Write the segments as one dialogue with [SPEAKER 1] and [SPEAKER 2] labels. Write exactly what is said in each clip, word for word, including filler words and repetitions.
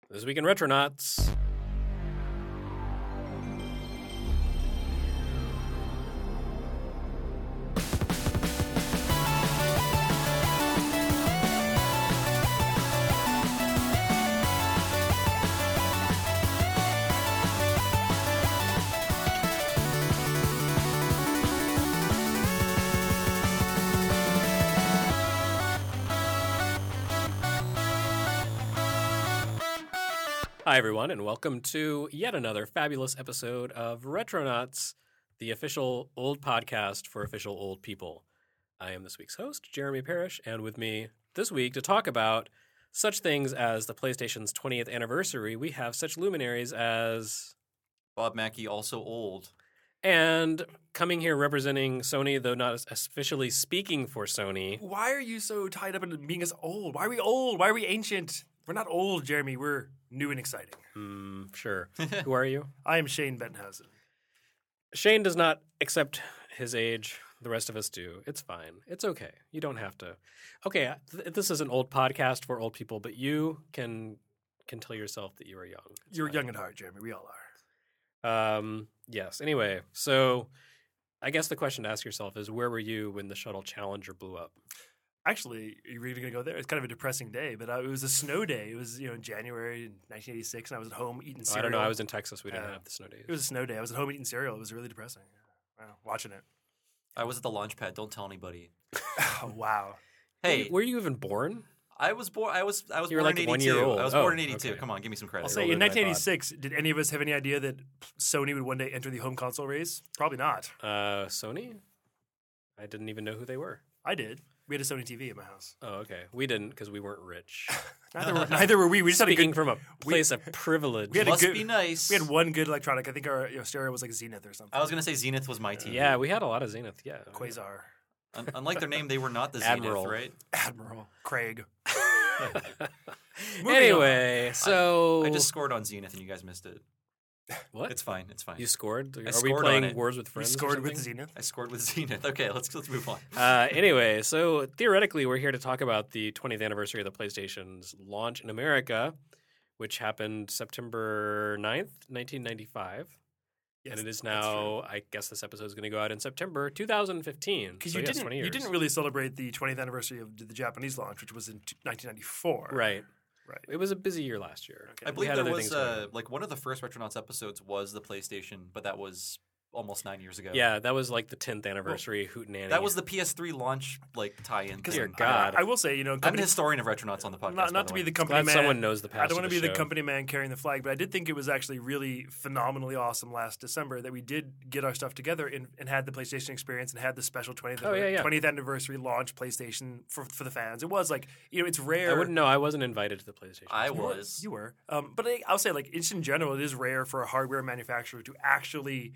[SPEAKER 1] This Week in Retronauts. Hi, everyone, and welcome to yet another fabulous episode of Retronauts, the official old podcast for official old people. I am this week's host, Jeremy Parrish, and with me this week to talk about such things as the PlayStation's twentieth anniversary, we have such luminaries as...
[SPEAKER 2] Bob Mackey, also old.
[SPEAKER 1] And coming here representing Sony, though not officially speaking for Sony...
[SPEAKER 3] Why are you so tied up in being as old? Why are we old? Why are we ancient? We're not old, Jeremy. We're new and exciting.
[SPEAKER 1] Mm, sure. Who are you?
[SPEAKER 3] I am Shane Benthausen.
[SPEAKER 1] Shane does not accept his age. The rest of us do. It's fine. It's okay. You don't have to. Okay, th- this is an old podcast for old people, but you can can tell yourself that you are young. It's
[SPEAKER 3] You're
[SPEAKER 1] fine.
[SPEAKER 3] young at heart, Jeremy. We all are.
[SPEAKER 1] Um, yes. Anyway, so I guess the question to ask yourself is, where were you when the shuttle Challenger blew up?
[SPEAKER 3] Actually, are you really going to go there? It's kind of a depressing day, but uh, it was a snow day. It was, you know, in January nineteen eighty-six, and I was at home eating
[SPEAKER 1] Oh,
[SPEAKER 3] cereal.
[SPEAKER 1] I don't know. I was in Texas. We didn't
[SPEAKER 3] Uh,
[SPEAKER 1] have the snow days.
[SPEAKER 3] It was a snow day. I was at home eating cereal. It was really depressing. Wow, watching it.
[SPEAKER 2] I was at the launch pad. Don't tell anybody.
[SPEAKER 3] Oh, wow.
[SPEAKER 2] Hey,
[SPEAKER 1] were you even born?
[SPEAKER 2] I was born. I was. I was
[SPEAKER 1] You were
[SPEAKER 2] born
[SPEAKER 1] like
[SPEAKER 2] in
[SPEAKER 1] one
[SPEAKER 2] eighty-two.
[SPEAKER 1] year old.
[SPEAKER 2] I was
[SPEAKER 1] Oh,
[SPEAKER 2] born in eighty-two.
[SPEAKER 1] okay.
[SPEAKER 2] Come on, give me some credit.
[SPEAKER 3] I'll
[SPEAKER 1] You're
[SPEAKER 3] say,
[SPEAKER 1] older
[SPEAKER 3] in
[SPEAKER 1] than I
[SPEAKER 3] nineteen eighty-six, did any of us have any idea that Sony would one day enter the home console race? Probably not.
[SPEAKER 1] Uh, Sony? I didn't even know who they were.
[SPEAKER 3] I did. We had a Sony T V at my house.
[SPEAKER 1] Oh, okay. We didn't because we weren't rich.
[SPEAKER 3] Neither were, neither were we. We just had a
[SPEAKER 1] Speaking
[SPEAKER 3] good.
[SPEAKER 1] from a
[SPEAKER 3] we-
[SPEAKER 1] place of privilege.
[SPEAKER 3] we had a
[SPEAKER 2] Must
[SPEAKER 3] good-
[SPEAKER 2] be nice.
[SPEAKER 3] We had one good electronic. I think our you know, stereo was like Zenith or something.
[SPEAKER 2] I was gonna say Zenith was my team.
[SPEAKER 1] Yeah, we had a lot of Zenith. Yeah.
[SPEAKER 3] Quasar,
[SPEAKER 2] Un- unlike their name, they were not the
[SPEAKER 1] Admiral.
[SPEAKER 2] Zenith, right?
[SPEAKER 3] Admiral, Craig. Moving
[SPEAKER 1] Anyway, so
[SPEAKER 2] I just scored on Zenith, and you guys missed it.
[SPEAKER 1] what?
[SPEAKER 2] It's fine. It's fine.
[SPEAKER 1] You scored? Are we
[SPEAKER 2] scored
[SPEAKER 1] playing
[SPEAKER 2] on it.
[SPEAKER 1] Words with
[SPEAKER 3] We
[SPEAKER 1] Friends? or
[SPEAKER 3] scored with
[SPEAKER 1] something?
[SPEAKER 3] Zenith.
[SPEAKER 2] I scored with Zenith. Okay, let's let's move on.
[SPEAKER 1] Uh, anyway, so theoretically, we're here to talk about the twentieth anniversary of the PlayStation's launch in America, which happened September ninth, nineteen ninety-five.
[SPEAKER 3] Yes,
[SPEAKER 1] and it is
[SPEAKER 3] that's true.
[SPEAKER 1] now, I guess this episode is going to go out in September two thousand fifteen.
[SPEAKER 3] Because
[SPEAKER 1] So
[SPEAKER 3] you
[SPEAKER 1] yes,
[SPEAKER 3] didn't,
[SPEAKER 1] twenty
[SPEAKER 3] you
[SPEAKER 1] years.
[SPEAKER 3] didn't really celebrate the twentieth anniversary of the Japanese launch, which was in t- nineteen ninety-four.
[SPEAKER 1] Right.
[SPEAKER 3] Right.
[SPEAKER 1] It was a busy year last year.
[SPEAKER 3] Okay.
[SPEAKER 2] I
[SPEAKER 1] We
[SPEAKER 2] believe
[SPEAKER 1] had
[SPEAKER 2] there
[SPEAKER 1] other
[SPEAKER 2] was
[SPEAKER 1] things going
[SPEAKER 2] uh,
[SPEAKER 1] on.
[SPEAKER 2] like one of the first Retronauts episodes was the PlayStation, but that was almost nine years ago.
[SPEAKER 1] Yeah, that was like the tenth anniversary hootenanny.
[SPEAKER 2] That was the P S three launch like tie-in.
[SPEAKER 1] Dear
[SPEAKER 2] thing.
[SPEAKER 1] God.
[SPEAKER 3] I, I will say, you know,
[SPEAKER 2] I'm an
[SPEAKER 3] company,
[SPEAKER 2] historian of Retronauts on the podcast.
[SPEAKER 3] not,
[SPEAKER 2] by
[SPEAKER 3] not
[SPEAKER 2] the
[SPEAKER 3] to be
[SPEAKER 2] way.
[SPEAKER 3] the company
[SPEAKER 1] Glad
[SPEAKER 3] man.
[SPEAKER 1] someone knows the past
[SPEAKER 3] I don't want to
[SPEAKER 1] of
[SPEAKER 3] be
[SPEAKER 1] the
[SPEAKER 3] the
[SPEAKER 1] show.
[SPEAKER 3] company man carrying the flag, but I did think it was actually really phenomenally awesome last December that we did get our stuff together and, and had the PlayStation experience and had the special twentieth,
[SPEAKER 1] Oh, yeah, yeah.
[SPEAKER 3] twentieth anniversary launch PlayStation for for the fans. It was like, you know, it's rare.
[SPEAKER 1] I wouldn't know. I wasn't invited to the PlayStation.
[SPEAKER 2] I
[SPEAKER 3] You were-
[SPEAKER 2] was.
[SPEAKER 3] You were. Um, but I, I'll say, like, it's in general, it is rare for a hardware manufacturer to actually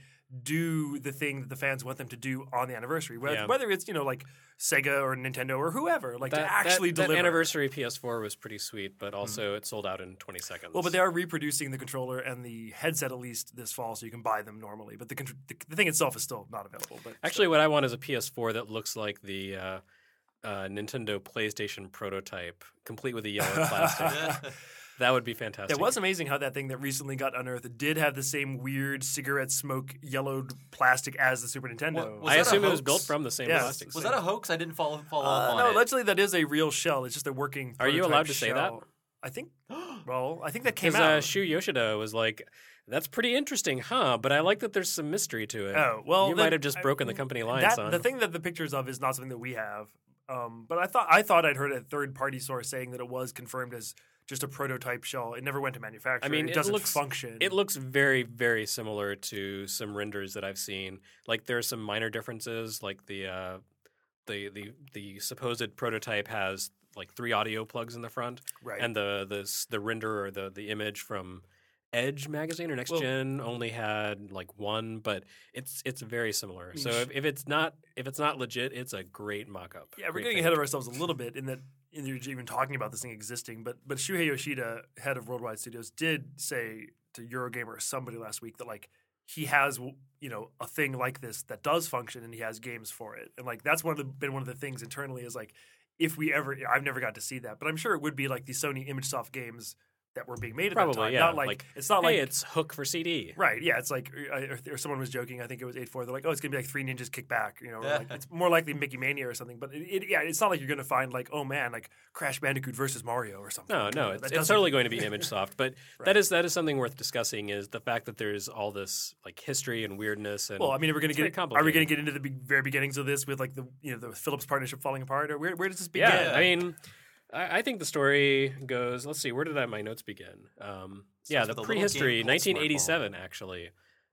[SPEAKER 3] do the thing that the fans want them to do on the anniversary. Whether,
[SPEAKER 1] Yeah.
[SPEAKER 3] whether it's, you know, like Sega or Nintendo or whoever, like
[SPEAKER 1] that,
[SPEAKER 3] to actually
[SPEAKER 1] that,
[SPEAKER 3] deliver.
[SPEAKER 1] That anniversary P S four was pretty sweet, but also it sold out in twenty seconds.
[SPEAKER 3] Well, but they are reproducing the controller and the headset at least this fall, so you can buy them normally. But the contr- the, the thing itself is still not available. But
[SPEAKER 1] Actually, what I want is a P S four that looks like the uh, uh, Nintendo PlayStation prototype, complete with a yellow plastic. That would be fantastic.
[SPEAKER 3] it was amazing how that thing that recently got unearthed did have the same weird cigarette smoke yellowed plastic as the Super Nintendo.
[SPEAKER 2] What- was
[SPEAKER 1] I
[SPEAKER 2] that a
[SPEAKER 1] assume it was
[SPEAKER 2] hoax?
[SPEAKER 1] built from the same
[SPEAKER 3] Yeah.
[SPEAKER 1] plastic.
[SPEAKER 2] Was that a hoax? I didn't follow follow
[SPEAKER 3] Uh,
[SPEAKER 2] up on
[SPEAKER 3] no,
[SPEAKER 2] it.
[SPEAKER 3] allegedly that is a real shell. It's just a working.
[SPEAKER 1] Are you
[SPEAKER 3] prototype
[SPEAKER 1] allowed to say that?
[SPEAKER 3] shell. I think. Well, I think that came
[SPEAKER 1] Because
[SPEAKER 3] out.
[SPEAKER 1] uh, Shu Yoshida was like, "That's pretty interesting, huh? But I like that there's some mystery to it."
[SPEAKER 3] Oh well,
[SPEAKER 1] you
[SPEAKER 3] then-
[SPEAKER 1] might have just
[SPEAKER 3] I-
[SPEAKER 1] broken the company line,
[SPEAKER 3] that,
[SPEAKER 1] son.
[SPEAKER 3] The thing that the pictures of is not something that we have. Um, but I thought I thought I'd heard a third party source saying that it was confirmed as just a prototype shell. It never went to manufacture.
[SPEAKER 1] I mean,
[SPEAKER 3] it,
[SPEAKER 1] it
[SPEAKER 3] doesn't
[SPEAKER 1] looks-
[SPEAKER 3] function.
[SPEAKER 1] It looks very, very similar to some renders that I've seen. Like there are some minor differences, like the uh, the the the supposed prototype has like three audio plugs in the front,
[SPEAKER 3] right.
[SPEAKER 1] and the the s- the render or the the image from Edge magazine or Next
[SPEAKER 3] Well-
[SPEAKER 1] Gen only had like one, but it's it's very similar.
[SPEAKER 3] mean,
[SPEAKER 1] So
[SPEAKER 3] sh-
[SPEAKER 1] if, if it's not if it's not legit, it's a great mock-up.
[SPEAKER 3] Yeah, we're
[SPEAKER 1] Great
[SPEAKER 3] getting
[SPEAKER 1] fake.
[SPEAKER 3] ahead of ourselves a little bit in that in you're even talking about this thing existing. But but Shuhei Yoshida, head of Worldwide Studios, did say to Eurogamer or somebody last week that like he has you know a thing like this that does function and he has games for it. And like that's one of the been one of the things internally is like if we ever I've never got to see that, but I'm sure it would be like the Sony ImageSoft games that were being made at
[SPEAKER 1] Probably,
[SPEAKER 3] that time.
[SPEAKER 1] yeah.
[SPEAKER 3] Not like,
[SPEAKER 1] Like,
[SPEAKER 3] it's not
[SPEAKER 1] hey,
[SPEAKER 3] like
[SPEAKER 1] it's Hook for C D.
[SPEAKER 3] right. Yeah, it's like or, or someone was joking. I think it was eight four. They're like, oh, it's gonna be like Three Ninjas Kick Back. You know, or
[SPEAKER 2] Yeah.
[SPEAKER 3] like, it's more likely Mickey Mania or something. But it, it, yeah, it's not like you're gonna find like, oh man, like Crash Bandicoot versus Mario or something.
[SPEAKER 1] No,
[SPEAKER 3] You
[SPEAKER 1] no,
[SPEAKER 3] know,
[SPEAKER 1] it's,
[SPEAKER 3] that
[SPEAKER 1] it's
[SPEAKER 3] doesn't-
[SPEAKER 1] totally going to be ImageSoft, but
[SPEAKER 3] Right.
[SPEAKER 1] that is that is something worth discussing. Is the fact that there's all this like history and weirdness and
[SPEAKER 3] Well, I mean, are we going to
[SPEAKER 1] it's very
[SPEAKER 3] get? Are we
[SPEAKER 1] complicated.
[SPEAKER 3] going to get into the be- very beginnings of this with like the you know the Philips partnership falling apart, or where where does this begin?
[SPEAKER 1] yeah, I mean, I, I think the story goes. Let's see, where did I, my notes begin? Um, yeah,
[SPEAKER 2] Starts
[SPEAKER 1] the
[SPEAKER 2] with a little
[SPEAKER 1] prehistory,
[SPEAKER 2] game called
[SPEAKER 1] nineteen eighty-seven, actually.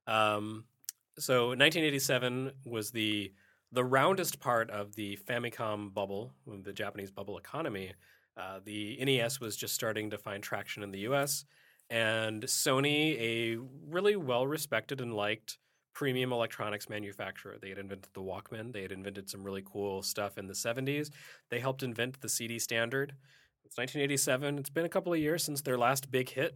[SPEAKER 1] Um, so nineteen eighty-seven was the the roundest part of the Famicom bubble, the Japanese bubble economy. Uh, the N E S was just starting to find traction in the U S, and Sony, a really well-respected and liked premium electronics manufacturer. They had invented the Walkman. They had invented some really cool stuff in the seventies. They helped invent the C D standard. It's nineteen eighty-seven. It's been a couple of years since their last big hit.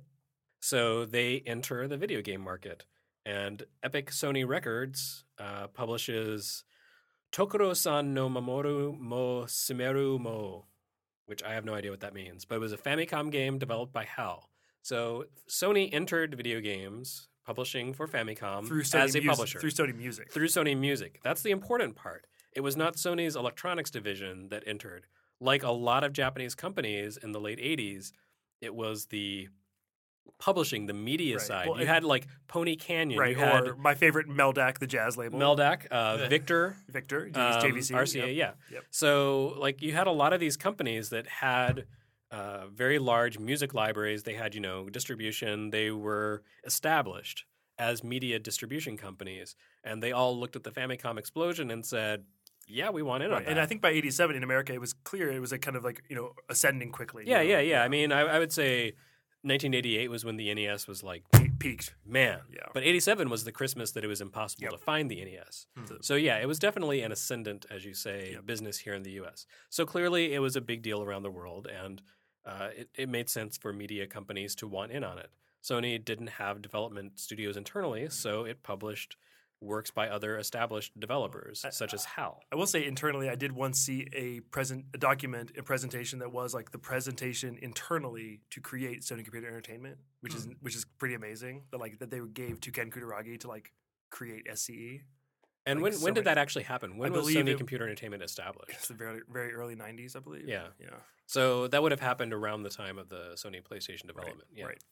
[SPEAKER 1] So they enter the video game market. And Epic Sony Records uh, publishes Tokoro-san no Mamoru mo Sumeru mo, which I have no idea what that means. But it was a Famicom game developed by HAL. So Sony entered video games publishing for Famicom
[SPEAKER 3] through Sony
[SPEAKER 1] as a
[SPEAKER 3] Music,
[SPEAKER 1] publisher.
[SPEAKER 3] through Sony Music.
[SPEAKER 1] Through Sony Music. That's the important part. It was not Sony's electronics division that entered. Like a lot of Japanese companies in the late eighties, it was the publishing, the media
[SPEAKER 3] Right.
[SPEAKER 1] side.
[SPEAKER 3] Well,
[SPEAKER 1] you
[SPEAKER 3] it-
[SPEAKER 1] had like Pony Canyon.
[SPEAKER 3] Right,
[SPEAKER 1] You had
[SPEAKER 3] or my favorite Meldac, the jazz label.
[SPEAKER 1] Meldac, uh,
[SPEAKER 2] Yeah.
[SPEAKER 1] Victor,
[SPEAKER 3] Victor,
[SPEAKER 1] um,
[SPEAKER 3] J V C,
[SPEAKER 1] R C A,
[SPEAKER 3] yep.
[SPEAKER 1] yeah.
[SPEAKER 3] Yep.
[SPEAKER 1] So like you had a lot of these companies that had uh, very large music libraries. They had, you know, distribution. They were established as media distribution companies. And they all looked at the Famicom explosion and said, yeah, we want in on
[SPEAKER 3] Right.
[SPEAKER 1] that.
[SPEAKER 3] And I think by eighty-seven in America, it was clear it was a kind of like you know ascending quickly. you
[SPEAKER 1] yeah,
[SPEAKER 3] know?
[SPEAKER 1] yeah, yeah. I mean, I, I would say nineteen eighty-eight was when the N E S was like,
[SPEAKER 3] Pe- peaked.
[SPEAKER 1] man.
[SPEAKER 3] Yeah.
[SPEAKER 1] But eighty-seven was the Christmas that it was impossible
[SPEAKER 3] Yep.
[SPEAKER 1] to find the N E S.
[SPEAKER 2] Hmm.
[SPEAKER 1] So yeah, it was definitely an ascendant, as you say,
[SPEAKER 3] Yep.
[SPEAKER 1] business here in the U S. So clearly it was a big deal around the world, and uh, it, it made sense for media companies to want in on it. Sony didn't have development studios internally, so it published works by other established developers,
[SPEAKER 3] I-
[SPEAKER 1] such as HAL.
[SPEAKER 3] I will say internally, I did once see a present a document, a presentation that was like the presentation internally to create Sony Computer Entertainment, which is which is pretty amazing. That like that they gave to Ken Kutaragi to like create S C E.
[SPEAKER 1] And
[SPEAKER 3] Like
[SPEAKER 1] when,
[SPEAKER 3] so
[SPEAKER 1] when did
[SPEAKER 3] many-
[SPEAKER 1] that actually happen? When
[SPEAKER 3] I
[SPEAKER 1] was
[SPEAKER 3] believe
[SPEAKER 1] Sony
[SPEAKER 3] it-
[SPEAKER 1] Computer Entertainment established?
[SPEAKER 3] It's the very very early nineties, I believe.
[SPEAKER 1] Yeah.
[SPEAKER 3] yeah,
[SPEAKER 1] So that would have happened around the time of the Sony PlayStation development. Yeah.
[SPEAKER 3] right.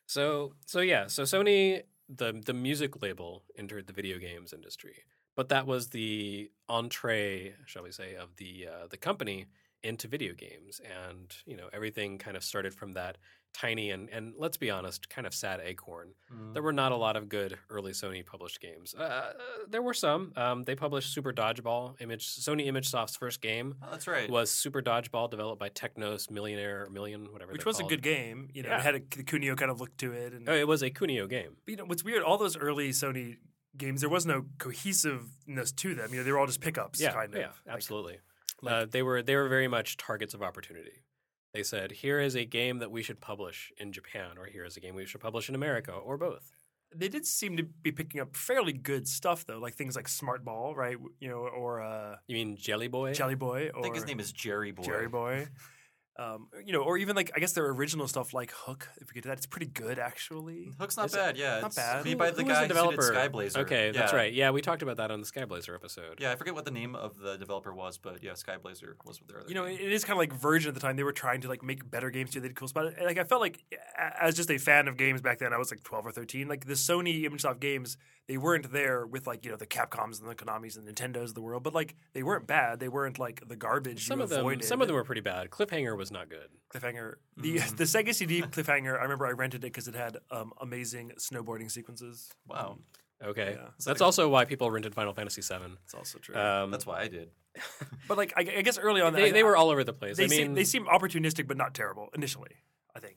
[SPEAKER 1] So so yeah, so Sony the the music label entered the video games industry, but that was the entree, shall we say, of the uh, the company into video games, and you know everything kind of started from that tiny and and let's be honest, kind of sad acorn.
[SPEAKER 2] Mm.
[SPEAKER 1] There were not a lot of good early Sony published games. Uh, there were some. Um, they published Super Dodgeball. Image Sony ImageSoft's first game
[SPEAKER 2] Oh, that's right.
[SPEAKER 1] was Super Dodgeball, developed by Technos Millionaire or Million, whatever.
[SPEAKER 3] Which
[SPEAKER 1] they're
[SPEAKER 3] was a
[SPEAKER 1] called.
[SPEAKER 3] good game. You know,
[SPEAKER 1] Yeah.
[SPEAKER 3] it had a the Kunio kind of look to it, and
[SPEAKER 1] Oh, it was a Kunio game.
[SPEAKER 3] But, you know what's weird? All those early Sony games, there was no cohesiveness to them. You know, they were all just pickups,
[SPEAKER 1] Yeah,
[SPEAKER 3] kind of.
[SPEAKER 1] yeah,
[SPEAKER 3] Like,
[SPEAKER 1] absolutely.
[SPEAKER 3] like-
[SPEAKER 1] uh, they were they were very much targets of opportunity. They said, "Here is a game that we should publish in Japan, or here is a game we should publish in America, or both."
[SPEAKER 3] They did seem to be picking up fairly good stuff, though, like things like Smart Ball, right? You know, or uh,
[SPEAKER 1] You mean Jelly Boy?
[SPEAKER 3] Jelly Boy, or
[SPEAKER 2] I think his name is Jerry Boy.
[SPEAKER 3] Jerry Boy. Um, you know, or even like I guess their original stuff like Hook. If we get to that, it's pretty good actually.
[SPEAKER 2] Hook's not
[SPEAKER 1] Is it-
[SPEAKER 2] bad, yeah.
[SPEAKER 3] not
[SPEAKER 2] It's
[SPEAKER 3] bad.
[SPEAKER 2] made
[SPEAKER 3] Who-
[SPEAKER 2] by the
[SPEAKER 1] Who was
[SPEAKER 2] guy
[SPEAKER 1] the
[SPEAKER 2] who did
[SPEAKER 1] developer?
[SPEAKER 2] Skyblazer.
[SPEAKER 1] Okay, that's
[SPEAKER 2] Yeah.
[SPEAKER 1] right. Yeah, we talked about that on the Skyblazer episode.
[SPEAKER 2] Yeah, I forget what the name of the developer was, but yeah, Skyblazer was their other
[SPEAKER 3] You know,
[SPEAKER 2] name.
[SPEAKER 3] it is kind of like Virgin at the time. They were trying to like make better games too. They did cool stuff. And, like I felt like a- as just a fan of games back then, I was like twelve or thirteen. Like the Sony ImageSoft games, they weren't there with like you know the Capcoms and the Konamis and Nintendos of the world, but like they weren't bad. They weren't like the garbage.
[SPEAKER 1] Some
[SPEAKER 3] you
[SPEAKER 1] of them,
[SPEAKER 3] avoided.
[SPEAKER 1] some of them were pretty bad. Cliffhanger was not good.
[SPEAKER 3] Cliffhanger. The
[SPEAKER 2] Mhm.
[SPEAKER 3] the Sega C D Cliffhanger. I remember I rented it because it had um, amazing snowboarding sequences.
[SPEAKER 2] Wow,
[SPEAKER 1] Okay,
[SPEAKER 3] Yeah.
[SPEAKER 1] that's also why people rented Final Fantasy seven.
[SPEAKER 3] It's also true.
[SPEAKER 1] Um,
[SPEAKER 2] that's why I did.
[SPEAKER 3] but like I, I guess early on,
[SPEAKER 1] they,
[SPEAKER 3] I,
[SPEAKER 1] they were all over the place.
[SPEAKER 3] They
[SPEAKER 1] I mean,
[SPEAKER 3] seem, they seem opportunistic, but not terrible initially. I think.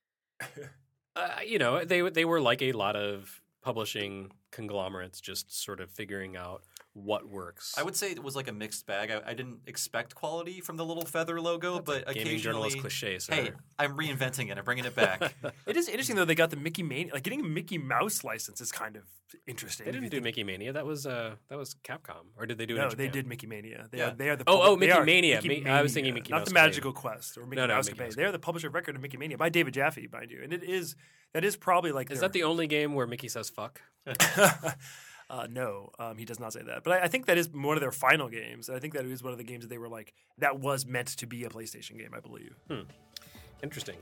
[SPEAKER 1] uh, you know, they they were like a lot of publishing conglomerates, just sort of figuring out what works.
[SPEAKER 2] I would say it was like a mixed bag. I, I didn't expect quality from the little feather logo,
[SPEAKER 1] That's
[SPEAKER 2] but
[SPEAKER 1] a gaming
[SPEAKER 2] occasionally,
[SPEAKER 1] journalist cliche, sir.
[SPEAKER 2] hey, I'm reinventing it. I'm bringing it back.
[SPEAKER 3] It is interesting though. They got the Mickey Mania, like getting a Mickey Mouse license is kind of interesting.
[SPEAKER 1] They
[SPEAKER 3] if
[SPEAKER 1] didn't
[SPEAKER 3] you
[SPEAKER 1] do
[SPEAKER 3] think-
[SPEAKER 1] Mickey Mania. That was uh, that was Capcom, or did they do it?
[SPEAKER 3] No,
[SPEAKER 1] in Japan?
[SPEAKER 3] they did Mickey Mania. They
[SPEAKER 2] Yeah.
[SPEAKER 3] are they are the
[SPEAKER 1] Oh,
[SPEAKER 3] publi-
[SPEAKER 1] oh,
[SPEAKER 3] they
[SPEAKER 1] Mickey
[SPEAKER 3] are
[SPEAKER 1] Mania.
[SPEAKER 3] Mickey
[SPEAKER 1] Mi- I was thinking
[SPEAKER 3] Mania.
[SPEAKER 1] Mickey
[SPEAKER 3] not
[SPEAKER 1] Mouse
[SPEAKER 3] the
[SPEAKER 1] Capade.
[SPEAKER 3] Magical Quest or Mickey
[SPEAKER 1] No, no,
[SPEAKER 3] Mouse
[SPEAKER 1] Mickey
[SPEAKER 3] Capade.
[SPEAKER 1] Mouse
[SPEAKER 3] They are
[SPEAKER 1] Capade.
[SPEAKER 3] the publisher of record of Mickey Mania by David Jaffe, mind you, and it is that is probably like
[SPEAKER 1] Is
[SPEAKER 3] their-
[SPEAKER 1] that the only game where Mickey says "fuck"?
[SPEAKER 3] uh, no, um, he does not say that. But I, I think that is one of their final games. And I think that is one of the games that they were like that was meant to be a PlayStation game. I believe.
[SPEAKER 1] Interesting.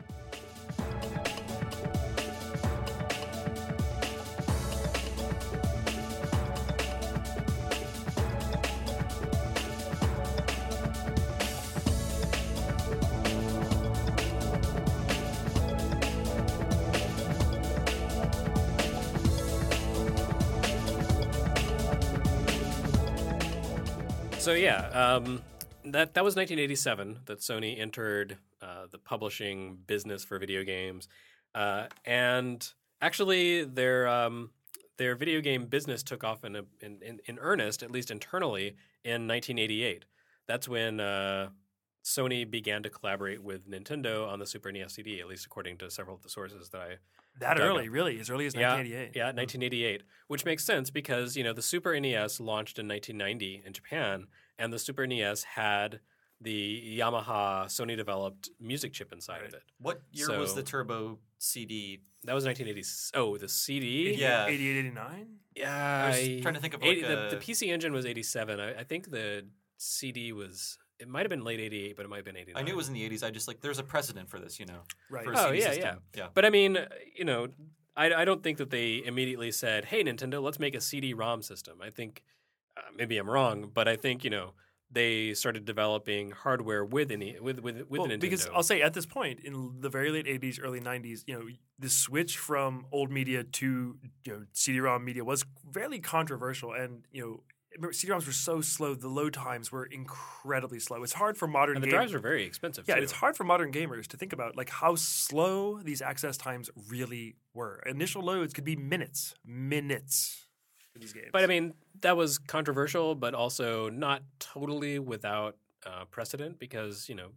[SPEAKER 1] So yeah, um, that that was nineteen eighty-seven that Sony entered uh, the publishing business for video games, uh, and actually their um, their video game business took off in, a, in, in in earnest, at least internally, in nineteen eighty-eight. That's when uh, Sony began to collaborate with Nintendo on the Super N E S C D, at least according to several of the sources that I
[SPEAKER 3] That
[SPEAKER 1] Dug
[SPEAKER 3] early,
[SPEAKER 1] up.
[SPEAKER 3] really, as early as
[SPEAKER 1] Yeah,
[SPEAKER 3] nineteen eighty-eight.
[SPEAKER 1] Yeah, nineteen eighty-eight, which makes sense because, you know, the Super N E S launched in nineteen ninety in Japan, and the Super N E S had the Yamaha Sony-developed music chip inside
[SPEAKER 3] Right.
[SPEAKER 1] of it.
[SPEAKER 2] What year was
[SPEAKER 1] So-
[SPEAKER 2] the Turbo C D?
[SPEAKER 1] That was nineteen eighty. Oh, the C D?
[SPEAKER 2] Yeah.
[SPEAKER 3] eighty-eight, eighty-nine.
[SPEAKER 1] Yeah.
[SPEAKER 2] I was trying to think of
[SPEAKER 1] eighty
[SPEAKER 2] like
[SPEAKER 1] the,
[SPEAKER 2] a-
[SPEAKER 1] the P C Engine was eighty-seven. I, I think the C D was, it might have been late eighty-eight, but it might have been eighty-nine.
[SPEAKER 2] I knew it was in the eighties. I just like there's a precedent for this, you know.
[SPEAKER 3] Right.
[SPEAKER 2] For a
[SPEAKER 1] Oh,
[SPEAKER 2] C D
[SPEAKER 1] yeah,
[SPEAKER 2] system. yeah.
[SPEAKER 1] But I mean, you know, I, I don't think that they immediately said, "Hey, Nintendo, let's make a C D-ROM system." I think uh, maybe I'm wrong, but I think you know they started developing hardware with any with with with
[SPEAKER 3] Well,
[SPEAKER 1] Nintendo.
[SPEAKER 3] because I'll say at this point in the very late eighties, early nineties, you know, the switch from old media to you know C D-ROM media was fairly controversial, and you know. remember, C D-ROMs were so slow; the load times were incredibly slow. It's hard for modern
[SPEAKER 1] and the
[SPEAKER 3] game-
[SPEAKER 1] drives were very expensive.
[SPEAKER 3] Yeah,
[SPEAKER 1] too.
[SPEAKER 3] it's hard for modern gamers to think about like how slow these access times really were. Initial loads could be minutes, minutes for these games.
[SPEAKER 1] But I mean, that was controversial, but also not totally without uh, precedent because, you know,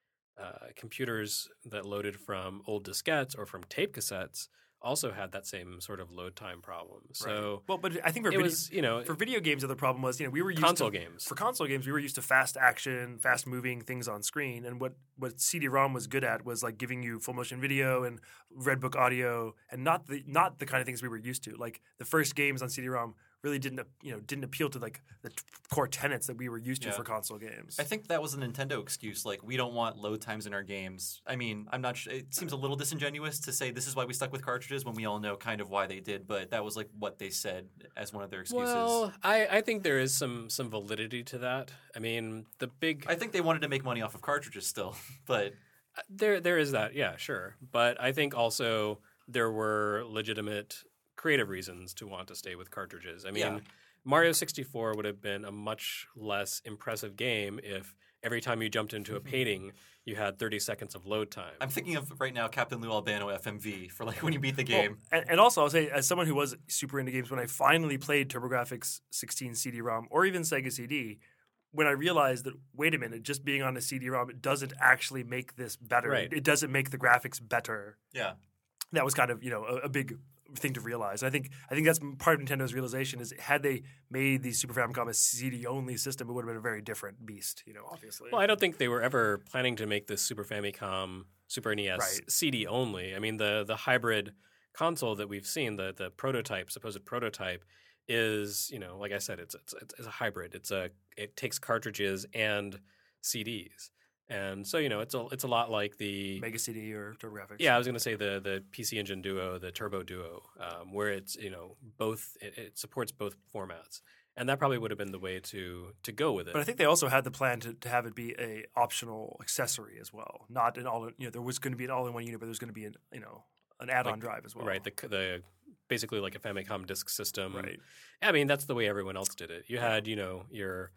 [SPEAKER 1] uh, computers that loaded from old diskettes or from tape cassettes also had that same sort of load time problem. So
[SPEAKER 3] well, but I think for
[SPEAKER 1] it
[SPEAKER 3] video,
[SPEAKER 1] was, you know,
[SPEAKER 3] for video games, the other problem was you know we were used
[SPEAKER 1] console
[SPEAKER 3] to,
[SPEAKER 1] games.
[SPEAKER 3] For console games, we were used to fast action, fast moving things on screen, and what what C D-ROM was good at was like giving you full motion video and Redbook audio, and not the not the kind of things we were used to. Like the first games on C D-ROM really didn't you know didn't appeal to like the t- core tenets that we were used to
[SPEAKER 2] Yeah.
[SPEAKER 3] for console games.
[SPEAKER 2] I think that was a Nintendo excuse. Like, we don't want load times in our games. I mean, I'm not sure. It seems a little disingenuous to say this is why we stuck with cartridges when we all know kind of why they did, but that was like what they said as one of their excuses.
[SPEAKER 1] Well, I, I think there is some some validity to that. I mean, the big
[SPEAKER 2] I think they wanted to make money off of cartridges still, but
[SPEAKER 1] Uh, There, there is that, yeah, sure. But I think also there were legitimate creative reasons to want to stay with cartridges. I mean,
[SPEAKER 2] Yeah.
[SPEAKER 1] Mario sixty-four would have been a much less impressive game if every time you jumped into a painting, you had thirty seconds of load time.
[SPEAKER 2] I'm thinking of right now Captain Lou Albano F M V for like when you beat the
[SPEAKER 3] Well,
[SPEAKER 2] game.
[SPEAKER 3] and, and also, I'll say, as someone who was super into games, when I finally played TurboGrafx sixteen C D-ROM or even Sega C D, when I realized that, wait a minute, just being on a C D-ROM, it doesn't actually make this better.
[SPEAKER 1] Right.
[SPEAKER 3] It doesn't make the graphics better.
[SPEAKER 2] Yeah.
[SPEAKER 3] That was kind of, you know, a, a big thing to realize. I think I think that's part of Nintendo's realization is had they made the Super Famicom a C D-only system, it would have been a very different beast, you know, obviously.
[SPEAKER 1] Well, I don't think they were ever planning to make this Super Famicom, Super N E S
[SPEAKER 3] Right.
[SPEAKER 1] C D only. I mean, the the hybrid console that we've seen, the the prototype, supposed prototype, is, you know, like I said, it's it's it's a hybrid. It's a it takes cartridges and C Ds, and so you know, it's a it's a lot like the
[SPEAKER 3] Mega C D or TurboGrafx.
[SPEAKER 1] yeah, I was going to say the the P C Engine Duo, the Turbo Duo, um, where it's you know both it, it supports both formats, and that probably would have been the way to to go with it.
[SPEAKER 3] But I think they also had the plan to, to have it be a optional accessory as well, not an all. You know, there was going to be an all-in-one unit, but there was going to be an you know an add-on
[SPEAKER 1] Like-
[SPEAKER 3] drive as well.
[SPEAKER 1] Right, the the basically like a Famicom disk system.
[SPEAKER 3] Right.
[SPEAKER 1] I mean, that's the way everyone else did it. You had, you know, your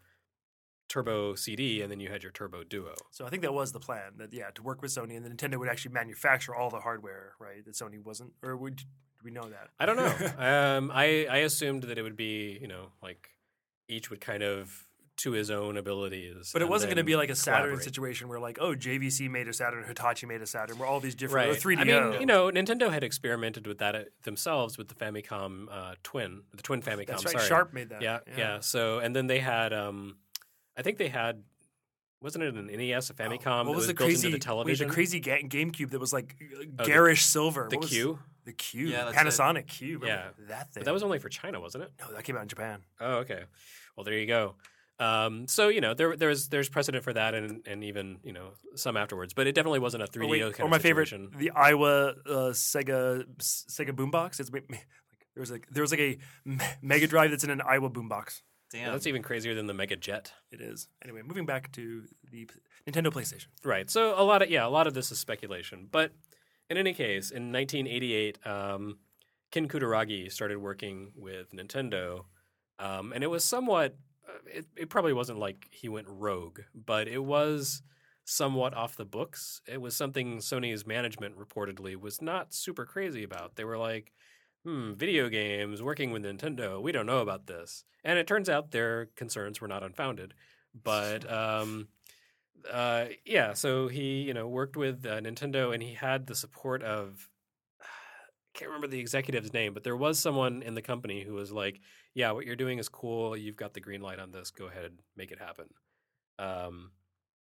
[SPEAKER 1] Turbo C D and then you had your Turbo Duo.
[SPEAKER 3] So I think that was the plan. That yeah, to work with Sony, and then Nintendo would actually manufacture all the hardware, right? That Sony wasn't, or would do we know that?
[SPEAKER 1] I don't know. um, I I assumed that it would be, you know, like each would kind of to his own abilities.
[SPEAKER 3] But it
[SPEAKER 1] and
[SPEAKER 3] wasn't going to
[SPEAKER 1] then
[SPEAKER 3] be like a Saturn
[SPEAKER 1] collaborate.
[SPEAKER 3] situation where like, oh, J V C made a Saturn, Hitachi made a Saturn, where all these different
[SPEAKER 1] Right.
[SPEAKER 3] or three D O.
[SPEAKER 1] I mean, you know, Nintendo had experimented with that uh, themselves with the Famicom uh, Twin, the Twin Famicom.
[SPEAKER 3] That's right.
[SPEAKER 1] Sorry.
[SPEAKER 3] Sharp made that.
[SPEAKER 1] Yeah, yeah, So, and then they had, um, I think they had, wasn't it an N E S, a Famicom
[SPEAKER 3] Oh, what
[SPEAKER 1] that
[SPEAKER 3] was
[SPEAKER 1] was
[SPEAKER 3] the
[SPEAKER 1] built
[SPEAKER 3] crazy,
[SPEAKER 1] into the television?
[SPEAKER 3] Wait, the crazy ga- GameCube that was like
[SPEAKER 1] Oh,
[SPEAKER 3] garish silver.
[SPEAKER 1] the
[SPEAKER 3] What was-
[SPEAKER 1] Q?
[SPEAKER 3] The Q.
[SPEAKER 2] Yeah, that's
[SPEAKER 3] Panasonic Q.
[SPEAKER 1] Yeah.
[SPEAKER 3] That thing.
[SPEAKER 1] But that was only for China, wasn't it?
[SPEAKER 3] no, that came out in Japan.
[SPEAKER 1] Oh, okay. Well, there you go. Um, so you know there there's there's precedent for that, and and even you know some afterwards, but it definitely wasn't a three D O
[SPEAKER 3] Or, wait,
[SPEAKER 1] kind
[SPEAKER 3] or
[SPEAKER 1] of
[SPEAKER 3] my
[SPEAKER 1] situation.
[SPEAKER 3] favorite, the Iowa uh, Sega Sega boombox. It's like there was like there was like a Mega Drive that's in an Iowa boombox.
[SPEAKER 2] Damn.
[SPEAKER 1] Yeah, that's even crazier than the Mega Jet.
[SPEAKER 3] It is. Anyway, moving back to the Nintendo PlayStation.
[SPEAKER 1] Right. So a lot of yeah, a lot of this is speculation. But in any case, in nineteen eighty-eight, um, Ken Kutaragi started working with Nintendo, um, and it was somewhat. It, it probably wasn't like he went rogue, but it was somewhat off the books. It was something Sony's management reportedly was not super crazy about. They were like, hmm, video games, working with Nintendo, we don't know about this. And it turns out their concerns were not unfounded. But um, uh, yeah, so he you know worked with uh, Nintendo, and he had the support of I can't remember the executive's name, but there was someone in the company who was like, yeah, what you're doing is cool. You've got the green light on this. Go ahead, make it happen. Um,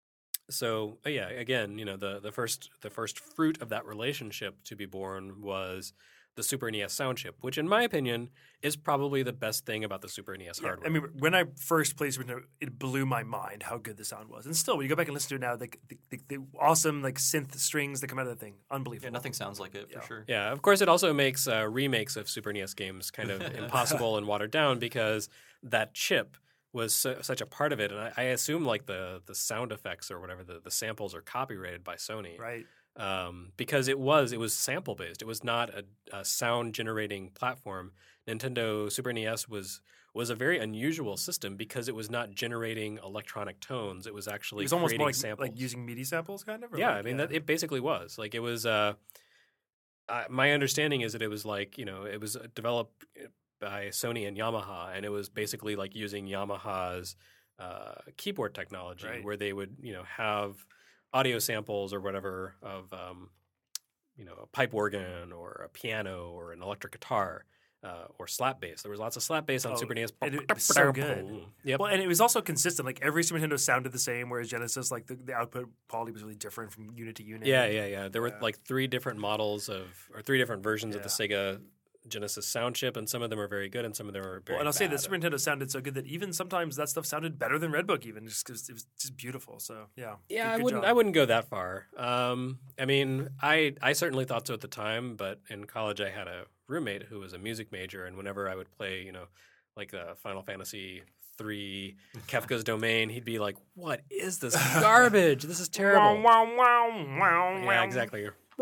[SPEAKER 1] so uh, yeah, again, you know, the the first the first fruit of that relationship to be born was the Super N E S sound chip, which in my opinion is probably the best thing about the Super N E S
[SPEAKER 3] Yeah,
[SPEAKER 1] hardware.
[SPEAKER 3] I mean, when I first played Super Nintendo, it blew my mind how good the sound was. And still, when you go back and listen to it now, like the, the, the awesome like synth strings that come out of that thing, unbelievable.
[SPEAKER 2] Yeah, nothing sounds like it
[SPEAKER 3] Yeah.
[SPEAKER 2] for sure.
[SPEAKER 1] Yeah, of course, it also makes uh, remakes of Super N E S games kind of impossible and watered down because that chip was so, such a part of it. And I, I assume like the the sound effects or whatever, the, the samples are copyrighted by Sony.
[SPEAKER 3] Right.
[SPEAKER 1] Um, because it was it was sample based. It was not a, a sound generating platform. Nintendo Super N E S was was a very unusual system because it was not generating electronic tones. It was actually
[SPEAKER 3] It was almost
[SPEAKER 1] creating
[SPEAKER 3] more like,
[SPEAKER 1] samples.
[SPEAKER 3] like using MIDI samples, kind of? Or
[SPEAKER 1] Yeah,
[SPEAKER 3] like,
[SPEAKER 1] I mean that it basically was like it was. Uh, uh, my understanding is that it was like you know it was developed by Sony and Yamaha, and it was basically like using Yamaha's uh, keyboard technology,
[SPEAKER 3] Right.
[SPEAKER 1] where they would you know have audio samples or whatever of um, you know a pipe organ or a piano or an electric guitar. Uh, or slap bass. There was lots of slap bass on
[SPEAKER 3] Oh,
[SPEAKER 1] Super N E S.
[SPEAKER 3] and it was so good.
[SPEAKER 1] Yep.
[SPEAKER 3] Well, and it was also consistent. Like every Super Nintendo sounded the same, whereas Genesis, like the, the output quality was really different from unit to unit.
[SPEAKER 1] Yeah, yeah, yeah. There were
[SPEAKER 3] Yeah.
[SPEAKER 1] like three different models of, or three different versions of the
[SPEAKER 3] Yeah.
[SPEAKER 1] Sega Genesis sound chip, and some of them are very good, and some of them are very
[SPEAKER 3] Well, and I'll say
[SPEAKER 1] bad.
[SPEAKER 3] that Super Nintendo sounded so good that even sometimes that stuff sounded better than Redbook, even just because it was just beautiful. So yeah,
[SPEAKER 1] Yeah,
[SPEAKER 3] good,
[SPEAKER 1] I
[SPEAKER 3] good
[SPEAKER 1] wouldn't.
[SPEAKER 3] job.
[SPEAKER 1] I wouldn't go that far. Um, I mean, I I certainly thought so at the time, but in college I had a roommate who was a music major, and whenever I would play, you know, like the Final Fantasy three, Kefka's Domain, he'd be like, "What is this garbage? This is terrible."
[SPEAKER 3] Wow, wow, wow, wow.
[SPEAKER 1] Yeah, exactly.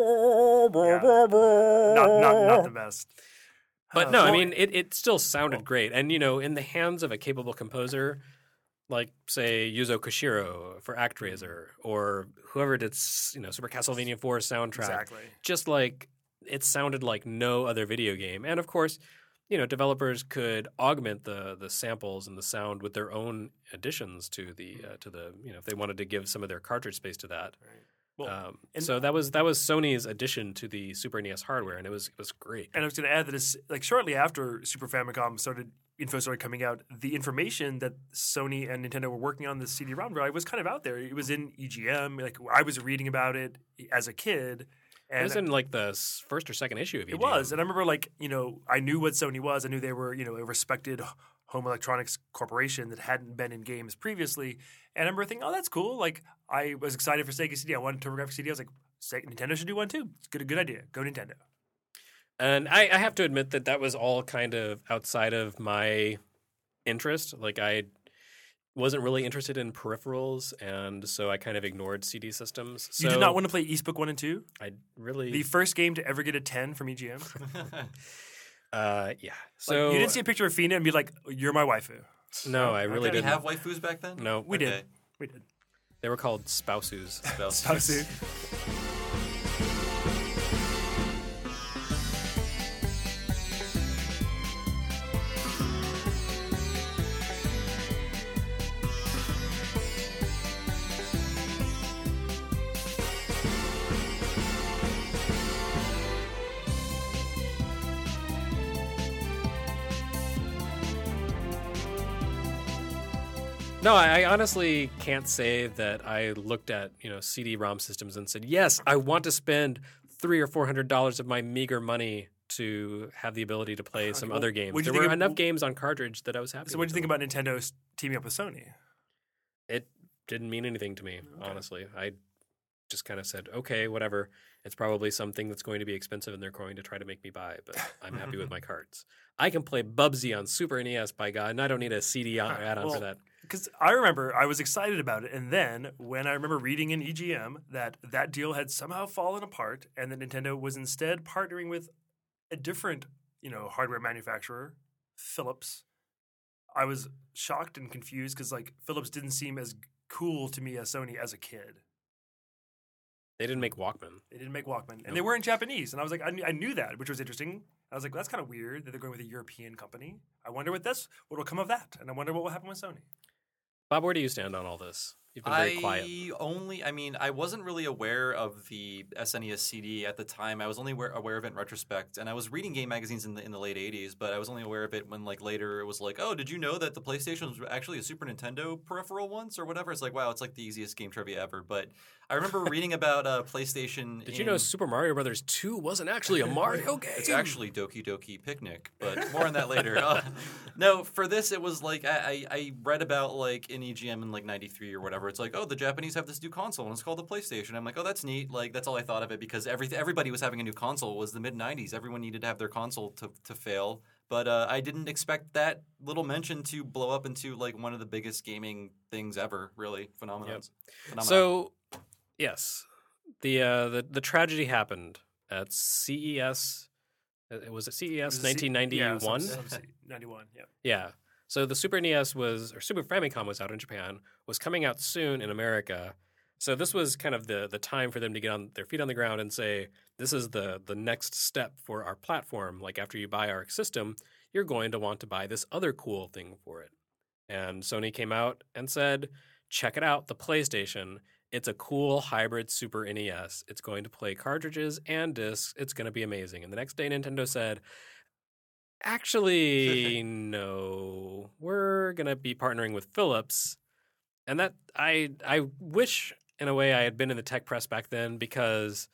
[SPEAKER 3] Not, not, not the best.
[SPEAKER 1] But
[SPEAKER 3] Uh,
[SPEAKER 1] no, I
[SPEAKER 3] well,
[SPEAKER 1] mean, it, it still sounded great. And, you know, in the hands of a capable composer, like, say, Yuzo Koshiro for ActRaiser, or whoever did, s- you know, Super Castlevania four soundtrack,
[SPEAKER 3] exactly.
[SPEAKER 1] just like it sounded like no other video game. And, of course, you know, developers could augment the the samples and the sound with their own additions to the, uh, to the you know, if they wanted to give some of their cartridge space to that.
[SPEAKER 3] Right. Well,
[SPEAKER 1] Um,
[SPEAKER 3] and-
[SPEAKER 1] so that was that was Sony's addition to the Super N E S hardware, and it was it was great.
[SPEAKER 3] And I was going to add that it's like shortly after Super Famicom started, info started coming out, the information that Sony and Nintendo were working on the C D-ROM drive was kind of out there. It was in E G M. Like I was reading about it as a kid.
[SPEAKER 1] It
[SPEAKER 3] And
[SPEAKER 1] was in like the s- first or second issue of E G M.
[SPEAKER 3] it was. And I remember like, you know, I knew what Sony was. I knew they were, you know, a respected home electronics corporation that hadn't been in games previously. And I remember thinking, oh, that's cool. Like I was excited for Sega C D. I wanted a TurboGrafx C D. I was like, Sega, Nintendo should do one too. It's good, a good idea. Go Nintendo.
[SPEAKER 1] And I, I have to admit that that was all kind of outside of my interest. Like I wasn't really interested in peripherals, and so I kind of ignored C D systems. So
[SPEAKER 3] You did not want to play Eastbook one and two?
[SPEAKER 1] I really,
[SPEAKER 3] The first game to ever get a ten from E G M?
[SPEAKER 1] uh, yeah.
[SPEAKER 3] Like,
[SPEAKER 1] So
[SPEAKER 3] you didn't see a picture of Fina and be like, "You're my waifu."
[SPEAKER 1] no, I really
[SPEAKER 2] Did we
[SPEAKER 1] didn't.
[SPEAKER 2] have waifus back then?
[SPEAKER 1] No,
[SPEAKER 3] We
[SPEAKER 2] Okay.
[SPEAKER 3] did. We did.
[SPEAKER 1] they were called spouses.
[SPEAKER 2] Spouses.
[SPEAKER 3] Spousu.
[SPEAKER 1] No, I, I honestly can't say that I looked at you know C D-ROM systems and said, yes, I want to spend three or four hundred dollars of my meager money to have the ability to play
[SPEAKER 3] Okay,
[SPEAKER 1] some
[SPEAKER 3] well,
[SPEAKER 1] other games.
[SPEAKER 3] what'd you
[SPEAKER 1] There
[SPEAKER 3] think
[SPEAKER 1] were
[SPEAKER 3] of-
[SPEAKER 1] enough games on cartridge that I was happy.
[SPEAKER 3] So, what
[SPEAKER 1] with
[SPEAKER 3] do you think
[SPEAKER 1] them.
[SPEAKER 3] about Nintendo s- teaming up with Sony?
[SPEAKER 1] It didn't mean anything to me,
[SPEAKER 3] Okay.
[SPEAKER 1] honestly. I just kind of said, okay, whatever. It's probably something that's going to be expensive and they're going to try to make me buy, but I'm happy with my cards. I can play Bubsy on Super N E S, by God, and I don't need a C D on- add-on
[SPEAKER 3] Well,
[SPEAKER 1] for that.
[SPEAKER 3] Because I remember I was excited about it, and then when I remember reading in E G M that that deal had somehow fallen apart, and that Nintendo was instead partnering with a different, you know, hardware manufacturer, Philips. I was shocked and confused because like Philips didn't seem as cool to me as Sony as a kid.
[SPEAKER 1] They didn't make Walkman.
[SPEAKER 3] They didn't make Walkman, and
[SPEAKER 1] Nope.
[SPEAKER 3] they weren't Japanese. And I was like, I knew, I knew that, which was interesting. I was like, well, that's kind of weird that they're going with a European company. I wonder what this, what will come of that, and I wonder what will happen with Sony.
[SPEAKER 1] Bob, where do you stand on all this? You've been very
[SPEAKER 2] I
[SPEAKER 1] quiet.
[SPEAKER 2] only, I mean, I wasn't really aware of the S N E S C D at the time. I was only aware, aware of it in retrospect, and I was reading game magazines in the in the late eighties, but I was only aware of it when, like, later it was like, oh, did you know that the PlayStation was actually a Super Nintendo peripheral once or whatever? It's like, wow, it's like the easiest game trivia ever. But I remember reading about uh, PlayStation.
[SPEAKER 1] Did
[SPEAKER 2] in,
[SPEAKER 1] you know Super Mario Brothers two wasn't actually a Mario game?
[SPEAKER 2] It's actually Doki Doki Picnic, but more on that later. Uh, no, for this, it was like I, I, I read about like in E G M in like ninety-three or whatever. It's like, oh, the Japanese have this new console and it's called the PlayStation. I'm like, oh, that's neat. Like that's all I thought of it because every everybody was having a new console. It was the mid nineties. Everyone needed to have their console to to fail. But uh, I didn't expect that little mention to blow up into like one of the biggest gaming things ever. Really, phenomenons. Phenomena.
[SPEAKER 1] So, yes, the uh, the the tragedy happened at C E S. It was at C E
[SPEAKER 3] It
[SPEAKER 1] S
[SPEAKER 3] was a C-
[SPEAKER 1] nineteen ninety-one.
[SPEAKER 3] Yeah, some- some C- ninety-one, yeah.
[SPEAKER 1] Yeah. So the Super N E S was, or Super Famicom was out in Japan, was coming out soon in America. So this was kind of the the time for them to get on their feet on the ground and say, this is the the next step for our platform. Like after you buy our system, you're going to want to buy this other cool thing for it. And Sony came out and said, check it out, the PlayStation. It's a cool hybrid Super N E S. It's going to play cartridges and discs. It's going to be amazing. And the next day, Nintendo said, actually, no, we're going to be partnering with Philips. And that I I wish in a way I had been in the tech press back then because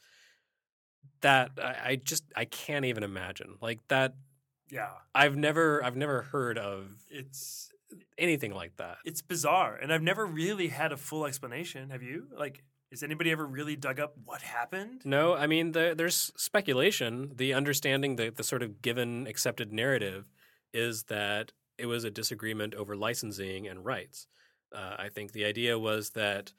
[SPEAKER 1] that I, I just I can't even imagine. Like that
[SPEAKER 3] Yeah.
[SPEAKER 1] I've never I've never heard of
[SPEAKER 3] It's
[SPEAKER 1] anything like that.
[SPEAKER 3] it's bizarre, and I've never really had a full explanation. Have you? Like, has anybody ever really dug up what happened?
[SPEAKER 1] No, I mean the, there's speculation. The understanding, the the sort of given accepted narrative is that it was a disagreement over licensing and rights. Uh, I think the idea was that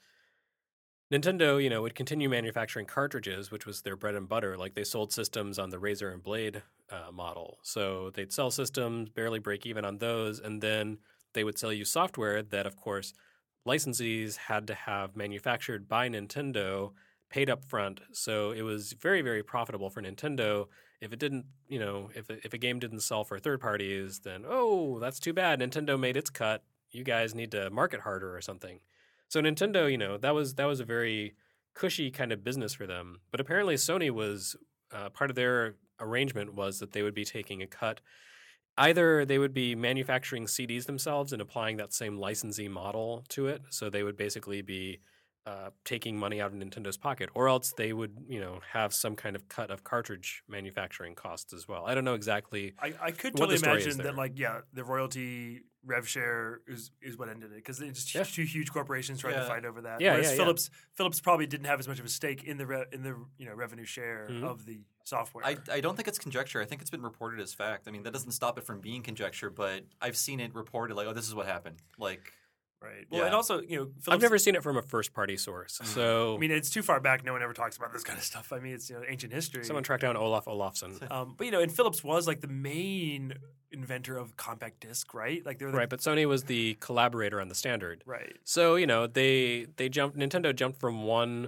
[SPEAKER 1] Nintendo, you know, would continue manufacturing cartridges, which was their bread and butter. Like they sold systems on the Razor and Blade uh, model, so they'd sell systems, barely break even on those, and then they would sell you software that, of course, licensees had to have manufactured by Nintendo, paid up front. So it was very, very profitable for Nintendo. If it didn't, you know, if if a game didn't sell for third parties, then oh, that's too bad. Nintendo made its cut. You guys need to market harder or something. So Nintendo, you know, that was that was a very cushy kind of business for them. But apparently Sony was uh, part of their arrangement was that they would be taking a cut. Either they would be manufacturing C Ds themselves and applying that same licensee model to it, so they would basically be uh, taking money out of Nintendo's pocket, or else they would, you know, have some kind of cut of cartridge manufacturing costs as well. I don't know exactly.
[SPEAKER 3] I, I could
[SPEAKER 1] What the
[SPEAKER 3] totally
[SPEAKER 1] story is
[SPEAKER 3] imagine
[SPEAKER 1] there.
[SPEAKER 3] that, like, yeah, the royalty rev share is, is what ended it because it's just
[SPEAKER 1] Yeah.
[SPEAKER 3] two huge corporations trying
[SPEAKER 2] Yeah.
[SPEAKER 3] to fight over that.
[SPEAKER 1] Yeah,
[SPEAKER 3] Whereas
[SPEAKER 1] yeah, yeah.
[SPEAKER 3] Philips Philips probably didn't have as much of a stake in the re, in the you know revenue share
[SPEAKER 1] Mhm.
[SPEAKER 3] of the software.
[SPEAKER 2] I, I don't think it's conjecture. I think it's been reported as fact. I mean, that doesn't stop it from being conjecture, but I've seen it reported like, oh, this is what happened. Like,
[SPEAKER 3] right. Well,
[SPEAKER 2] Yeah.
[SPEAKER 3] and also you know Philips,
[SPEAKER 1] I've never seen it from a first party source, so
[SPEAKER 3] I mean, it's too far back. No one ever talks about this kind of stuff. I mean, it's you know ancient history.
[SPEAKER 1] someone tracked down Olaf Olafsson.
[SPEAKER 3] Um, but you know, and Philips was like the main inventor of compact disc, right? Like they were the,
[SPEAKER 1] Right, but Sony was the collaborator on the standard.
[SPEAKER 3] right.
[SPEAKER 1] So, you know, they they jumped Nintendo jumped from one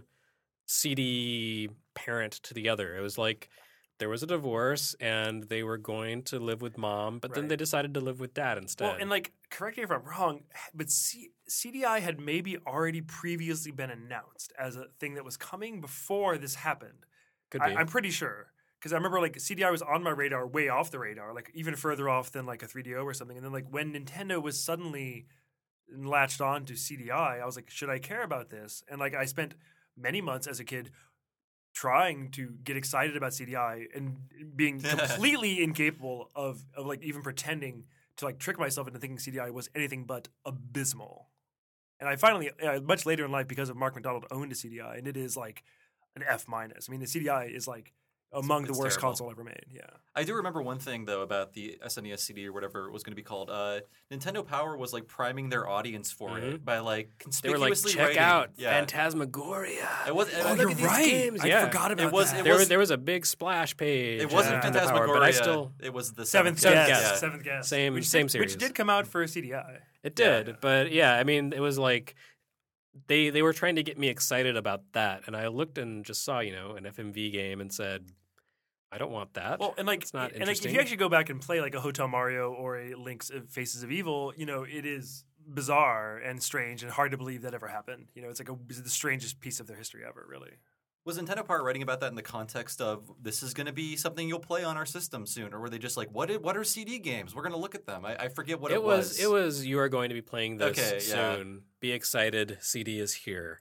[SPEAKER 1] C D parent to the other. It was like there was a divorce and they were going to live with mom, but then
[SPEAKER 3] Right.
[SPEAKER 1] they decided to live with dad instead.
[SPEAKER 3] Well, and like, correct me if I'm wrong, but C- CDI had maybe already previously been announced as a thing that was coming before this happened.
[SPEAKER 1] Could
[SPEAKER 3] I,
[SPEAKER 1] be.
[SPEAKER 3] I'm pretty sure because I remember like C D I was on my radar, way off the radar, like even further off than like a three D O or something. And then like when Nintendo was suddenly and latched on to C D I, I was like, should I care about this? And like I spent many months as a kid trying to get excited about C D I and being completely incapable of of like even pretending to like trick myself into thinking C D I was anything but abysmal. And I finally, uh, much later in life, because of Mark McDonald, owned a C D I, and it is like an F minus. I mean, the C D I is like among
[SPEAKER 2] It's
[SPEAKER 3] the worst
[SPEAKER 2] terrible.
[SPEAKER 3] console ever made. Yeah.
[SPEAKER 2] I do remember one thing though about the S N E S C D or whatever it was going to be called. Uh, Nintendo Power was like priming their audience for
[SPEAKER 1] Mhm.
[SPEAKER 2] it by like
[SPEAKER 1] They were like,
[SPEAKER 2] conspicuously
[SPEAKER 1] check
[SPEAKER 2] writing.
[SPEAKER 1] out
[SPEAKER 2] yeah.
[SPEAKER 1] Phantasmagoria.
[SPEAKER 2] It was.
[SPEAKER 3] Oh,
[SPEAKER 2] and
[SPEAKER 1] look
[SPEAKER 3] you're
[SPEAKER 1] at these
[SPEAKER 3] right.
[SPEAKER 1] games.
[SPEAKER 3] I
[SPEAKER 1] Yeah.
[SPEAKER 3] forgot about
[SPEAKER 2] It was-
[SPEAKER 3] that.
[SPEAKER 2] it
[SPEAKER 1] There
[SPEAKER 2] was-
[SPEAKER 1] was there was a big splash page.
[SPEAKER 2] It wasn't
[SPEAKER 1] on
[SPEAKER 3] Yeah.
[SPEAKER 1] Nintendo
[SPEAKER 2] Phantasmagoria.
[SPEAKER 1] Power, but I still
[SPEAKER 2] It was the
[SPEAKER 3] Seventh,
[SPEAKER 2] Seventh
[SPEAKER 3] guest.
[SPEAKER 1] Guest.
[SPEAKER 2] Yeah.
[SPEAKER 3] Seventh guest.
[SPEAKER 1] Same-
[SPEAKER 3] which
[SPEAKER 1] same
[SPEAKER 3] did,
[SPEAKER 1] series.
[SPEAKER 3] Which did come out for C D I.
[SPEAKER 1] it
[SPEAKER 2] Yeah.
[SPEAKER 1] did, but yeah, I mean, it was like they they were trying to get me excited about that, and I looked and just saw you know an F M V game and said, I don't want that.
[SPEAKER 3] Well, and like,
[SPEAKER 1] It's not
[SPEAKER 3] and like, if
[SPEAKER 1] interesting.
[SPEAKER 3] you actually go back and play like a Hotel Mario or a Link's uh, Faces of Evil, you know, it is bizarre and strange and hard to believe that ever happened. You know, it's like a, it's the strangest piece of their history ever, really.
[SPEAKER 2] Was Nintendo Power writing about that in the context of this is going to be something you'll play on our system soon, or were they just like, what? i- What are C D games? We're going to look at them. I, I forget what it,
[SPEAKER 1] it was. It was. You are going to be playing this
[SPEAKER 2] Okay, yeah.
[SPEAKER 1] soon. Be excited. C D is here.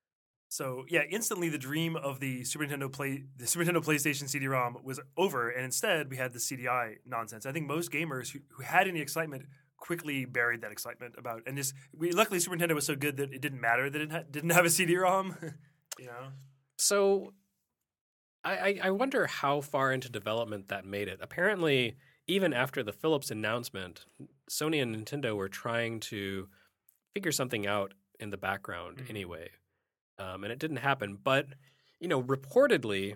[SPEAKER 3] So yeah, instantly the dream of the Super Nintendo play the Super Nintendo PlayStation C D-ROM was over, and instead we had the C D I nonsense. I think most gamers who, who had any excitement quickly buried that excitement about, and just we, luckily Super Nintendo was so good that it didn't matter that it ha- didn't have a C D-ROM. You know,
[SPEAKER 1] So, I, I I wonder how far into development that made it. Apparently, even after the Philips announcement, Sony and Nintendo were trying to figure something out in the background
[SPEAKER 3] Mhm.
[SPEAKER 1] anyway, um, and it didn't happen. But you know, reportedly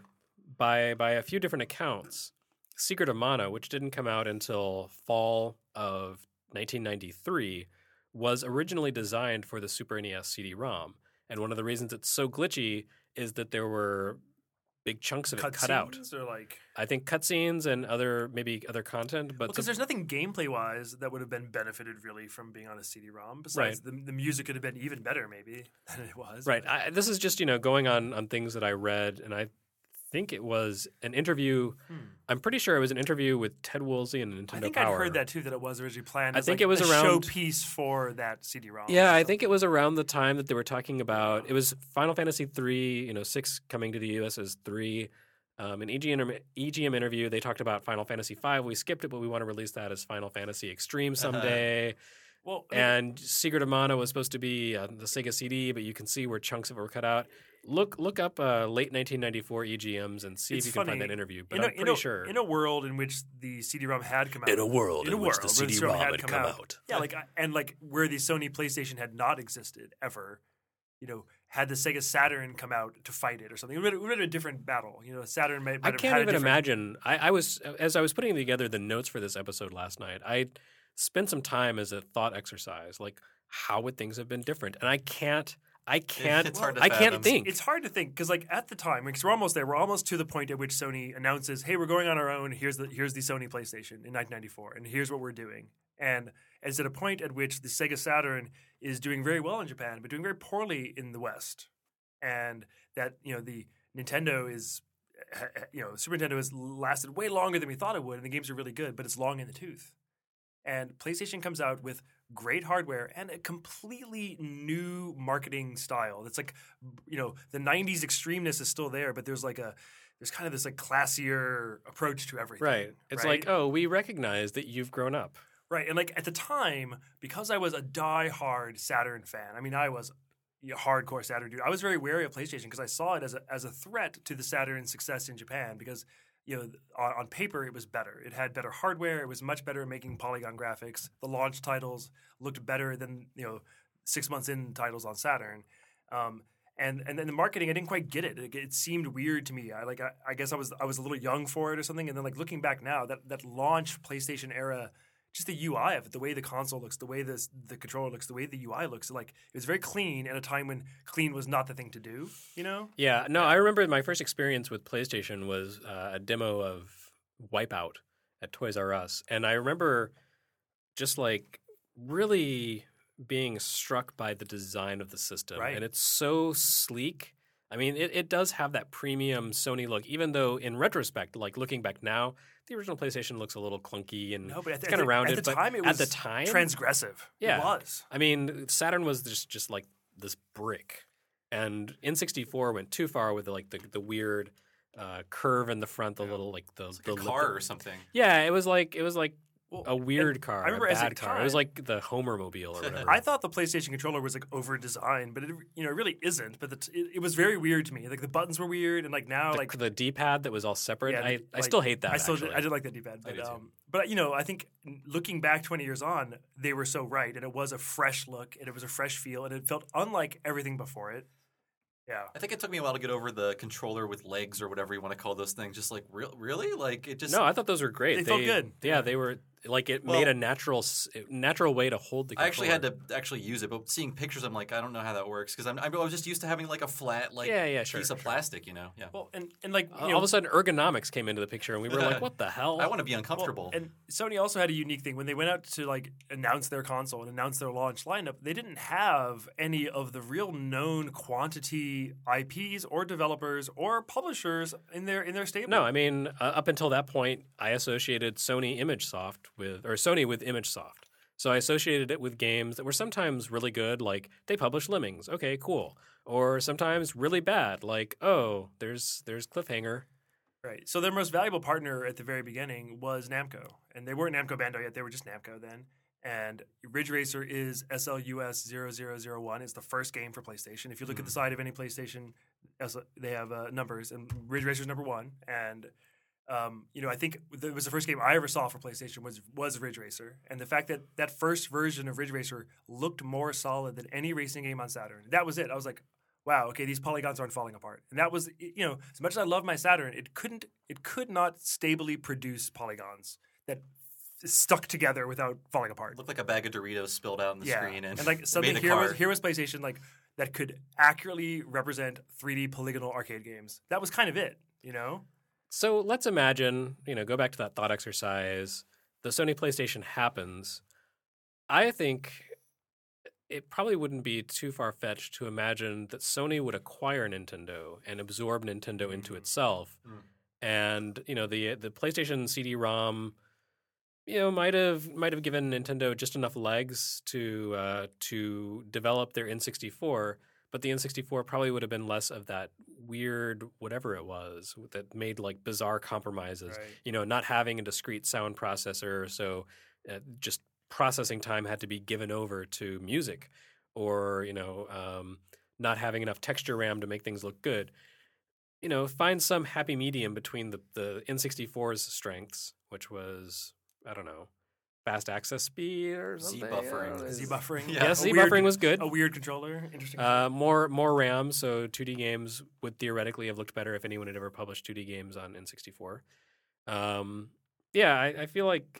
[SPEAKER 1] by by a few different accounts, Secret of Mana, which didn't come out until fall of nineteen ninety-three, was originally designed for the Super N E S C D-ROM. And one of the reasons it's so glitchy is that there were big chunks of it cut out.
[SPEAKER 3] cutscenes or like.
[SPEAKER 1] I think cutscenes and other maybe other content, but
[SPEAKER 3] Because
[SPEAKER 1] the-
[SPEAKER 3] there's nothing gameplay wise that would have been benefited really from being on a C D-ROM. Besides, the, the music could have been even better maybe than it was.
[SPEAKER 1] right. I, this is just you know going on on things that I read, and I think it was an interview.
[SPEAKER 3] Hmm.
[SPEAKER 1] I'm pretty sure it was an interview with Ted Woolsey and Nintendo
[SPEAKER 3] I think
[SPEAKER 1] Power.
[SPEAKER 3] I'd heard that too. That it was originally planned.
[SPEAKER 1] I
[SPEAKER 3] as
[SPEAKER 1] think
[SPEAKER 3] like
[SPEAKER 1] it was
[SPEAKER 3] a
[SPEAKER 1] around-
[SPEAKER 3] showpiece for that C D-ROM.
[SPEAKER 1] Yeah,
[SPEAKER 3] or
[SPEAKER 1] I think it
[SPEAKER 3] something.
[SPEAKER 1] was around the time that they were talking about. It was Final Fantasy three, you know, six coming to the U S as three. Um, in E G M, E G M interview, they talked about Final Fantasy five. We skipped it, but we want to release that as Final Fantasy Extreme someday.
[SPEAKER 3] Well, I mean,
[SPEAKER 1] And Secret of Mana was supposed to be uh, the Sega C D, but you can see where chunks of it were cut out. Look look up uh, late nineteen ninety-four E G Ms and see
[SPEAKER 3] It's
[SPEAKER 1] if you can find
[SPEAKER 3] funny.
[SPEAKER 1] that interview. But
[SPEAKER 3] in a,
[SPEAKER 1] I'm
[SPEAKER 3] in
[SPEAKER 1] pretty
[SPEAKER 3] a-
[SPEAKER 1] sure.
[SPEAKER 3] in a world in which the C D-ROM had come out,
[SPEAKER 1] in a world
[SPEAKER 3] in
[SPEAKER 1] in,
[SPEAKER 3] a
[SPEAKER 1] which
[SPEAKER 3] world
[SPEAKER 1] the
[SPEAKER 3] where
[SPEAKER 1] C D
[SPEAKER 3] the
[SPEAKER 1] ROM
[SPEAKER 3] had
[SPEAKER 1] had
[SPEAKER 3] come
[SPEAKER 1] come
[SPEAKER 3] out.
[SPEAKER 1] out.
[SPEAKER 3] yeah, like and like where the Sony PlayStation had not existed ever. You know, had the Sega Saturn come out to fight it or something, it would have been a different battle. You know, Saturn might, might
[SPEAKER 1] I
[SPEAKER 3] have
[SPEAKER 1] can't
[SPEAKER 3] had a
[SPEAKER 1] even
[SPEAKER 3] different-
[SPEAKER 1] imagine. I, I was as I was putting together the notes for this episode last night. I spent some time as a thought exercise, like how would things have been different? And I can't. I can't.
[SPEAKER 2] It's hard to
[SPEAKER 1] I can't
[SPEAKER 2] fathom.
[SPEAKER 1] think.
[SPEAKER 3] It's hard to think because, like, at the time, because we're almost there, we're almost to the point at which Sony announces, "Hey, we're going on our own. Here's the here's the Sony PlayStation in nineteen ninety-four, and here's what we're doing." And it's at a point at which the Sega Saturn is doing very well in Japan, but doing very poorly in the West, and that you know the Nintendo is, ha- ha- you know, Super Nintendo has lasted way longer than we thought it would, and the games are really good, but it's long in the tooth. And PlayStation comes out with great hardware and a completely new marketing style. That's like, you know, the nineties extremeness is still there, but there's like a there's kind of this like classier approach to everything.
[SPEAKER 1] right. It's
[SPEAKER 3] right?
[SPEAKER 1] like, oh, we recognize that you've grown up.
[SPEAKER 3] Right. And like at the time, because I was a die-hard Saturn fan, I mean, I was a hardcore Saturn dude. I was very wary of PlayStation because I saw it as a as a threat to the Saturn's success in Japan because you know, on, on paper, it was better. It had better hardware. It was much better at making polygon graphics. The launch titles looked better than, you know, six months in titles on Saturn. Um, and and then the marketing, I didn't quite get it. It, it seemed weird to me. I like, I, I guess I was I was a little young for it or something. And then like looking back now, that that launch PlayStation era, just the U I of it, the way the console looks, the way this the controller looks, the way the U I looks, like it was very clean at a time when clean was not the thing to do. You know?
[SPEAKER 1] Yeah, no, I remember my first experience with PlayStation was uh, a demo of Wipeout at Toys R Us. And I remember just like really being struck by the design of the system.
[SPEAKER 3] Right.
[SPEAKER 1] And it's so sleek. I mean, it, it does have that premium Sony look, even though in retrospect, like looking back now, the original PlayStation looks a little clunky and
[SPEAKER 3] No, but at the,
[SPEAKER 1] it's kind of rounded.
[SPEAKER 3] At the
[SPEAKER 1] but
[SPEAKER 3] time, it
[SPEAKER 1] at
[SPEAKER 3] was
[SPEAKER 1] the time,
[SPEAKER 3] transgressive.
[SPEAKER 1] Yeah.
[SPEAKER 3] It was.
[SPEAKER 1] I mean, Saturn was just, just like this brick, and N sixty-four went too far with like the the weird uh, curve in the front, the
[SPEAKER 2] Yeah.
[SPEAKER 1] little like the
[SPEAKER 2] It's
[SPEAKER 1] the
[SPEAKER 2] like a
[SPEAKER 1] lip
[SPEAKER 2] car
[SPEAKER 1] that-
[SPEAKER 2] or something.
[SPEAKER 1] Yeah, it was like it was like
[SPEAKER 3] Well,
[SPEAKER 1] a weird
[SPEAKER 3] and
[SPEAKER 1] car,
[SPEAKER 3] I remember
[SPEAKER 1] a
[SPEAKER 3] as a
[SPEAKER 1] bad car. It was
[SPEAKER 3] time-
[SPEAKER 1] like the Homer mobile or whatever.
[SPEAKER 3] I thought the PlayStation controller was like over designed, but it you know it really isn't. But the t- it, it was very weird to me. Like the buttons were weird, and like now
[SPEAKER 1] the,
[SPEAKER 3] like
[SPEAKER 1] the D-pad that was all separate.
[SPEAKER 3] Yeah,
[SPEAKER 1] I,
[SPEAKER 3] the-
[SPEAKER 1] I
[SPEAKER 3] like,
[SPEAKER 1] still hate that.
[SPEAKER 3] I still did,
[SPEAKER 1] actually.
[SPEAKER 3] I did like the D-pad,
[SPEAKER 2] I
[SPEAKER 3] but
[SPEAKER 2] do too.
[SPEAKER 3] um, but you know I think looking back twenty years on, they were so right, and it was a fresh look, and it was a fresh feel, and it felt unlike everything before it. Yeah.
[SPEAKER 2] I think it took me a while to get over the controller with legs or whatever you want to call those things. Just like, real, really? Like, it just.
[SPEAKER 1] No, I thought those were great.
[SPEAKER 3] They felt good.
[SPEAKER 1] Yeah, they were like it
[SPEAKER 2] Well-
[SPEAKER 1] made a natural s- natural way to hold the
[SPEAKER 2] I
[SPEAKER 1] controller.
[SPEAKER 2] actually had to actually use it, but seeing pictures, I'm like, I don't know how that works because I'm I was just used to having like a flat like
[SPEAKER 1] Yeah, yeah, sure,
[SPEAKER 2] piece of
[SPEAKER 1] sure.
[SPEAKER 2] plastic, you know. Yeah,
[SPEAKER 3] Well, and and like
[SPEAKER 1] Uh,
[SPEAKER 3] you know,
[SPEAKER 1] all of a sudden ergonomics came into the picture, and we were like, "What the hell?"
[SPEAKER 2] I want to be
[SPEAKER 3] well,
[SPEAKER 2] uncomfortable.
[SPEAKER 3] and Sony also had a unique thing when they went out to like announce their console and announce their launch lineup. They didn't have any of the real known quantity I Ps or developers or publishers in their in their stable.
[SPEAKER 1] No, I mean, uh, up until that point, I associated Sony ImageSoft with, or Sony with ImageSoft. So I associated it with games that were sometimes really good, like they publish Lemmings. Okay, cool. Or sometimes really bad, like oh, there's there's Cliffhanger.
[SPEAKER 3] Right. So their most valuable partner at the very beginning was Namco, and they weren't Namco Bandai yet; they were just Namco then. And Ridge Racer is S L U S zero zero zero one. It's the first game for PlayStation. If you look at the side of any PlayStation, S- they have uh, numbers, and Ridge Racer is number one. And um, you know, I think it was the first game I ever saw for PlayStation was was Ridge Racer, and the fact that that first version of Ridge Racer looked more solid than any racing game on Saturn. That was it. I was like, wow, okay, these polygons aren't falling apart. And that was, you know, as much as I love my Saturn, it couldn't, it could not stably produce polygons that f- stuck together without falling apart.
[SPEAKER 2] It looked like a bag of Doritos spilled out on the
[SPEAKER 3] yeah,
[SPEAKER 2] screen, and,
[SPEAKER 3] and like something
[SPEAKER 2] made a
[SPEAKER 3] here
[SPEAKER 2] car.
[SPEAKER 3] was here was PlayStation like that could accurately represent three D polygonal arcade games. That was kind of it, you know.
[SPEAKER 1] So let's imagine, you know, go back to that thought exercise. The Sony PlayStation happens. I think it probably wouldn't be too far fetched to imagine that Sony would acquire Nintendo and absorb Nintendo into itself.
[SPEAKER 2] Mm.
[SPEAKER 1] And you know, the the PlayStation C D-ROM, you know, might have might have given Nintendo just enough legs to uh, to develop their N sixty-four. But the N sixty-four probably would have been less of that weird whatever it was that made like bizarre compromises.
[SPEAKER 3] Right.
[SPEAKER 1] You know, not having a discrete sound processor, so uh, just processing time had to be given over to music, or you know, um, not having enough texture RAM to make things look good. You know, find some happy medium between the the N sixty-four's strengths, which was I don't know, fast access speed or
[SPEAKER 2] Z
[SPEAKER 1] something.
[SPEAKER 2] buffering.
[SPEAKER 1] I don't know.
[SPEAKER 3] Z buffering,
[SPEAKER 2] Yeah,
[SPEAKER 1] Yeah,
[SPEAKER 3] a
[SPEAKER 1] Z
[SPEAKER 3] weird-
[SPEAKER 1] buffering was good.
[SPEAKER 3] a weird controller. Interesting.
[SPEAKER 1] Uh, more more RAM, so two D games would theoretically have looked better if anyone had ever published two D games on N sixty-four. Um, yeah, I, I feel like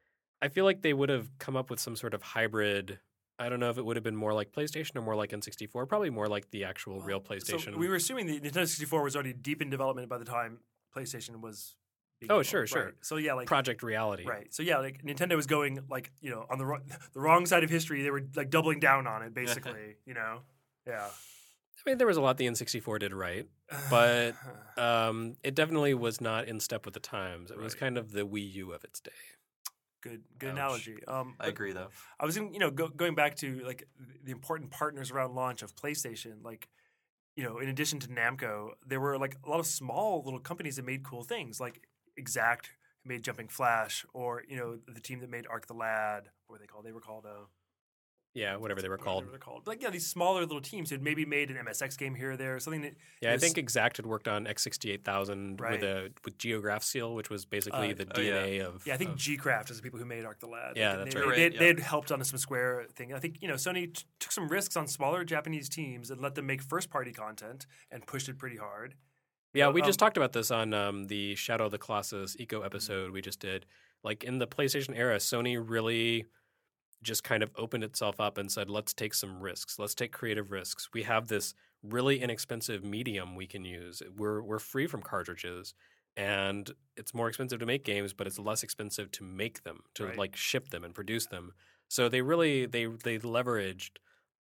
[SPEAKER 1] I feel like they would have come up with some sort of hybrid. I don't know if it would have been more like PlayStation or more like N sixty-four. Probably more like the actual real PlayStation.
[SPEAKER 3] So we were assuming the Nintendo sixty-four was already deep in development by the time PlayStation was. being
[SPEAKER 1] Oh,
[SPEAKER 3] developed,
[SPEAKER 1] sure, sure.
[SPEAKER 3] right. So yeah, like
[SPEAKER 1] Project Reality.
[SPEAKER 3] right. So yeah, like Nintendo was going like you know on the wrong, the wrong side of history. They were like doubling down on it, basically. you know, yeah.
[SPEAKER 1] I mean, there was a lot the N sixty-four did right, but um, it definitely was not in step with the times. It was
[SPEAKER 3] Right.
[SPEAKER 1] kind of the Wii U of its day.
[SPEAKER 3] good good
[SPEAKER 2] Ouch.
[SPEAKER 3] analogy. Um,
[SPEAKER 2] I
[SPEAKER 3] but
[SPEAKER 2] agree, though.
[SPEAKER 3] I was in, you know go, going back to like the important partners around launch of PlayStation, like. You know, in addition to Namco, there were like a lot of small little companies that made cool things, like Exact who made Jumping Flash, or you know the team that made Arc the Lad. What were they called? They were called uh,
[SPEAKER 1] Yeah, whatever they were
[SPEAKER 3] whatever
[SPEAKER 1] called.
[SPEAKER 3] They're called. Like yeah, these smaller little teams who had maybe made an M S X game here or there, or something that
[SPEAKER 1] Yeah, I
[SPEAKER 3] was-
[SPEAKER 1] think Exact had worked on X sixty-eight thousand
[SPEAKER 3] Right.
[SPEAKER 1] with a with Geograph Seal, which was basically
[SPEAKER 3] Uh,
[SPEAKER 1] the
[SPEAKER 2] oh,
[SPEAKER 1] D N A of.
[SPEAKER 3] Yeah, I think
[SPEAKER 1] of-
[SPEAKER 3] G-Craft is the people who made Arc the Lad.
[SPEAKER 1] Yeah,
[SPEAKER 3] Like,
[SPEAKER 1] that's
[SPEAKER 3] they,
[SPEAKER 1] right.
[SPEAKER 3] They,
[SPEAKER 2] Right,
[SPEAKER 3] they,
[SPEAKER 2] yeah.
[SPEAKER 3] would helped on some Square thing. I think you know Sony t- took some risks on smaller Japanese teams and let them make first-party content and pushed it pretty hard.
[SPEAKER 1] yeah, we
[SPEAKER 3] um,
[SPEAKER 1] just talked about this on um, the Shadow of the Colossus Eco episode we just did. Like in the PlayStation era, Sony really just kind of opened itself up and said, "Let's take some risks. Let's take creative risks. We have this really inexpensive medium we can use. We're we're free from cartridges." And it's more expensive to make games, but it's less expensive to make them, to
[SPEAKER 3] Right.
[SPEAKER 1] like ship them and produce them. So they really they they leveraged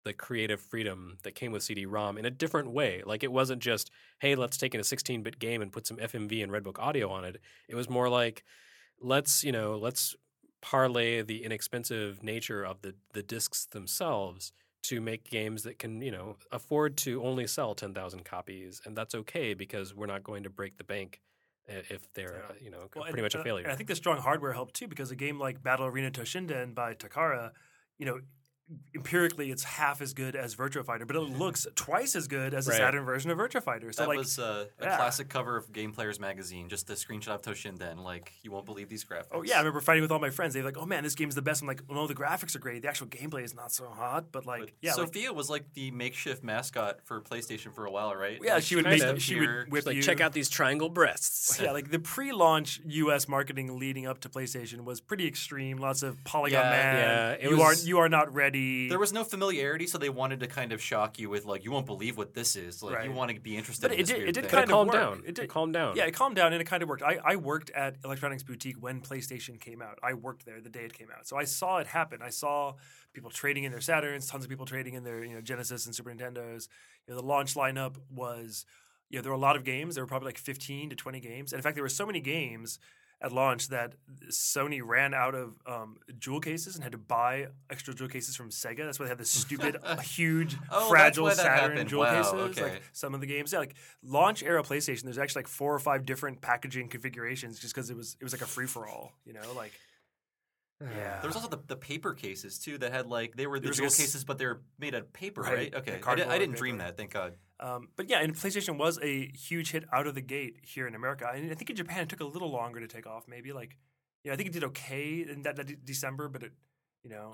[SPEAKER 1] the creative freedom that came with C D ROM in a different way. Like it wasn't just, hey, let's take in a sixteen-bit game and put some F M V and Redbook audio on it. It was more like, let's, you know, let's parlay the inexpensive nature of the, the discs themselves to make games that can, you know, afford to only sell ten thousand copies. And that's okay because we're not going to break the bank if they're,
[SPEAKER 3] Yeah.
[SPEAKER 1] uh, you know,
[SPEAKER 3] Well,
[SPEAKER 1] pretty
[SPEAKER 3] and,
[SPEAKER 1] much a
[SPEAKER 3] uh,
[SPEAKER 1] failure.
[SPEAKER 3] And I think the strong hardware helped too, because a game like Battle Arena Toshinden by Takara, you know, empirically it's half as good as Virtua Fighter, but it looks twice as good as the
[SPEAKER 1] Right.
[SPEAKER 3] Saturn version of Virtua Fighter. So
[SPEAKER 2] that
[SPEAKER 3] like,
[SPEAKER 2] was uh, a
[SPEAKER 3] yeah.
[SPEAKER 2] classic cover of Game Players magazine, just a screenshot of Toshinden. Like, you won't believe these graphics.
[SPEAKER 3] oh yeah, I remember fighting with all my friends. They're like, "Oh man, this game's the best." I'm like, "Well, no, the graphics are great. The actual gameplay is not so hot, but like,
[SPEAKER 2] But
[SPEAKER 3] yeah, like,
[SPEAKER 2] Sophia was like the makeshift mascot for PlayStation for a while, right?
[SPEAKER 3] yeah."
[SPEAKER 2] Like,
[SPEAKER 3] She would
[SPEAKER 1] kind
[SPEAKER 3] make,
[SPEAKER 1] of.
[SPEAKER 3] she
[SPEAKER 2] Here.
[SPEAKER 3] would whip
[SPEAKER 1] It's like,
[SPEAKER 3] you.
[SPEAKER 1] check out these triangle breasts.
[SPEAKER 3] Yeah, like the pre-launch U S marketing leading up to PlayStation was pretty extreme. Lots of Polygon
[SPEAKER 2] Yeah,
[SPEAKER 3] Man.
[SPEAKER 1] yeah, it
[SPEAKER 3] you
[SPEAKER 1] was-
[SPEAKER 3] are you are not ready.
[SPEAKER 2] There was no familiarity, so they wanted to kind of shock you with like, you won't believe what this is. Like,
[SPEAKER 3] Right.
[SPEAKER 2] you want to be interested.
[SPEAKER 3] But
[SPEAKER 2] in
[SPEAKER 3] it
[SPEAKER 2] this
[SPEAKER 3] did-
[SPEAKER 2] weird
[SPEAKER 3] it did
[SPEAKER 2] thing.
[SPEAKER 1] But it
[SPEAKER 3] kind of
[SPEAKER 1] calmed
[SPEAKER 3] work.
[SPEAKER 1] down.
[SPEAKER 3] It
[SPEAKER 1] It,
[SPEAKER 3] did-
[SPEAKER 1] calmed down.
[SPEAKER 3] Yeah, it calmed down and it kind of worked. I, I worked at Electronics Boutique when PlayStation came out. I worked there the day it came out. So I saw it happen. I saw people trading in their Saturns, tons of people trading in their you know Genesis and Super Nintendos. You know, the launch lineup was, you know, there were a lot of games. There were probably like fifteen to twenty games. And in fact, there were so many games at launch that Sony ran out of um, jewel cases and had to buy extra jewel cases from Sega. That's why they had this stupid, huge,
[SPEAKER 2] Oh, that's
[SPEAKER 3] fragile
[SPEAKER 2] why that
[SPEAKER 3] Saturn
[SPEAKER 2] happened.
[SPEAKER 3] jewel
[SPEAKER 2] Wow,
[SPEAKER 3] cases.
[SPEAKER 2] okay.
[SPEAKER 3] Like some of the games, yeah, like launch era PlayStation. There's actually like four or five different packaging configurations just because it was it was like a free for all. You know, like yeah.
[SPEAKER 2] There was also the, the paper cases too that had like they were the
[SPEAKER 3] There was
[SPEAKER 2] jewel
[SPEAKER 3] like a s-
[SPEAKER 2] cases, but they were made out of paper,
[SPEAKER 3] Right,
[SPEAKER 2] right? Okay,
[SPEAKER 3] yeah,
[SPEAKER 2] I, did,
[SPEAKER 3] cardboard
[SPEAKER 2] I didn't dream
[SPEAKER 3] paper.
[SPEAKER 2] that. Thank God.
[SPEAKER 3] Um, but yeah, and PlayStation was a huge hit out of the gate here in America. And I think in Japan it took a little longer to take off. Maybe like, yeah, I think it did okay in that, that de- December, but it, you know,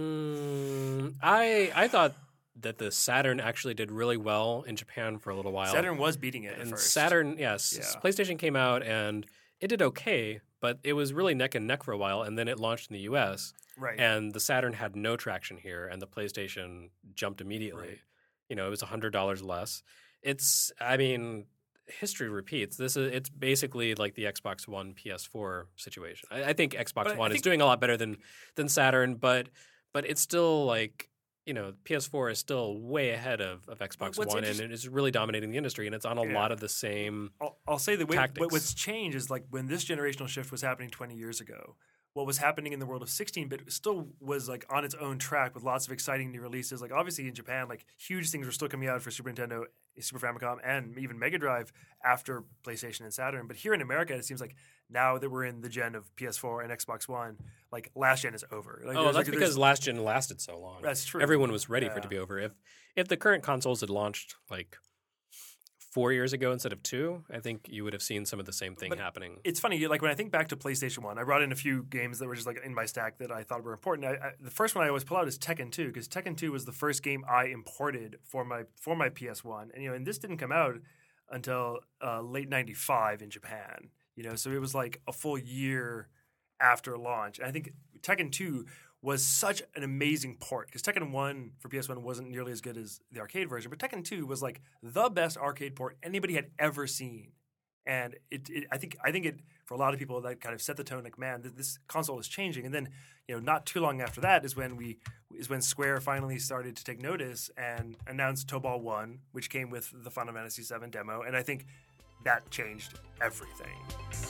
[SPEAKER 1] Mm, I I thought that the Saturn actually did really well in Japan for a little while.
[SPEAKER 3] Saturn was beating it at
[SPEAKER 1] and
[SPEAKER 3] first.
[SPEAKER 1] Saturn, yes,
[SPEAKER 3] Yeah.
[SPEAKER 1] PlayStation came out and it did okay, but it was really neck and neck for a while, and then it launched in the U S
[SPEAKER 3] right?
[SPEAKER 1] and the Saturn had no traction here, and the PlayStation jumped immediately.
[SPEAKER 3] Right.
[SPEAKER 1] You know, it was a hundred dollars less. It's, I mean, history repeats. This is it's basically like the Xbox One P S four situation. I, I think Xbox
[SPEAKER 3] But I
[SPEAKER 1] One is
[SPEAKER 3] think-
[SPEAKER 1] doing a lot better than than Saturn, but but it's still like, you know, P S four is still way ahead of, of Xbox
[SPEAKER 3] what's
[SPEAKER 1] One, and
[SPEAKER 3] interest-
[SPEAKER 1] it is really dominating the industry, and it's on a
[SPEAKER 3] Yeah.
[SPEAKER 1] lot of the same.
[SPEAKER 3] I'll, I'll say the way
[SPEAKER 1] Tactics.
[SPEAKER 3] what, what's changed is like when this generational shift was happening twenty years ago, what was happening in the world of sixteen-bit still was like on its own track with lots of exciting new releases. Like obviously in Japan, like huge things were still coming out for Super Nintendo, Super Famicom, and even Mega Drive after PlayStation and Saturn. But here in America, it seems like now that we're in the gen of P S four and Xbox One, like last gen is over. Like,
[SPEAKER 1] Oh,
[SPEAKER 3] there's,
[SPEAKER 1] that's
[SPEAKER 3] like,
[SPEAKER 1] because
[SPEAKER 3] there's-
[SPEAKER 1] last gen lasted so long.
[SPEAKER 3] That's true.
[SPEAKER 1] Everyone was ready for it
[SPEAKER 3] Yeah.
[SPEAKER 1] to be over. If if the current consoles had launched like four years ago instead of two, I think you would have seen some of the same thing
[SPEAKER 3] But
[SPEAKER 1] happening.
[SPEAKER 3] It's funny, like when I think back to PlayStation One, I brought in a few games that were just like in my stack that I thought were important. I, I, the first one I always pull out is Tekken two because Tekken two was the first game I imported for my for my P S One, and you know, and this didn't come out until uh, late ninety-five in Japan. You know, so it was like a full year after launch. And I think Tekken two was such an amazing port because Tekken one for P S one wasn't nearly as good as the arcade version, but Tekken two was like the best arcade port anybody had ever seen. And it, it, I think, I think it for a lot of people that kind of set the tone. Like, man, th- this console is changing. And then, you know, not too long after that is when we is when Square finally started to take notice and announced Tobal One, which came with the Final Fantasy seven demo. And I think that changed everything.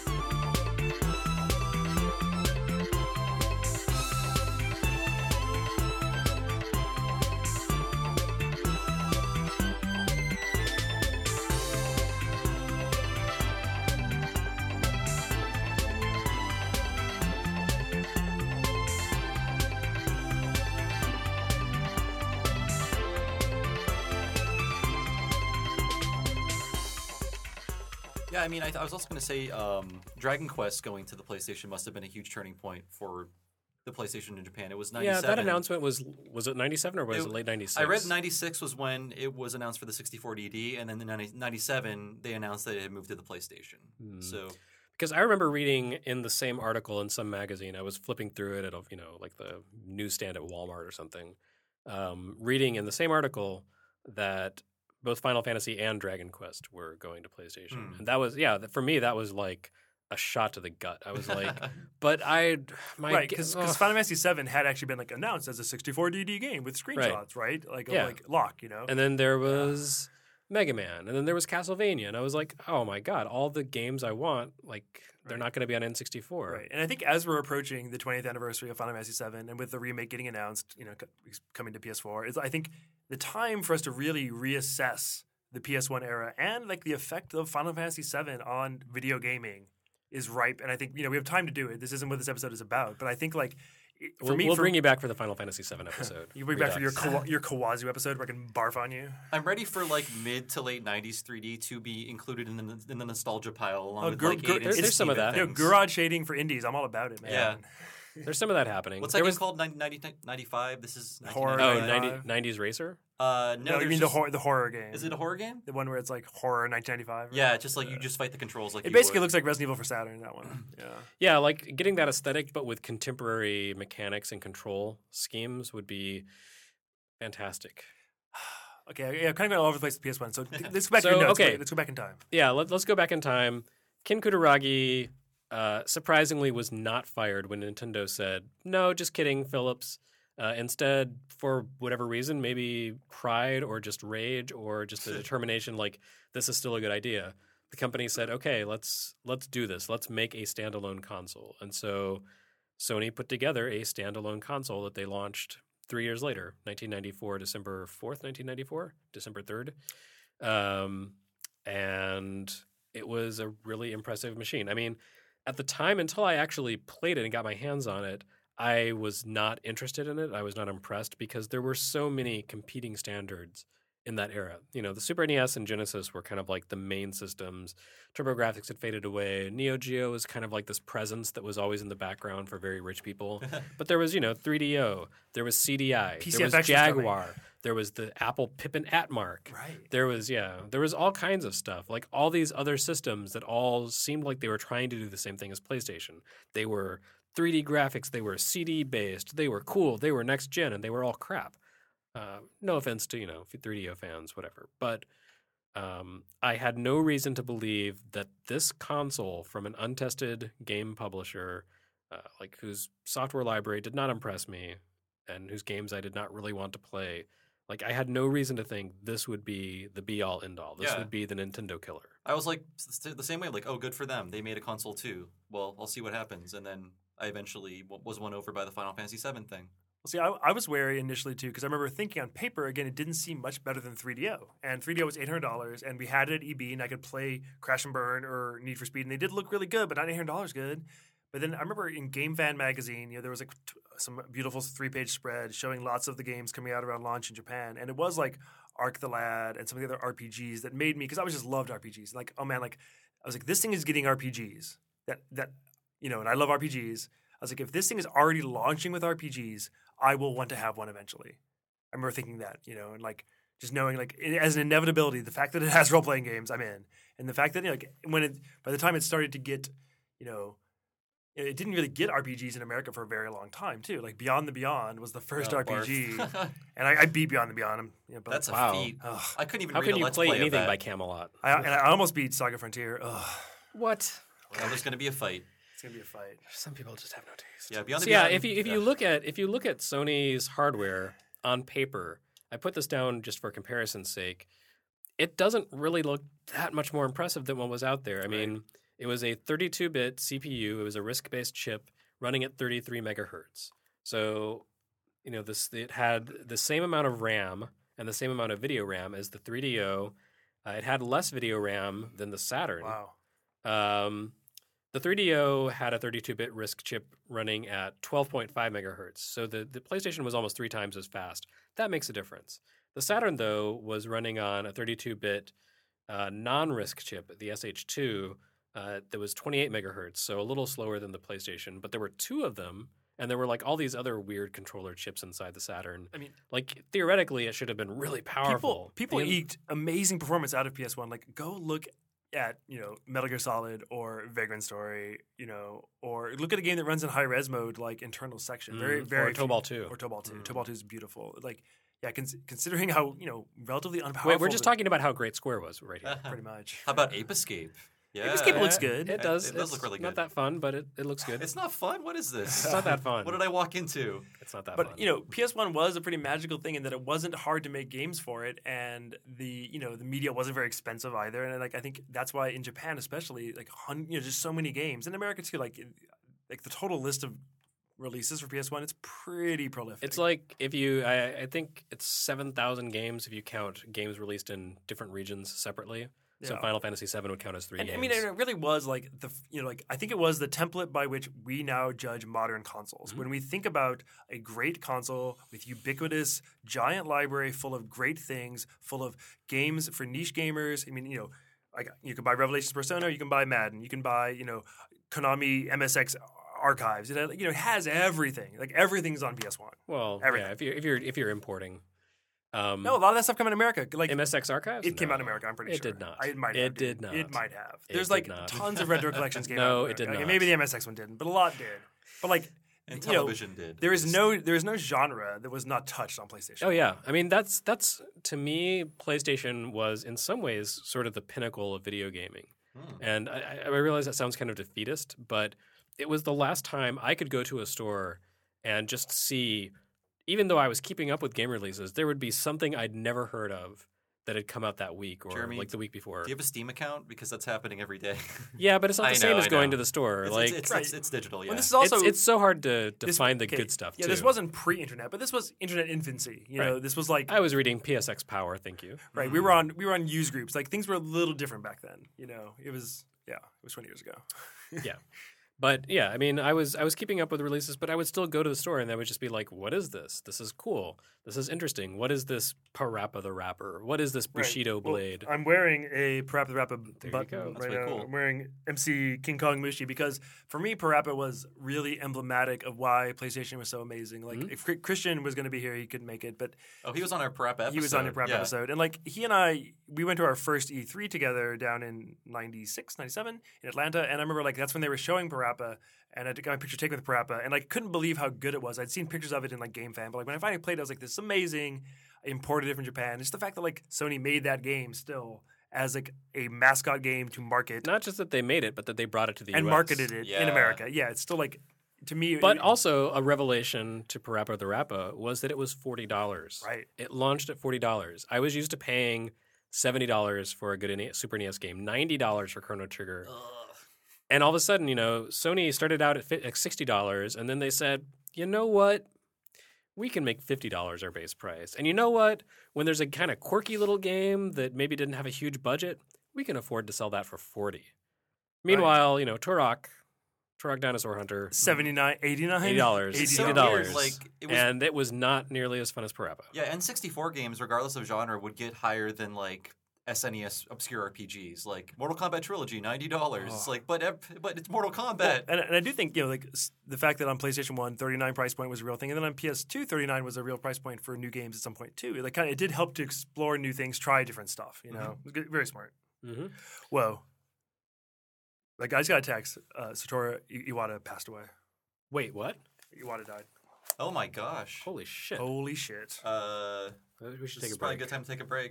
[SPEAKER 2] Yeah, I mean, I, th- I was also going to say um, Dragon Quest going to the PlayStation must have been a huge turning point for the PlayStation in Japan. It was ninety-seven.
[SPEAKER 1] Yeah, that announcement was was it ninety-seven or was it,
[SPEAKER 2] It-
[SPEAKER 1] late ninety-six?
[SPEAKER 2] I read ninety-six was when it was announced for the sixty-four D D, and then in ninety-seven they announced that it had moved to the PlayStation.
[SPEAKER 1] Hmm.
[SPEAKER 2] So
[SPEAKER 1] Because I remember reading in the same article in some magazine, I was flipping through it at a, you know, like the newsstand at Walmart or something, um, reading in the same article that both Final Fantasy and Dragon Quest were going to PlayStation.
[SPEAKER 2] Hmm.
[SPEAKER 1] And that was, yeah, th- for me, that was like a shot to the gut. I was like, but I, my
[SPEAKER 3] right, because
[SPEAKER 1] oh.
[SPEAKER 3] Final Fantasy seven had actually been like announced as a sixty-four D D game with screenshots, right? right? Like,
[SPEAKER 1] Yeah.
[SPEAKER 3] like lock, you know.
[SPEAKER 1] And then there was Mega Man, and then there was Castlevania, and I was like, oh my god, all the games I want, like they're
[SPEAKER 3] Right.
[SPEAKER 1] not going to be on N sixty-four.
[SPEAKER 3] Right, and I think as we're approaching the twentieth anniversary of Final Fantasy seven, and with the remake getting announced, you know, c- coming to P S four, it's I think the time for us to really reassess the P S one era and like the effect of Final Fantasy seven on video gaming is ripe. And I think you know we have time to do it. This isn't what this episode is about, but I think like it- for
[SPEAKER 1] We'll,
[SPEAKER 3] me,
[SPEAKER 1] we'll
[SPEAKER 3] for,
[SPEAKER 1] bring you back for the Final Fantasy seven episode.
[SPEAKER 3] you bring back for your
[SPEAKER 1] Redux.
[SPEAKER 3] Kawa- your Kawazu episode where I can barf on you.
[SPEAKER 2] I'm ready for like mid to late nineties three D to be included in the in the nostalgia pile along
[SPEAKER 3] Oh,
[SPEAKER 2] with
[SPEAKER 3] gur-
[SPEAKER 2] like
[SPEAKER 3] gur-
[SPEAKER 2] eight
[SPEAKER 1] there's-
[SPEAKER 2] and
[SPEAKER 1] there's some of
[SPEAKER 2] sixteen
[SPEAKER 1] that.
[SPEAKER 3] You know,
[SPEAKER 2] things.
[SPEAKER 3] garage shading for indies, I'm all about it, man.
[SPEAKER 2] Yeah.
[SPEAKER 1] There's some of that happening.
[SPEAKER 2] What's
[SPEAKER 1] there
[SPEAKER 2] that
[SPEAKER 1] was
[SPEAKER 2] game called? ninety, ninety, ninety-five? This is
[SPEAKER 3] Horror
[SPEAKER 1] oh
[SPEAKER 2] nineteen ninety-five.
[SPEAKER 3] ninety-five.
[SPEAKER 1] ninety, nineties Racer.
[SPEAKER 2] Uh, no,
[SPEAKER 3] No, you
[SPEAKER 2] there's
[SPEAKER 3] mean
[SPEAKER 2] just-
[SPEAKER 3] the horror the horror game?
[SPEAKER 2] Is it a horror game?
[SPEAKER 3] the one where it's like horror nineteen ninety-five?
[SPEAKER 2] Yeah, just like you just fight the controls like
[SPEAKER 3] It
[SPEAKER 2] you
[SPEAKER 3] basically
[SPEAKER 2] would.
[SPEAKER 3] looks like Resident Evil for Saturn. That one. Yeah.
[SPEAKER 1] Yeah, like getting that aesthetic, but with contemporary mechanics and control schemes would be fantastic.
[SPEAKER 3] Okay, yeah, kind of going all over the place with P S one. So let's go back
[SPEAKER 1] So,
[SPEAKER 3] to your notes.
[SPEAKER 1] okay.
[SPEAKER 3] Wait, let's go back in time.
[SPEAKER 1] Yeah, let, let's go back in time. Ken Kutaragi uh, surprisingly was not fired when Nintendo said, no, just kidding, Phillips. Uh, instead, for whatever reason, maybe pride or just rage or just a determination like this is still a good idea, the company said, okay, let's let's do this. Let's make a standalone console. And so Sony put together a standalone console that they launched three years later, nineteen ninety-four, December fourth, nineteen ninety-four, December third. Um, and it was a really impressive machine. I mean, at the time, until I actually played it and got my hands on it, I was not interested in it. I was not impressed because there were so many competing standards in that era. You know, the Super N E S and Genesis were kind of like the main systems. TurboGrafx had faded away. Neo Geo was kind of like this presence that was always in the background for very rich people. But there was, you know, three D O. There was C D I.
[SPEAKER 3] P C
[SPEAKER 1] there
[SPEAKER 3] F
[SPEAKER 1] was
[SPEAKER 3] X was coming.
[SPEAKER 1] Jaguar. There was the Apple Pippin Atmark.
[SPEAKER 3] Right.
[SPEAKER 1] There was, yeah, there was all kinds of stuff. Like all these other systems that all seemed like they were trying to do the same thing as PlayStation. They were three D graphics. They were C D based. They were cool. They were next gen, and they were all crap. Uh, no offense to, you know, three D O fans, whatever. But um, I had no reason to believe that this console from an untested game publisher, uh, like whose software library did not impress me and whose games I did not really want to play, like I had no reason to think this would be the be all end all. This
[SPEAKER 2] Yeah.
[SPEAKER 1] would be the Nintendo killer.
[SPEAKER 2] I was like s- the same way, like, oh, good for them. They made a console too. Well, I'll see what happens. And then I eventually w- was won over by the Final Fantasy seven thing.
[SPEAKER 3] Well, see, I, I was wary initially too because I remember thinking on paper again it didn't seem much better than three D O, and three D O was eight hundred dollars, and we had it at E B, and I could play Crash and Burn or Need for Speed, and they did look really good, but not eight hundred dollars good. But then I remember in Game Fan magazine, you know, there was like t- some beautiful three-page spread showing lots of the games coming out around launch in Japan, and it was like Arc the Lad and some of the other R P Gs that made me because I was just loved R P Gs. Like, oh man, like I was like, this thing is getting R P Gs that that you know, and I love R P Gs. I was like, if this thing is already launching with R P Gs, I will want to have one eventually. I remember thinking that, you know, and like just knowing like it, as an inevitability, the fact that it has role playing games, I'm in, and the fact that you know, like when it by the time it started to get, you know, it didn't really get R P Gs in America for a very long time too. Like Beyond the Beyond was the first
[SPEAKER 2] Oh,
[SPEAKER 3] R P G,
[SPEAKER 2] barf.
[SPEAKER 3] and I, I beat Beyond the Beyond. I'm, you know, but
[SPEAKER 2] That's a
[SPEAKER 1] Wow.
[SPEAKER 2] feat.
[SPEAKER 3] ugh.
[SPEAKER 2] I couldn't even
[SPEAKER 1] How
[SPEAKER 2] read
[SPEAKER 1] can
[SPEAKER 2] a
[SPEAKER 1] you
[SPEAKER 2] Let's
[SPEAKER 1] play
[SPEAKER 2] Play of
[SPEAKER 1] anything
[SPEAKER 2] that.
[SPEAKER 1] by Camelot?
[SPEAKER 3] I, and I almost beat Saga Frontier. Ugh,
[SPEAKER 1] What?
[SPEAKER 2] Well, there's going to be a fight.
[SPEAKER 3] it's gonna be a fight.
[SPEAKER 1] Some people just have no taste.
[SPEAKER 2] Yeah, Beyond the
[SPEAKER 1] So yeah,
[SPEAKER 2] Beyond-
[SPEAKER 1] if you if you
[SPEAKER 2] yeah.
[SPEAKER 1] look at if you look at Sony's hardware on paper, I put this down just for comparison's sake. It doesn't really look that much more impressive than what was out there. I mean, it was a thirty-two bit C P U. It was a RISC-based chip running at thirty-three megahertz. So, you know, this it had the same amount of RAM and the same amount of video RAM as the three D O. Uh, it had less video RAM than the Saturn.
[SPEAKER 3] Wow.
[SPEAKER 1] Um, the three D O had a thirty-two bit RISC chip running at twelve point five megahertz. So the, the PlayStation was almost three times as fast. That makes a difference. The Saturn, though, was running on a thirty-two bit uh, non-RISC chip, the S H two, uh, that was twenty-eight megahertz, so a little slower than the PlayStation. But there were two of them, and there were like all these other weird controller chips inside the Saturn.
[SPEAKER 3] I mean,
[SPEAKER 1] Like, theoretically, it should have been really powerful.
[SPEAKER 3] People, people
[SPEAKER 1] The-
[SPEAKER 3] eked amazing performance out of P S one. Like, go look at, you know, Metal Gear Solid or Vagrant Story, you know, or look at a game that runs in high res mode, like internal section. Very,
[SPEAKER 1] Mm,
[SPEAKER 3] very
[SPEAKER 1] or
[SPEAKER 3] few-
[SPEAKER 1] Tobal two.
[SPEAKER 3] Or Tobal two.
[SPEAKER 2] Mm.
[SPEAKER 3] Tobal two is beautiful. Like, yeah, cons- considering how, you know, relatively unpowerful.
[SPEAKER 1] Wait, we're just
[SPEAKER 3] the-
[SPEAKER 1] talking about how great Square was right here.
[SPEAKER 3] pretty much.
[SPEAKER 2] How about Ape Escape? Yeah,
[SPEAKER 3] This game
[SPEAKER 1] Yeah,
[SPEAKER 3] looks good.
[SPEAKER 1] It does.
[SPEAKER 2] It does
[SPEAKER 1] It's
[SPEAKER 2] look really
[SPEAKER 1] not
[SPEAKER 2] good.
[SPEAKER 1] that fun, but it, it looks good.
[SPEAKER 2] It's not fun. What is this?
[SPEAKER 1] It's not that fun.
[SPEAKER 2] What did I walk into?
[SPEAKER 1] It's not that
[SPEAKER 3] But
[SPEAKER 1] fun.
[SPEAKER 3] you know, P S one was a pretty magical thing in that it wasn't hard to make games for it, and the you know the media wasn't very expensive either. And like I think that's why in Japan, especially, like hun- you know, just so many games. In America too, like like the total list of releases for P S one, it's pretty prolific.
[SPEAKER 1] It's like if you, I, I think it's seven thousand games if you count games released in different regions separately. So
[SPEAKER 3] Yeah.
[SPEAKER 1] Final Fantasy seven would count as three
[SPEAKER 3] And, I
[SPEAKER 1] games.
[SPEAKER 3] mean, it really was like the you know like I think it was the template by which we now judge modern consoles.
[SPEAKER 1] Mhm.
[SPEAKER 3] When we think about a great console with ubiquitous giant library full of great things, full of games for niche gamers. I mean, you know, like you can buy Revelations Persona, you can buy Madden, you can buy you know Konami M S X archives. It you know it has everything. Like everything's on P S one.
[SPEAKER 1] well,
[SPEAKER 3] everything.
[SPEAKER 1] yeah, if you're if you're if you're importing, um,
[SPEAKER 3] No, a lot of that stuff came out in America. Like
[SPEAKER 1] M S X archives,
[SPEAKER 3] it came out in
[SPEAKER 1] No.
[SPEAKER 3] America. I'm pretty
[SPEAKER 1] It
[SPEAKER 3] sure
[SPEAKER 1] did not.
[SPEAKER 3] It might.
[SPEAKER 1] It
[SPEAKER 3] have,
[SPEAKER 1] did
[SPEAKER 3] dude.
[SPEAKER 1] not.
[SPEAKER 3] It might have.
[SPEAKER 1] It
[SPEAKER 3] There's
[SPEAKER 1] did
[SPEAKER 3] like
[SPEAKER 1] not.
[SPEAKER 3] tons of retro collections came out.
[SPEAKER 1] No,
[SPEAKER 3] in
[SPEAKER 1] it did
[SPEAKER 3] America. Okay,
[SPEAKER 1] not.
[SPEAKER 3] maybe the M S X one didn't, but a lot did. But like,
[SPEAKER 2] And
[SPEAKER 3] you know,
[SPEAKER 2] television did.
[SPEAKER 3] there is no there is no genre that was not touched on PlayStation.
[SPEAKER 1] Oh yeah, I mean that's that's to me, PlayStation was in some ways sort of the pinnacle of video gaming,
[SPEAKER 2] Hmm.
[SPEAKER 1] and I, I realize that sounds kind of defeatist, but it was the last time I could go to a store and just see, even though I was keeping up with game releases, there would be something I'd never heard of that had come out that week or
[SPEAKER 2] Jeremy,
[SPEAKER 1] like the week before.
[SPEAKER 2] Do you have a Steam account? Because that's happening every day.
[SPEAKER 1] Yeah, but it's not
[SPEAKER 2] I
[SPEAKER 1] the same
[SPEAKER 2] know,
[SPEAKER 1] as
[SPEAKER 2] I
[SPEAKER 1] going
[SPEAKER 2] know.
[SPEAKER 1] to the store.
[SPEAKER 2] It's,
[SPEAKER 1] like
[SPEAKER 2] it's, it's,
[SPEAKER 3] Right.
[SPEAKER 2] it's, it's digital, yeah.
[SPEAKER 3] Well, this is also
[SPEAKER 1] it's, it's so hard to, to
[SPEAKER 3] this-
[SPEAKER 1] find the
[SPEAKER 3] okay,
[SPEAKER 1] good stuff
[SPEAKER 3] Yeah,
[SPEAKER 1] too.
[SPEAKER 3] this wasn't pre-internet, but this was internet infancy. You know,
[SPEAKER 1] Right.
[SPEAKER 3] this was like
[SPEAKER 1] I was reading P S X Power, thank you.
[SPEAKER 3] right. We were on we were on use groups. Like things were a little different back then. You know, it was yeah, it was twenty years ago.
[SPEAKER 1] Yeah. But yeah, I mean, I was I was keeping up with releases, but I would still go to the store and I would just be like, "What is this? This is cool. This is interesting. What is this Parappa the Rapper? What is this
[SPEAKER 3] Right.
[SPEAKER 1] Bushido
[SPEAKER 3] Well,
[SPEAKER 1] blade?"
[SPEAKER 3] I'm wearing a Parappa the Rappa
[SPEAKER 1] There you
[SPEAKER 3] button
[SPEAKER 1] go.
[SPEAKER 2] That's
[SPEAKER 3] right
[SPEAKER 2] really
[SPEAKER 3] now.
[SPEAKER 2] cool.
[SPEAKER 3] I'm wearing M C King Kong Mushi because for me, Parappa was really emblematic of why PlayStation was so amazing. Like
[SPEAKER 1] Mhm.
[SPEAKER 3] if Chri- Christian was going to be here, he couldn't make it, but
[SPEAKER 2] Oh, he was on our Parappa episode.
[SPEAKER 3] he was on your Parappa
[SPEAKER 2] yeah.
[SPEAKER 3] episode. And like he and I, we went to our first E three together down in ninety-six, ninety-seven in Atlanta. And I remember like that's when they were showing Parappa. And I got my picture taken with Parappa, and like couldn't believe how good it was. I'd seen pictures of it in like GameFan, but like when I finally played, it, I was like, "This is amazing." I imported it from Japan. It's the fact that like Sony made that game still as like a mascot game to market
[SPEAKER 1] Not just that they made it, but that they brought it to the
[SPEAKER 3] and
[SPEAKER 1] U S.
[SPEAKER 3] marketed it in
[SPEAKER 2] Yeah.
[SPEAKER 3] America. Yeah, it's still like to me.
[SPEAKER 1] But
[SPEAKER 3] it-
[SPEAKER 1] also a revelation to Parappa the Rappa was that it was forty dollars.
[SPEAKER 3] right,
[SPEAKER 1] It launched at forty dollars. I was used to paying seventy dollars for a good N E S Super N E S game, ninety dollars for Chrono Trigger.
[SPEAKER 2] Ugh.
[SPEAKER 1] And all of a sudden, you know, Sony started out at fi- at sixty dollars, and then they said, you know what? We can make fifty dollars our base price. And you know what? When there's a kind of quirky little game that maybe didn't have a huge budget, we can afford to sell that for forty. Meanwhile, you know, Turok, Turok Dinosaur Hunter,
[SPEAKER 3] seventy-nine, eighty-nine,
[SPEAKER 1] eighty dollars,
[SPEAKER 2] It's
[SPEAKER 3] eighty
[SPEAKER 2] so
[SPEAKER 1] eighty
[SPEAKER 2] weird,
[SPEAKER 1] dollars,
[SPEAKER 2] like, it was-
[SPEAKER 1] and it was not nearly as fun as Parappa.
[SPEAKER 2] Yeah, N sixty-four games, regardless of genre, would get higher than like S N E S obscure R P Gs, like Mortal Kombat Trilogy, ninety dollars. It's
[SPEAKER 3] Oh.
[SPEAKER 2] like, but ev- but it's Mortal Kombat.
[SPEAKER 3] And, and I do think, you know, like s- the fact that on PlayStation one, thirty-nine price point was a real thing. And then on P S two, thirty-nine was a real price point for new games at some point too. Like kind of, it did help to explore new things, try different stuff, you know?
[SPEAKER 2] Mhm.
[SPEAKER 3] It was good, very smart.
[SPEAKER 1] Mm-hmm.
[SPEAKER 3] Whoa. Like, I just got a text. Uh, Satoru I- Iwata passed away.
[SPEAKER 1] Wait, what?
[SPEAKER 3] Iwata died.
[SPEAKER 2] Oh my gosh.
[SPEAKER 1] Holy shit!
[SPEAKER 3] Holy shit.
[SPEAKER 2] Uh,
[SPEAKER 1] we should
[SPEAKER 2] this
[SPEAKER 1] take
[SPEAKER 2] is
[SPEAKER 1] a
[SPEAKER 2] probably a
[SPEAKER 1] break.
[SPEAKER 2] good time to take a break.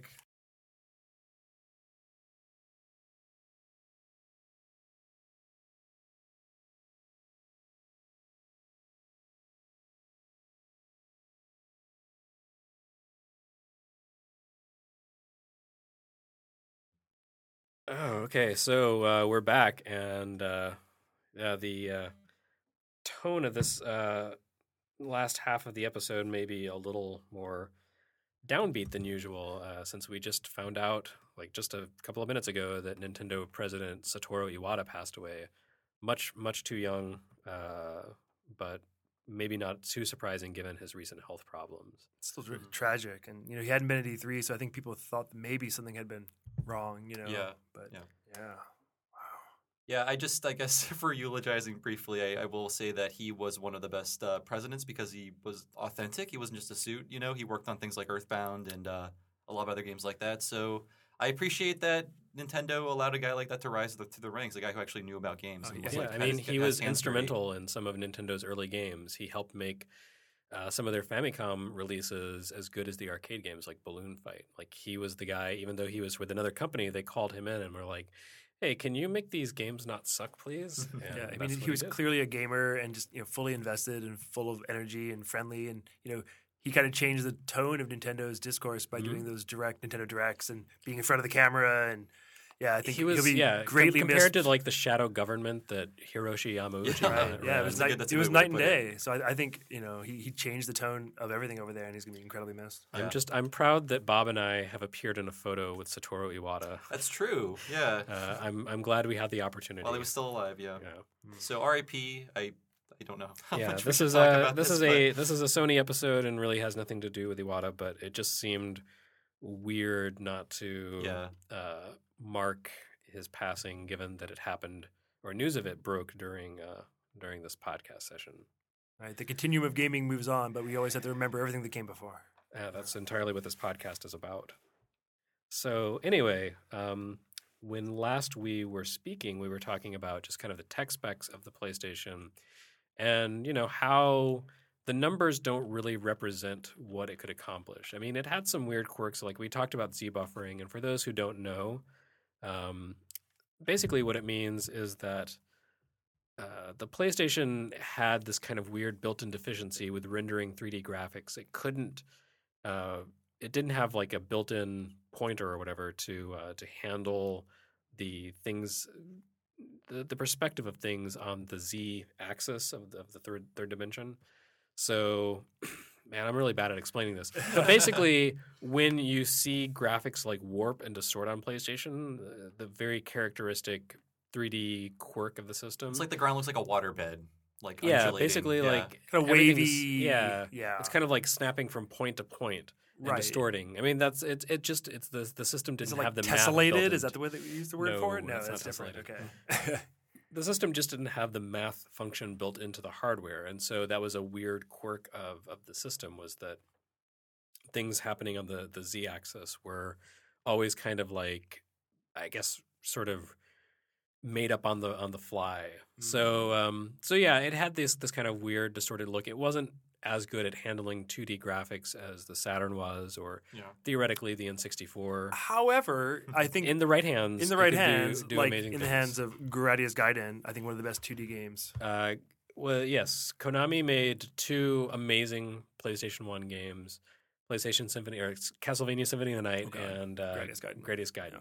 [SPEAKER 1] Oh, okay. So uh, we're back, and uh, uh, the uh, tone of this uh, last half of the episode may be a little more downbeat than usual, uh, since we just found out, like just a couple of minutes ago, that Nintendo president Satoru Iwata passed away, much much too young, uh, but maybe not too surprising given his recent health problems.
[SPEAKER 3] It's still tra- tragic. And, you know, he hadn't been at E three, so I think people thought that maybe something had been wrong, you know?
[SPEAKER 2] Yeah,
[SPEAKER 3] But,
[SPEAKER 2] yeah.
[SPEAKER 3] yeah.
[SPEAKER 2] Yeah, I just, I guess, for eulogizing briefly, I, I will say that he was one of the best uh, presidents because he was authentic. He wasn't just a suit, you know. He worked on things like Earthbound and uh, a lot of other games like that. So I appreciate that Nintendo allowed a guy like that to rise to the, to the ranks, a guy who actually knew about games.
[SPEAKER 3] Oh,
[SPEAKER 2] and
[SPEAKER 3] yeah.
[SPEAKER 2] was,
[SPEAKER 1] Yeah,
[SPEAKER 2] like,
[SPEAKER 1] I
[SPEAKER 2] had
[SPEAKER 1] mean,
[SPEAKER 2] his-
[SPEAKER 1] he
[SPEAKER 2] had
[SPEAKER 1] was
[SPEAKER 2] his hands dirty.
[SPEAKER 1] instrumental in some of Nintendo's early games. He helped make uh, some of their Famicom releases as good as the arcade games, like Balloon Fight. Like he was the guy, even though he was with another company, they called him in and were like, hey, can you make these games not suck, please? And
[SPEAKER 3] Yeah, I
[SPEAKER 1] that's
[SPEAKER 3] mean,
[SPEAKER 1] what
[SPEAKER 3] he was
[SPEAKER 1] did.
[SPEAKER 3] clearly a gamer and just you know fully invested and full of energy and friendly, and you know he kind of changed the tone of Nintendo's discourse by
[SPEAKER 1] Mm-hmm.
[SPEAKER 3] doing those direct Nintendo Directs and being in front of the camera, and yeah, I think
[SPEAKER 1] he was
[SPEAKER 3] will be
[SPEAKER 1] yeah, com-
[SPEAKER 3] greatly
[SPEAKER 1] compared
[SPEAKER 3] missed.
[SPEAKER 1] to like the shadow government that Hiroshi Yamauchi
[SPEAKER 2] Yeah,
[SPEAKER 1] ran.
[SPEAKER 3] Right. Yeah, it was
[SPEAKER 2] That's a good-
[SPEAKER 3] night.
[SPEAKER 2] that's a
[SPEAKER 3] It was
[SPEAKER 2] good way
[SPEAKER 3] night
[SPEAKER 2] to
[SPEAKER 3] and
[SPEAKER 2] put it.
[SPEAKER 3] day. So I, I think you know he, he changed the tone of everything over there, and he's gonna be incredibly missed.
[SPEAKER 1] I'm
[SPEAKER 2] Yeah.
[SPEAKER 1] just I'm proud that Bob and I have appeared in a photo with Satoru Iwata.
[SPEAKER 2] That's true. Yeah.
[SPEAKER 1] Uh, I'm I'm glad we had the opportunity.
[SPEAKER 2] While he was still alive. Yeah.
[SPEAKER 1] yeah.
[SPEAKER 2] So R I P. I I don't know how
[SPEAKER 1] yeah,
[SPEAKER 2] much we
[SPEAKER 1] this
[SPEAKER 2] should
[SPEAKER 1] is
[SPEAKER 2] talk
[SPEAKER 1] a
[SPEAKER 2] about
[SPEAKER 1] this
[SPEAKER 2] this
[SPEAKER 1] is
[SPEAKER 2] but-
[SPEAKER 1] a this is a Sony episode and really has nothing to do with Iwata, but it just seemed weird not to
[SPEAKER 2] Yeah.
[SPEAKER 1] uh, mark his passing, given that it happened or news of it broke during uh, during this podcast session.
[SPEAKER 3] Right. The continuum of gaming moves on, but we always have to remember everything that came before.
[SPEAKER 1] Yeah, that's entirely what this podcast is about. So anyway, um, when last we were speaking, we were talking about just kind of the tech specs of the PlayStation, and you know how the numbers don't really represent what it could accomplish. I mean, it had some weird quirks, like we talked about Z buffering, and for those who don't know, um, basically what it means is that uh, the PlayStation had this kind of weird built-in deficiency with rendering three D graphics. It couldn't. Uh, it didn't have like a built-in pointer or whatever to uh, to handle the things, the, the perspective of things on the Z axis of the, of the third third dimension. So, man, I'm really bad at explaining this. But basically, when you see graphics like warp and distort on PlayStation, the, the very characteristic three D quirk of the system.
[SPEAKER 2] It's like the ground looks like a waterbed. Like
[SPEAKER 1] yeah,
[SPEAKER 2] undulating.
[SPEAKER 1] basically
[SPEAKER 2] Yeah.
[SPEAKER 1] like
[SPEAKER 3] Kind of
[SPEAKER 1] everything's-
[SPEAKER 3] wavy.
[SPEAKER 1] Yeah,
[SPEAKER 3] Yeah.
[SPEAKER 1] it's kind of like snapping from point to point and
[SPEAKER 3] Right.
[SPEAKER 1] distorting. I mean, that's it. It just it's the the system
[SPEAKER 3] Is
[SPEAKER 1] didn't
[SPEAKER 3] it like
[SPEAKER 1] have the math
[SPEAKER 3] tessellated?
[SPEAKER 1] built
[SPEAKER 3] Is that
[SPEAKER 1] into-
[SPEAKER 3] the way that we use the word
[SPEAKER 1] No,
[SPEAKER 3] for it? No,
[SPEAKER 1] it's
[SPEAKER 3] that's,
[SPEAKER 1] not
[SPEAKER 3] different.
[SPEAKER 1] tessellated.
[SPEAKER 3] Okay.
[SPEAKER 1] the system just didn't have the math function built into the hardware, and so that was a weird quirk of of the system, was that things happening on the the Z axis were always kind of like, I guess, sort of made up on the on the fly.
[SPEAKER 3] Mm.
[SPEAKER 1] So um so yeah, it had this this kind of weird distorted look. It wasn't as good at handling two D graphics as the Saturn was, or
[SPEAKER 2] Yeah.
[SPEAKER 1] theoretically the N sixty-four.
[SPEAKER 3] However, I think
[SPEAKER 1] In the right hands,
[SPEAKER 3] in the
[SPEAKER 1] it
[SPEAKER 3] right
[SPEAKER 1] could do-
[SPEAKER 3] hands,
[SPEAKER 1] do
[SPEAKER 3] like
[SPEAKER 1] amazing
[SPEAKER 3] in the
[SPEAKER 1] things.
[SPEAKER 3] hands of Gradius Gaiden, I think one of the best two D games.
[SPEAKER 1] Uh, well, yes, Konami made two amazing PlayStation One games: PlayStation Symphony or Castlevania Symphony of the Night
[SPEAKER 3] Okay.
[SPEAKER 1] and uh,
[SPEAKER 3] Gradius Gaiden.
[SPEAKER 1] Gradius Gaiden.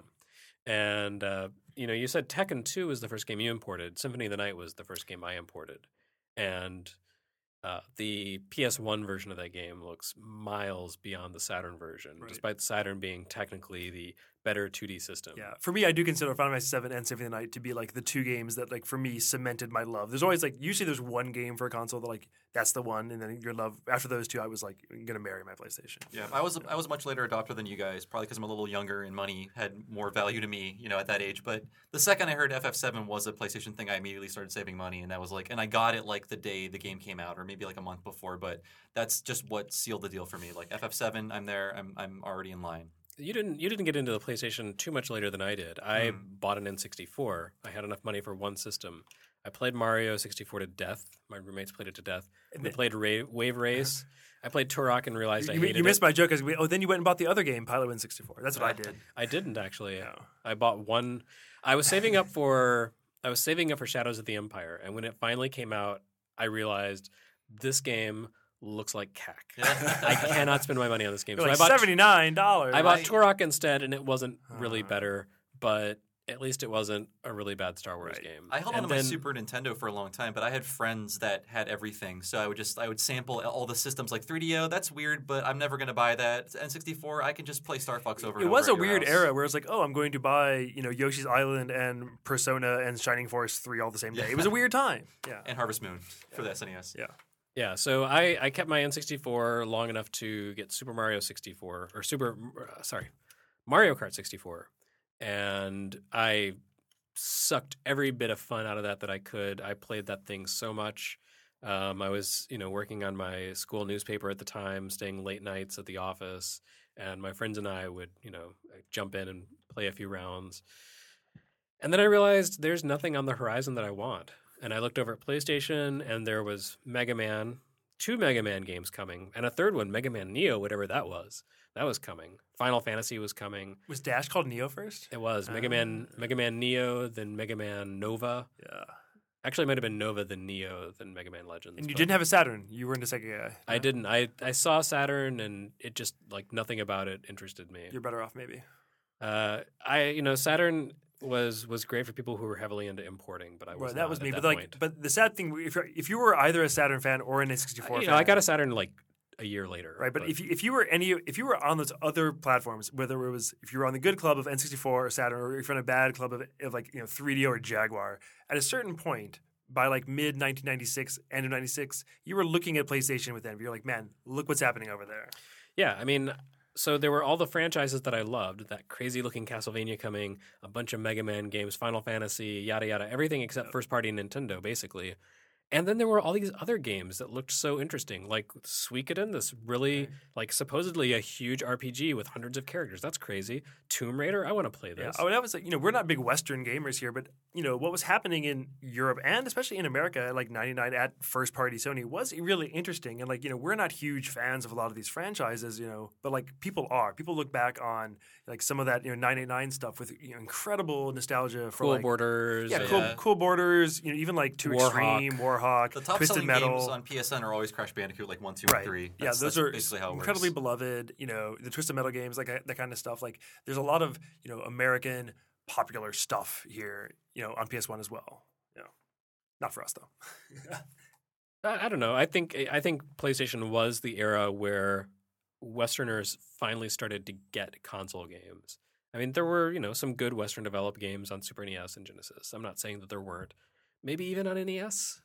[SPEAKER 1] And uh, you know, you said Tekken two was the first game you imported. Symphony of the Night was the first game I imported, and uh, the P S one version of that game looks miles beyond the Saturn version,
[SPEAKER 3] Right.
[SPEAKER 1] despite the Saturn being technically the better two D system.
[SPEAKER 3] Yeah, for me, I do consider Final Fantasy seven and Symphony of the Night to be like the two games that, like, for me, cemented my love. There's always like usually there's one game for a console that like that's the one, and then your love after those two, I was like gonna marry my PlayStation.
[SPEAKER 2] Yeah, I was I was a much later adopter than you guys, probably because I'm a little younger and money had more value to me, you know, at that age. But the second I heard F F seven was a PlayStation thing, I immediately started saving money, and that was like, and I got it like the day the game came out, or maybe like a month before. But that's just what sealed the deal for me. Like F F seven, I'm there, I'm I'm already in line.
[SPEAKER 1] You didn't you didn't get into the PlayStation too much later than I did. I
[SPEAKER 2] Hmm.
[SPEAKER 1] bought an N sixty-four. I had enough money for one system. I played Mario sixty-four to death. My roommates played it to death.
[SPEAKER 3] And
[SPEAKER 1] We
[SPEAKER 3] then-
[SPEAKER 1] played Ra- Wave Race. I played Turok and realized
[SPEAKER 3] You,
[SPEAKER 1] I
[SPEAKER 3] you,
[SPEAKER 1] hated
[SPEAKER 3] you missed
[SPEAKER 1] it.
[SPEAKER 3] my joke because we, oh, then you went and bought the other game, Pilot Win sixty-four. That's what I did.
[SPEAKER 1] I didn't actually.
[SPEAKER 3] No.
[SPEAKER 1] I bought one. I was saving up for I was saving up for Shadows of the Empire, and when it finally came out, I realized this game looks like cack.
[SPEAKER 2] Yeah.
[SPEAKER 1] I cannot spend my money on this game.
[SPEAKER 3] You're
[SPEAKER 1] so
[SPEAKER 3] like
[SPEAKER 1] I bought
[SPEAKER 3] seventy nine dollars.
[SPEAKER 1] I bought
[SPEAKER 2] I-
[SPEAKER 1] Turok instead, and it wasn't really
[SPEAKER 3] Ah.
[SPEAKER 1] better, but at least it wasn't a really bad Star Wars
[SPEAKER 3] Right.
[SPEAKER 1] game.
[SPEAKER 2] I held
[SPEAKER 1] and
[SPEAKER 2] on to my
[SPEAKER 1] then-
[SPEAKER 2] Super Nintendo for a long time, but I had friends that had everything, so I would just I would sample all the systems like three D O. That's weird, but I'm never going to buy that. N sixty-four, I can just play Star Fox over.
[SPEAKER 3] It
[SPEAKER 2] and
[SPEAKER 3] was
[SPEAKER 2] over
[SPEAKER 3] a
[SPEAKER 2] at your
[SPEAKER 3] weird
[SPEAKER 2] house.
[SPEAKER 3] era where it's like, oh, I'm going to buy, you know, Yoshi's Island and Persona and Shining Force three all the same day. It was a weird time. Yeah.
[SPEAKER 2] And Harvest Moon for the S N E S.
[SPEAKER 3] Yeah.
[SPEAKER 1] Yeah, so I, I kept my N sixty-four long enough to get Super Mario sixty-four, or Super, uh, sorry, Mario Kart sixty-four, and I sucked every bit of fun out of that that I could. I played that thing so much. Um, I was, you know, working on my school newspaper at the time, staying late nights at the office, and my friends and I would, you know, jump in and play a few rounds. And then I realized there's nothing on the horizon that I want. And I looked over at PlayStation, and there was Mega Man, two Mega Man games coming, and a third one, Mega Man Neo, whatever that was. That was coming. Final Fantasy was coming.
[SPEAKER 3] Was Dash called Neo first?
[SPEAKER 1] It was Mega
[SPEAKER 3] Uh,
[SPEAKER 1] Man, Mega Man Neo, then Mega Man Nova.
[SPEAKER 3] Yeah.
[SPEAKER 1] Actually, it might have been Nova, then Neo, then Mega Man Legends.
[SPEAKER 3] And you
[SPEAKER 1] but
[SPEAKER 3] didn't have a Saturn. You were into Sega guy.
[SPEAKER 1] I didn't. I I saw Saturn, and it just like nothing about it interested me.
[SPEAKER 3] You're better off, maybe.
[SPEAKER 1] Uh, I you know Saturn was was great for people who were heavily into importing, but I was
[SPEAKER 3] Well,
[SPEAKER 1] not
[SPEAKER 3] that was
[SPEAKER 1] at
[SPEAKER 3] me.
[SPEAKER 1] that
[SPEAKER 3] But like,
[SPEAKER 1] point.
[SPEAKER 3] but the sad thing, if you're, if you were either a Saturn fan or an N sixty-four
[SPEAKER 1] you
[SPEAKER 3] fan,
[SPEAKER 1] know, I got a Saturn like a year later.
[SPEAKER 3] right. But, if you, if you were any, if you were on those other platforms, whether it was if you were on the good club of N sixty-four or Saturn, or if you're on a bad club of, of like you know three D O or Jaguar, at a certain point. By like mid nineteen ninety-six, end of ninety-six, you were looking at PlayStation with envy. You're like, man, look what's happening over there.
[SPEAKER 1] Yeah, I mean, so there were all the franchises that I loved. That crazy looking Castlevania coming, a bunch of Mega Man games, Final Fantasy, yada yada, everything except first party Nintendo, basically. And then there were all these other games that looked so interesting, like Suikoden, this really,
[SPEAKER 3] Right.
[SPEAKER 1] like, supposedly a huge R P G with hundreds of characters. That's crazy. Tomb Raider, I want to play
[SPEAKER 3] Yeah.
[SPEAKER 1] this.
[SPEAKER 3] Oh, that was like, you know, we're not big Western gamers here, but, you know, what was happening in Europe and especially in America at like ninety-nine at first party Sony was really interesting. And like, you know, we're not huge fans of a lot of these franchises, you know, but like people are. People look back on like some of that, you know, nine eighty-nine stuff with you know, incredible nostalgia for
[SPEAKER 1] Cool
[SPEAKER 3] like,
[SPEAKER 1] Borders.
[SPEAKER 3] Yeah,
[SPEAKER 1] and-
[SPEAKER 3] cool,
[SPEAKER 2] Yeah.
[SPEAKER 3] cool borders, you know, even like Too
[SPEAKER 1] Warhawk.
[SPEAKER 3] Extreme, Warhawk,
[SPEAKER 2] The top
[SPEAKER 3] Twisted
[SPEAKER 2] selling
[SPEAKER 3] Metal.
[SPEAKER 2] games on P S N are always Crash Bandicoot, like one, two,
[SPEAKER 3] Right.
[SPEAKER 2] and three.
[SPEAKER 3] Yeah,
[SPEAKER 2] That's,
[SPEAKER 3] those
[SPEAKER 2] that's
[SPEAKER 3] are
[SPEAKER 2] basically how it
[SPEAKER 3] incredibly
[SPEAKER 2] works.
[SPEAKER 3] beloved. You know, the Twisted Metal games, like that kind of stuff. Like, there's a lot of you know American popular stuff here. You know, on P S one as well. You know, not for us though.
[SPEAKER 1] I, I don't know. I think I think PlayStation was the era where Westerners finally started to get console games. I mean, there were you know some good Western developed games on Super N E S and Genesis. I'm not saying that there weren't. Maybe even on N E S.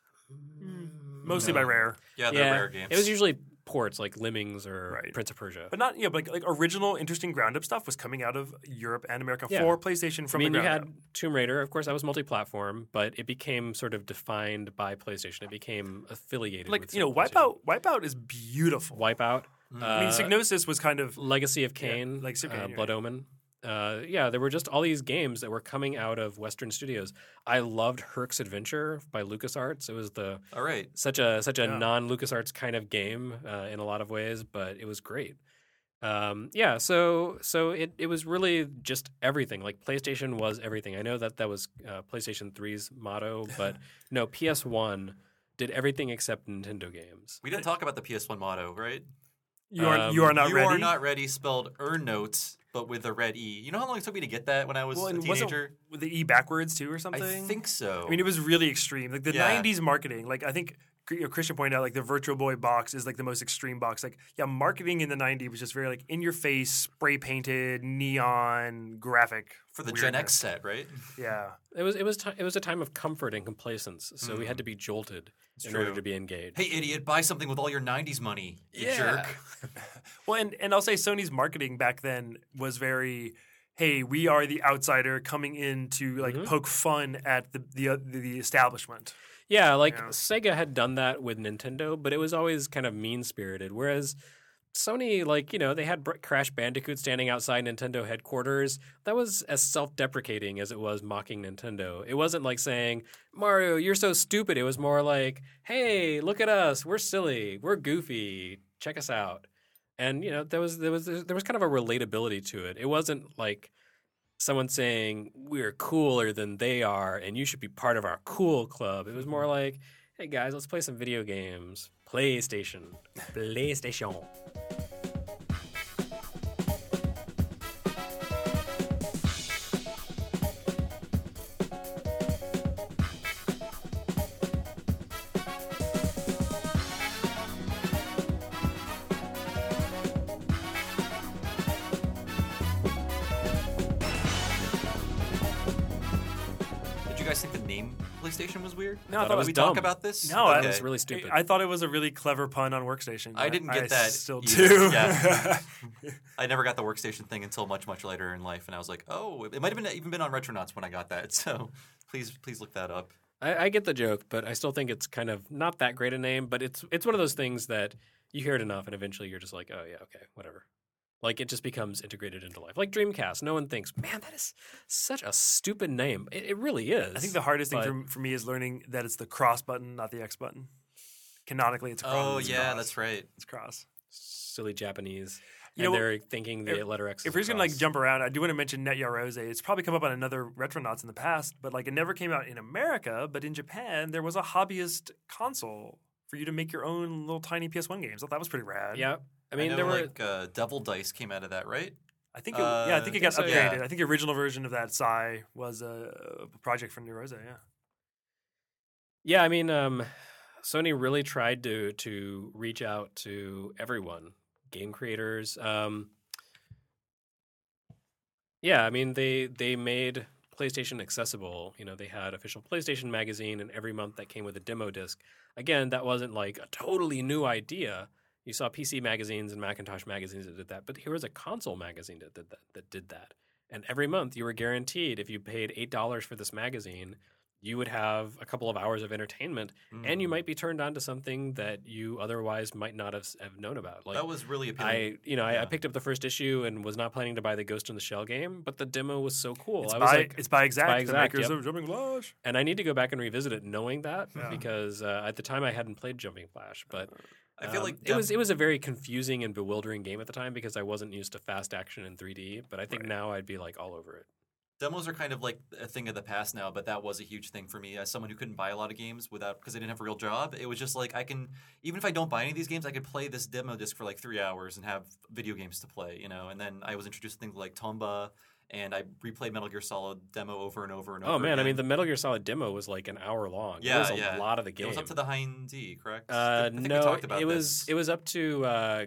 [SPEAKER 3] Mostly
[SPEAKER 2] No.
[SPEAKER 3] by Rare,
[SPEAKER 2] Yeah, they're rare games.
[SPEAKER 1] It was usually ports like Lemmings or
[SPEAKER 3] Right.
[SPEAKER 1] Prince of Persia.
[SPEAKER 3] but not you know, like like original, interesting ground up stuff was coming out of Europe and America
[SPEAKER 1] Yeah.
[SPEAKER 3] for PlayStation
[SPEAKER 1] I
[SPEAKER 3] from
[SPEAKER 1] mean,
[SPEAKER 3] the
[SPEAKER 1] you
[SPEAKER 3] ground
[SPEAKER 1] had
[SPEAKER 3] up.
[SPEAKER 1] Tomb Raider. Of course, that was multi-platform, but it became sort of defined by PlayStation. It became affiliated
[SPEAKER 3] Like
[SPEAKER 1] with
[SPEAKER 3] you know,
[SPEAKER 1] PlayStation.
[SPEAKER 3] Wipeout. Wipeout is beautiful.
[SPEAKER 1] Wipeout.
[SPEAKER 2] Mhm.
[SPEAKER 3] I mean,
[SPEAKER 1] uh,
[SPEAKER 3] Psygnosis was kind of
[SPEAKER 1] Legacy of
[SPEAKER 3] Yeah,
[SPEAKER 1] Kain,
[SPEAKER 3] Legacy of
[SPEAKER 1] uh,
[SPEAKER 3] Kain, you're
[SPEAKER 1] Blood
[SPEAKER 3] right.
[SPEAKER 1] Omen. Uh, yeah, there were just all these games that were coming out of Western studios. I loved Herc's Adventure by LucasArts. It was the
[SPEAKER 2] All right.
[SPEAKER 1] such a such a
[SPEAKER 3] Yeah.
[SPEAKER 1] non LucasArts kind of game uh, in a lot of ways, but it was great. Um, yeah, so so it it was really just everything. Like PlayStation was everything. I know that that was uh, PlayStation three's motto, but no, P S one did everything except Nintendo games.
[SPEAKER 2] We didn't talk about the P S one motto, right?
[SPEAKER 3] you are
[SPEAKER 1] um,
[SPEAKER 3] you are not
[SPEAKER 2] you
[SPEAKER 3] ready.
[SPEAKER 2] are not ready, spelled er notes, but with a red E. You know how long it took me to get that when I was
[SPEAKER 3] Well,
[SPEAKER 2] a
[SPEAKER 3] and wasn't
[SPEAKER 2] teenager?
[SPEAKER 3] with the E backwards too or
[SPEAKER 2] I
[SPEAKER 3] something.
[SPEAKER 2] think so.
[SPEAKER 3] I mean, it was really extreme. Like the
[SPEAKER 2] Yeah.
[SPEAKER 3] nineties marketing, like I think you know, Christian pointed out, like the Virtual Boy box is like the most extreme box. Like, yeah, marketing in the nineties was just very like in your face, spray painted, neon, graphic
[SPEAKER 2] for the Gen
[SPEAKER 3] weirdness.
[SPEAKER 2] X set, right?
[SPEAKER 3] Yeah,
[SPEAKER 1] It was it was ti it was a time of comfort and complacence, so we had
[SPEAKER 2] Mm.
[SPEAKER 1] to be jolted
[SPEAKER 2] It's
[SPEAKER 1] in order
[SPEAKER 2] true.
[SPEAKER 1] to be engaged.
[SPEAKER 2] Hey, idiot, buy something with all your nineties money, you
[SPEAKER 1] Yeah.
[SPEAKER 2] jerk.
[SPEAKER 3] well, and and I'll say Sony's marketing back then was very. Hey, we are the outsider coming in to like
[SPEAKER 1] Mhm.
[SPEAKER 3] poke fun at the the, uh, the, the establishment.
[SPEAKER 1] Yeah, like
[SPEAKER 3] Yeah.
[SPEAKER 1] Sega had done that with Nintendo, but it was always kind of mean spirited. Whereas Sony, like, you know, they had Br- Crash Bandicoot standing outside Nintendo headquarters. That was as self deprecating as it was mocking Nintendo. It wasn't like saying, Mario, you're so stupid. It was more like, hey, look at us. We're silly. We're goofy. Check us out. And, you know, there was, there was, there was kind of a relatability to it. It wasn't like someone saying, we're cooler than they are and you should be part of our cool club. It was more like, hey guys, let's play some video games. PlayStation. PlayStation.
[SPEAKER 2] Did you guys think the name PlayStation was weird?
[SPEAKER 3] No, I
[SPEAKER 1] thought
[SPEAKER 3] thought
[SPEAKER 1] it was
[SPEAKER 2] Did we
[SPEAKER 1] dumb.
[SPEAKER 2] talk about this?
[SPEAKER 3] No, I-
[SPEAKER 1] That was really stupid.
[SPEAKER 3] I thought it was a really clever pun on workstation.
[SPEAKER 2] I didn't get that
[SPEAKER 3] Still
[SPEAKER 2] either.
[SPEAKER 3] do.
[SPEAKER 2] Yeah. I never got the workstation thing until much, much later in life, and I was like, oh, it might have been even been on Retronauts when I got that. So please, please look that up.
[SPEAKER 1] I, I get the joke, but I still think it's kind of not that great a name. But it's it's one of those things that you hear it enough, and eventually you're just like, oh yeah, okay, whatever. Like it just becomes integrated into life. Like Dreamcast, no one thinks, man, that is such a stupid name. It, it really is.
[SPEAKER 3] I think the hardest thing
[SPEAKER 1] But-
[SPEAKER 3] for, for me is learning that it's the cross button, not the X button. canonically it's cross.
[SPEAKER 2] Oh
[SPEAKER 3] it's
[SPEAKER 2] yeah,
[SPEAKER 3] cross.
[SPEAKER 2] that's right.
[SPEAKER 3] It's cross.
[SPEAKER 1] Silly Japanese.
[SPEAKER 3] You
[SPEAKER 1] and
[SPEAKER 3] know,
[SPEAKER 1] they're thinking the
[SPEAKER 3] if-
[SPEAKER 1] letter X.
[SPEAKER 3] If
[SPEAKER 1] is
[SPEAKER 3] we're just gonna like
[SPEAKER 1] cross.
[SPEAKER 3] jump around, I do want to mention Net Yaroze. It's probably come up on another Retronauts in the past, but like it never came out in America. But in Japan, there was a hobbyist console for you to make your own little tiny P S one games. I thought that was pretty rad.
[SPEAKER 1] Yeah, I mean
[SPEAKER 2] know,
[SPEAKER 1] there were.
[SPEAKER 2] like uh, Devil Dice came out of that, right?
[SPEAKER 3] I think it,
[SPEAKER 2] Uh,
[SPEAKER 3] yeah, I think it
[SPEAKER 1] I
[SPEAKER 3] got
[SPEAKER 1] think so,
[SPEAKER 3] upgraded.
[SPEAKER 2] yeah.
[SPEAKER 3] I think the original version of that Psy was a, a project from Yaroze. Yeah.
[SPEAKER 1] Yeah, I mean, um, Sony really tried to to reach out to everyone, game creators. Um, yeah, I mean, they they made PlayStation accessible. You know, they had official PlayStation magazine, and every month that came with a demo disc. Again, that wasn't like a totally new idea. You saw P C magazines and Macintosh magazines that did that, but here was a console magazine that did that. That did that, and every month you were guaranteed if you paid eight dollars for this magazine, you would have a couple of hours of entertainment, and you
[SPEAKER 2] Mm.
[SPEAKER 1] might be turned on to something that you otherwise might not have, have known about. Like
[SPEAKER 2] that was really appealing.
[SPEAKER 1] I, you know, I, I
[SPEAKER 2] Yeah.
[SPEAKER 1] picked up the first issue and was not planning to buy the Ghost in the Shell game, but the demo was so cool.
[SPEAKER 3] It's
[SPEAKER 1] I was
[SPEAKER 3] by
[SPEAKER 1] like,
[SPEAKER 3] it's by Exact,
[SPEAKER 1] by
[SPEAKER 3] the
[SPEAKER 1] Exact,
[SPEAKER 3] makers
[SPEAKER 1] yep.
[SPEAKER 3] of Jumping Flash.
[SPEAKER 1] and I need to go back and revisit it, knowing that
[SPEAKER 3] Yeah.
[SPEAKER 1] because uh, at the time I hadn't played Jumping Flash, but.
[SPEAKER 2] I feel
[SPEAKER 1] Um,
[SPEAKER 2] like
[SPEAKER 1] it
[SPEAKER 2] Dev-
[SPEAKER 1] was it was a very confusing and bewildering game at the time because I wasn't used to fast action in three D. But I think
[SPEAKER 3] Right.
[SPEAKER 1] now I'd be like all over it.
[SPEAKER 2] demos are kind of like a thing of the past now, but that was a huge thing for me as someone who couldn't buy a lot of games without because I didn't have a real job. It was just like I can even if I don't buy any of these games, I could play this demo disc for like three hours and have video games to play, you know. And then I was introduced to things like Tomba, and I replayed Metal Gear Solid demo over and over and over.
[SPEAKER 1] Oh man, I
[SPEAKER 2] again.
[SPEAKER 1] mean the Metal Gear Solid demo was like an hour long.
[SPEAKER 2] Yeah,
[SPEAKER 1] it was a
[SPEAKER 2] yeah.
[SPEAKER 1] lot of the game.
[SPEAKER 2] It was up to the Hind D, correct? I
[SPEAKER 1] Uh,
[SPEAKER 2] think we
[SPEAKER 1] no,
[SPEAKER 2] talked about
[SPEAKER 1] it was
[SPEAKER 2] this.
[SPEAKER 1] it was up to uh,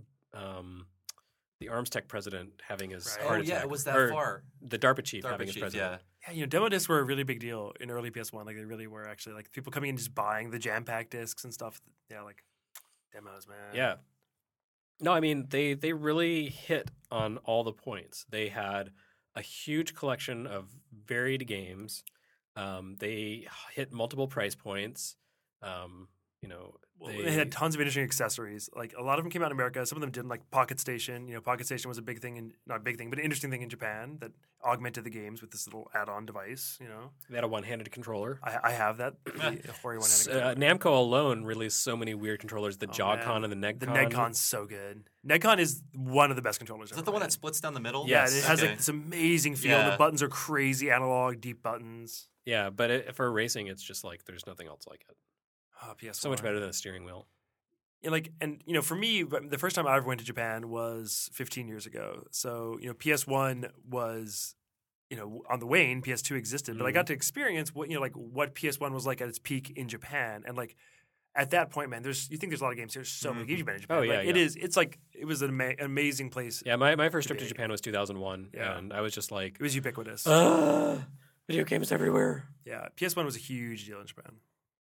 [SPEAKER 1] um, the Arms Tech president having his
[SPEAKER 3] Right.
[SPEAKER 2] Oh
[SPEAKER 1] heart
[SPEAKER 2] yeah,
[SPEAKER 1] attack.
[SPEAKER 2] it was that
[SPEAKER 1] Or
[SPEAKER 2] far.
[SPEAKER 1] The DARPA chief
[SPEAKER 2] DARPA
[SPEAKER 1] having his
[SPEAKER 2] chief,
[SPEAKER 1] president.
[SPEAKER 2] yeah.
[SPEAKER 3] Yeah, you know, demo discs were a really big deal in early P S one. Like they really were actually like people coming in just buying the jam pack discs and stuff. Yeah, like demos, man.
[SPEAKER 1] Yeah. No, I mean they they really hit on all the points. They had a huge collection of varied games. Um, they hit multiple price points. Um, you know,
[SPEAKER 3] Well, they, had tons of interesting accessories. Like a lot of them came out in America. Some of them didn't. Like Pocket Station. You know, Pocket Station was a big thing, in, not a big thing, but an interesting thing in Japan that augmented the games with this little add-on device. You know,
[SPEAKER 1] they had a one-handed controller.
[SPEAKER 3] I, I have that. the Hori one
[SPEAKER 1] S-
[SPEAKER 3] handed
[SPEAKER 1] uh, Namco alone released so many weird controllers. The
[SPEAKER 3] Oh,
[SPEAKER 1] Jog-Con
[SPEAKER 3] man.
[SPEAKER 1] and the Negcon.
[SPEAKER 3] The Negcon's so good. Negcon is one of the best controllers.
[SPEAKER 2] Is that
[SPEAKER 3] ever
[SPEAKER 2] the one
[SPEAKER 3] made.
[SPEAKER 2] that splits down the middle?
[SPEAKER 3] Yeah,
[SPEAKER 1] Yes.
[SPEAKER 3] it has
[SPEAKER 2] Okay.
[SPEAKER 3] like this amazing feel.
[SPEAKER 2] Yeah.
[SPEAKER 3] The buttons are crazy analog, deep buttons.
[SPEAKER 1] Yeah, but it, for racing, it's just like there's nothing else like it.
[SPEAKER 3] Oh, P S one.
[SPEAKER 1] So much better than a steering wheel.
[SPEAKER 3] And like, and you know, for me, the first time I ever went to Japan was fifteen years ago. So you know, P S one was, you know, on the wane. P S two existed, but I
[SPEAKER 1] Mhm.
[SPEAKER 3] got to experience what you know, like what P S one was like at its peak in Japan. And like at that point, man, there's you think there's a lot of games. There's so many games you've been in Japan.
[SPEAKER 1] Oh, yeah,
[SPEAKER 3] but it
[SPEAKER 1] yeah.
[SPEAKER 3] is. It's like it was an ama- amazing place.
[SPEAKER 1] Yeah, my, my first
[SPEAKER 3] To
[SPEAKER 1] trip to
[SPEAKER 3] be.
[SPEAKER 1] Japan was two thousand one,
[SPEAKER 3] Yeah.
[SPEAKER 1] and I was just like,
[SPEAKER 3] It was ubiquitous.
[SPEAKER 1] uh, video games everywhere.
[SPEAKER 3] yeah, P S one was a huge deal in Japan.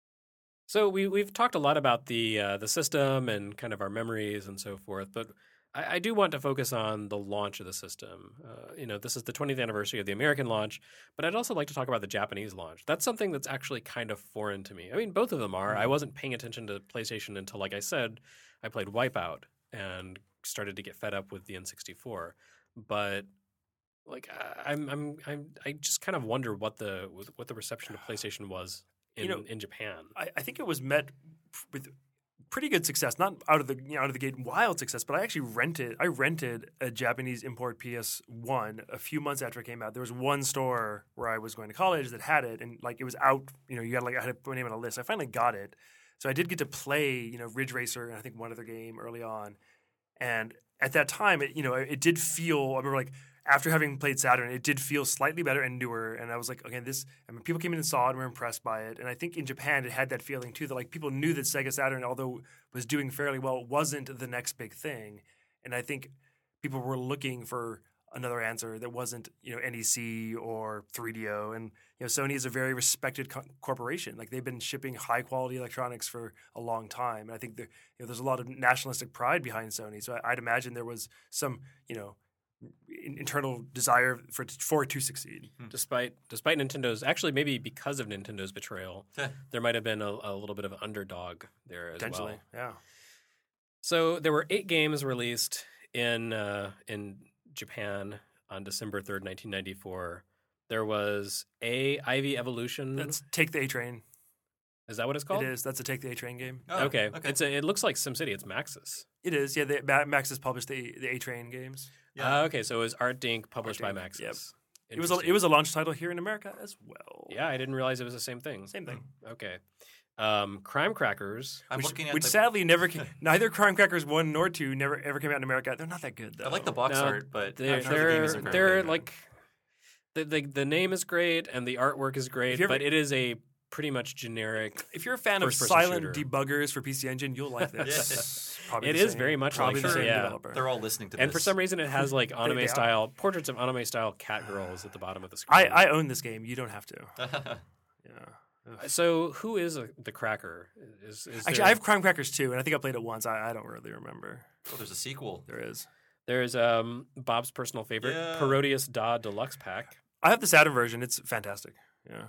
[SPEAKER 1] So we we've talked a lot about the uh, the system and kind of our memories and so forth, but I, I do want to focus on the launch of the system. Uh, you know, this is the twentieth anniversary of the American launch, but I'd also like to talk about the Japanese launch. That's something that's actually kind of foreign to me. I mean, both of them are. I wasn't paying attention to PlayStation until, like I said, I played Wipeout and started to get fed up with the N sixty-four. But like I- I'm I'm I'm I just kind of wonder what the what the reception to PlayStation was in
[SPEAKER 3] You know,
[SPEAKER 1] in Japan.
[SPEAKER 3] I, I think it was met with pretty good success, not out of the you know, out of the gate wild success, but I actually rented I rented a Japanese import P S one a few months after it came out. There was one store where I was going to college that had it, and like it was out. You know, you got like I had to put my name on a list. I finally got it, so I did get to play you know Ridge Racer and I think one other game early on, and at that time, it you know it did feel. I remember like. After having played Saturn, it did feel slightly better and newer. And I was like, okay, this. I mean, people came in and saw it and were impressed by it. And I think in Japan, it had that feeling too that like people knew that Sega Saturn, although was doing fairly well, wasn't the next big thing. And I think people were looking for another answer that wasn't you know N E C or three D O. And you know, Sony is a very respected co- corporation. Like they've been shipping high quality electronics for a long time. And I think there, you know, there's a lot of nationalistic pride behind Sony. So I, I'd imagine there was some you know. internal desire for for it to succeed.
[SPEAKER 1] Despite despite Nintendo's actually maybe because of Nintendo's betrayal,
[SPEAKER 2] Heh.
[SPEAKER 1] there might have been a, a little bit of an underdog there as
[SPEAKER 3] Potentially,
[SPEAKER 1] well.
[SPEAKER 3] yeah.
[SPEAKER 1] So there were eight games released in uh, in Japan on December third, nineteen ninety four. There was A Ivy Evolution.
[SPEAKER 3] Let's take the A train.
[SPEAKER 1] Is that what it's called?
[SPEAKER 3] It is. That's a Take the A Train game.
[SPEAKER 2] Oh,
[SPEAKER 1] okay. It's a, it looks like SimCity. It's Maxis.
[SPEAKER 3] It is. Yeah, the, Ma- Maxis published the the A Train games.
[SPEAKER 2] Yeah.
[SPEAKER 1] Uh, okay, so it was Art Dink published
[SPEAKER 3] Art
[SPEAKER 1] by
[SPEAKER 3] Dink,
[SPEAKER 1] Maxis.
[SPEAKER 3] yep. It was a,
[SPEAKER 1] Interesting.
[SPEAKER 3] it was a launch title here in America as well.
[SPEAKER 1] Yeah, I didn't realize it was the same thing.
[SPEAKER 3] Same thing.
[SPEAKER 1] Okay. Um, Crime Crackers.
[SPEAKER 2] I'm
[SPEAKER 3] which
[SPEAKER 2] looking at
[SPEAKER 3] which
[SPEAKER 2] the,
[SPEAKER 3] sadly never came, neither Crime Crackers one nor two never ever came out in America. They're not that good though.
[SPEAKER 2] I like the box
[SPEAKER 1] No,
[SPEAKER 2] art, but
[SPEAKER 1] They're
[SPEAKER 2] I'm sure the game
[SPEAKER 1] they're,
[SPEAKER 2] isn't very
[SPEAKER 1] they're
[SPEAKER 2] good.
[SPEAKER 1] like the, the the name is great and the artwork is great,
[SPEAKER 3] If you ever-
[SPEAKER 1] but it is a pretty much generic.
[SPEAKER 3] If you're a fan of
[SPEAKER 1] First-person
[SPEAKER 3] silent
[SPEAKER 1] shooter.
[SPEAKER 3] debuggers for P C Engine, you'll like this. Probably
[SPEAKER 1] It
[SPEAKER 3] the
[SPEAKER 1] is
[SPEAKER 3] same-
[SPEAKER 1] very much
[SPEAKER 3] probably
[SPEAKER 1] like
[SPEAKER 3] the
[SPEAKER 1] it,
[SPEAKER 3] same
[SPEAKER 1] yeah.
[SPEAKER 3] developer.
[SPEAKER 2] they're all listening to
[SPEAKER 1] And
[SPEAKER 2] this.
[SPEAKER 1] for some reason, it has like
[SPEAKER 3] they
[SPEAKER 1] anime
[SPEAKER 3] are.
[SPEAKER 1] style portraits of anime style cat girls at the bottom of the screen.
[SPEAKER 3] I, I own this game. You don't have to. Yeah. Ugh.
[SPEAKER 1] So who is a, the cracker? Is, is
[SPEAKER 3] Actually,
[SPEAKER 1] there,
[SPEAKER 3] I have Crime Crackers too, and I think I played it once. I, I don't really remember.
[SPEAKER 2] oh, there's a sequel.
[SPEAKER 3] There is.
[SPEAKER 1] There's um, Bob's personal favorite,
[SPEAKER 2] Yeah.
[SPEAKER 1] Parodius Da Deluxe Pack.
[SPEAKER 3] I have the Saturn version. It's fantastic. Yeah.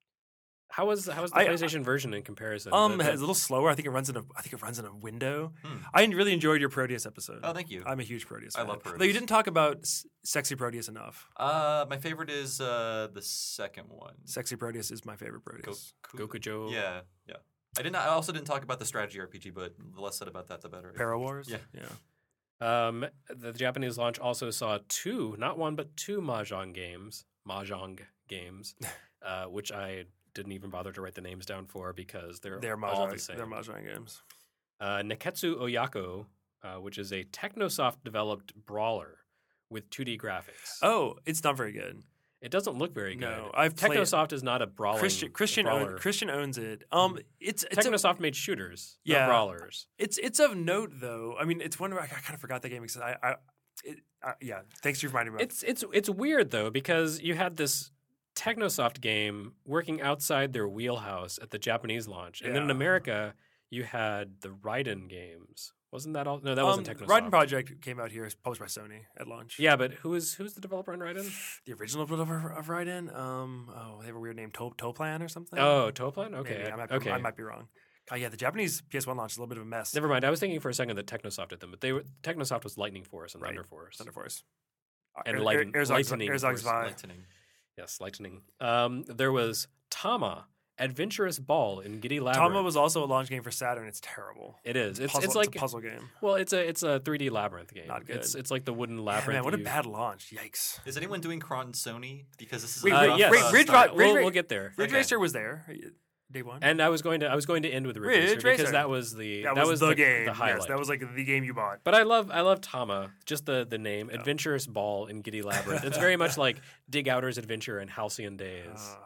[SPEAKER 1] How was how was the
[SPEAKER 3] I-
[SPEAKER 1] PlayStation version in comparison?
[SPEAKER 3] Um,
[SPEAKER 1] The- the-
[SPEAKER 3] it's a little slower. I think it runs in a. I think it runs in a window.
[SPEAKER 2] Hmm.
[SPEAKER 3] I really enjoyed your Proteus episode.
[SPEAKER 2] Oh, thank you.
[SPEAKER 3] I'm a huge Proteus.
[SPEAKER 2] I
[SPEAKER 3] fan.
[SPEAKER 2] love
[SPEAKER 3] Though you
[SPEAKER 2] Proteus.
[SPEAKER 3] didn't talk about s- Sexy Proteus enough.
[SPEAKER 2] Uh, my favorite is uh, the second one.
[SPEAKER 3] Sexy Proteus is my favorite Proteus.
[SPEAKER 2] Goku.
[SPEAKER 1] Gokujo.
[SPEAKER 2] Yeah, yeah. I didn't. I also didn't talk about the strategy R P G, but the less said about that, the better.
[SPEAKER 3] Para Wars.
[SPEAKER 2] Yeah.
[SPEAKER 3] Yeah.
[SPEAKER 1] Um, the Japanese launch also saw two, not one, but two mahjong games, mahjong games, uh, which I didn't even bother to write the names down for because they're,
[SPEAKER 3] They're
[SPEAKER 1] all the
[SPEAKER 3] Mahjong.
[SPEAKER 1] same.
[SPEAKER 3] They're Mahjong games.
[SPEAKER 1] Uh, Neketsu Oyako, uh, which is a Technosoft developed brawler with two D graphics.
[SPEAKER 3] Oh, it's not very good.
[SPEAKER 1] It doesn't look very good.
[SPEAKER 3] No, I've played-
[SPEAKER 1] Technosoft is not a brawling
[SPEAKER 3] Christian Christian,
[SPEAKER 1] brawler.
[SPEAKER 3] own, Christian owns it. Um, it's it's a,
[SPEAKER 1] Technosoft made shooters,
[SPEAKER 3] Yeah.
[SPEAKER 1] not brawlers.
[SPEAKER 3] it's it's of note though. I mean, it's one where I, I kind of forgot that game because I, I it, uh, yeah. Thanks for reminding me. About
[SPEAKER 1] It's it's it's weird though because you had this Technosoft game working outside their wheelhouse at the Japanese launch, and then in
[SPEAKER 3] Yeah.
[SPEAKER 1] America you had the Raiden games. Wasn't that all? No, that
[SPEAKER 3] um,
[SPEAKER 1] wasn't Technosoft.
[SPEAKER 3] Raiden Project came out here, published by Sony at launch.
[SPEAKER 1] Yeah, but who is who's the developer on Raiden?
[SPEAKER 3] The original developer of Raiden. Um, oh, they have a weird name, To- Toplan or something.
[SPEAKER 1] Oh, Toplan. Okay,
[SPEAKER 3] Maybe. I might,
[SPEAKER 1] okay.
[SPEAKER 3] I might be wrong. Oh, yeah, the Japanese P S one launch is a little bit of a mess.
[SPEAKER 1] Never mind. I was thinking for a second that Technosoft did them, but they were Technosoft was Lightning Force and
[SPEAKER 3] Right.
[SPEAKER 1] Thunder Force.
[SPEAKER 3] Thunder Force.
[SPEAKER 1] And
[SPEAKER 3] Air-
[SPEAKER 1] Lightning-
[SPEAKER 3] Air- Airzogs-
[SPEAKER 1] Lightning
[SPEAKER 3] Airzogs
[SPEAKER 1] Force.
[SPEAKER 3] Vi.
[SPEAKER 2] Lightning.
[SPEAKER 1] Yes, Lightning. Um, there was Tama, Adventurous Ball in Giddy Labyrinth.
[SPEAKER 3] Tama was also a launch game for Saturn. It's terrible.
[SPEAKER 1] It is. It's
[SPEAKER 3] Puzzle-
[SPEAKER 1] it's like
[SPEAKER 3] a puzzle game.
[SPEAKER 1] well, it's a it's a three D labyrinth game.
[SPEAKER 3] Not good.
[SPEAKER 1] It's it's like the wooden
[SPEAKER 3] Yeah,
[SPEAKER 1] labyrinth.
[SPEAKER 3] man, what a
[SPEAKER 1] you-
[SPEAKER 3] bad launch! Yikes.
[SPEAKER 2] Is anyone doing Cron Sony? Because this is
[SPEAKER 3] Wait,
[SPEAKER 2] a
[SPEAKER 1] Uh,
[SPEAKER 3] Ridge-
[SPEAKER 1] yes.
[SPEAKER 3] Ridge- Ridge
[SPEAKER 2] start.
[SPEAKER 3] Ridge-
[SPEAKER 1] we'll,
[SPEAKER 3] Ridge-
[SPEAKER 1] we'll get there.
[SPEAKER 3] Ridge
[SPEAKER 2] Okay.
[SPEAKER 3] Racer was there day one.
[SPEAKER 1] And I was going to I was going to end with Ridge,
[SPEAKER 3] Ridge
[SPEAKER 1] Racer because
[SPEAKER 3] Racer.
[SPEAKER 1] that was the
[SPEAKER 3] that, was, the, game.
[SPEAKER 1] the
[SPEAKER 3] Yes,
[SPEAKER 1] highlight.
[SPEAKER 3] that was like the game you bought.
[SPEAKER 1] But I love I love Tama, just the the name, Adventurous Ball in Giddy Labyrinth. It's very much like Dig Outer's Adventure and Halcyon Days.
[SPEAKER 3] Uh,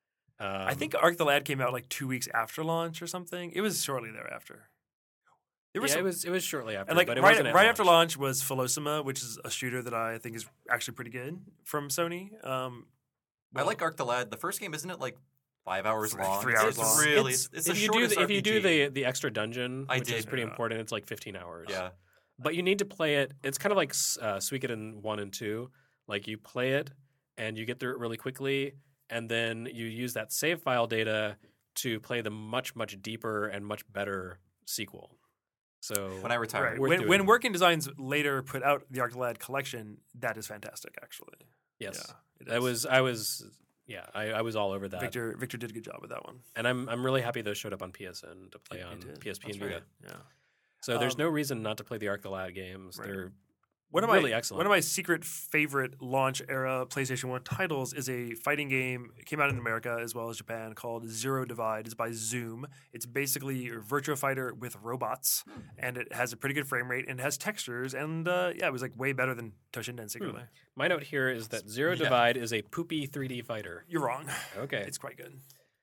[SPEAKER 1] Um,
[SPEAKER 3] I think Arc the Lad came out like two weeks after launch or something. It was shortly thereafter. There
[SPEAKER 1] yeah,
[SPEAKER 3] some-
[SPEAKER 1] it was it was shortly after,
[SPEAKER 3] and like
[SPEAKER 1] but it
[SPEAKER 3] right,
[SPEAKER 1] wasn't at
[SPEAKER 3] right after launch was Philosoma, which is a shooter that I think is actually pretty good from Sony. Um,
[SPEAKER 2] I like Arc the Lad. The first game, isn't it like five hours
[SPEAKER 3] Three-
[SPEAKER 2] long?
[SPEAKER 3] three
[SPEAKER 2] It's
[SPEAKER 3] hours long.
[SPEAKER 2] Really,
[SPEAKER 1] It's,
[SPEAKER 2] it's,
[SPEAKER 1] if
[SPEAKER 2] the
[SPEAKER 1] you do
[SPEAKER 2] shortest
[SPEAKER 1] the, if you do
[SPEAKER 2] R P G.
[SPEAKER 1] the the extra dungeon,
[SPEAKER 2] I
[SPEAKER 1] which is
[SPEAKER 2] did.
[SPEAKER 1] pretty
[SPEAKER 3] Yeah.
[SPEAKER 1] important, it's like fifteen hours.
[SPEAKER 2] Yeah.
[SPEAKER 1] But you need to play it. It's kind of like uh, Suikoden one and two. Like you play it and you get through it really quickly, and then you use that save file data to play the much much deeper and much better sequel. So
[SPEAKER 2] When I retire,
[SPEAKER 3] right.
[SPEAKER 1] worth
[SPEAKER 3] When,
[SPEAKER 1] doing.
[SPEAKER 3] when Working Designs later put out the Arc the Lad collection, that is fantastic, actually.
[SPEAKER 1] yes,
[SPEAKER 3] Yeah, it
[SPEAKER 1] I
[SPEAKER 3] is.
[SPEAKER 1] was I was yeah I, I was all over that,
[SPEAKER 3] Victor. Victor did a good job with that one.
[SPEAKER 1] and I'm I'm really happy those showed up on P S N to play
[SPEAKER 3] It-
[SPEAKER 1] on
[SPEAKER 3] it did.
[SPEAKER 1] P S P
[SPEAKER 3] That's
[SPEAKER 1] and Vita.
[SPEAKER 3] right. Yeah.
[SPEAKER 1] So there's
[SPEAKER 3] Um,
[SPEAKER 1] no reason not to play the Arc the Lad games.
[SPEAKER 3] Right.
[SPEAKER 1] They're
[SPEAKER 3] One of
[SPEAKER 1] really
[SPEAKER 3] my
[SPEAKER 1] excellent.
[SPEAKER 3] one of my secret favorite launch era PlayStation One titles is a fighting game. It came out in America as well as Japan called Zero Divide. It's by Zoom. It's basically a Virtua Fighter with robots, and it has a pretty good frame rate and it has textures. And uh, yeah, it was like way better than Toshinden secretly.
[SPEAKER 1] My note here is that Zero
[SPEAKER 2] Yeah.
[SPEAKER 1] Divide is a poopy three D fighter.
[SPEAKER 3] You're wrong.
[SPEAKER 1] Okay.
[SPEAKER 3] It's quite good.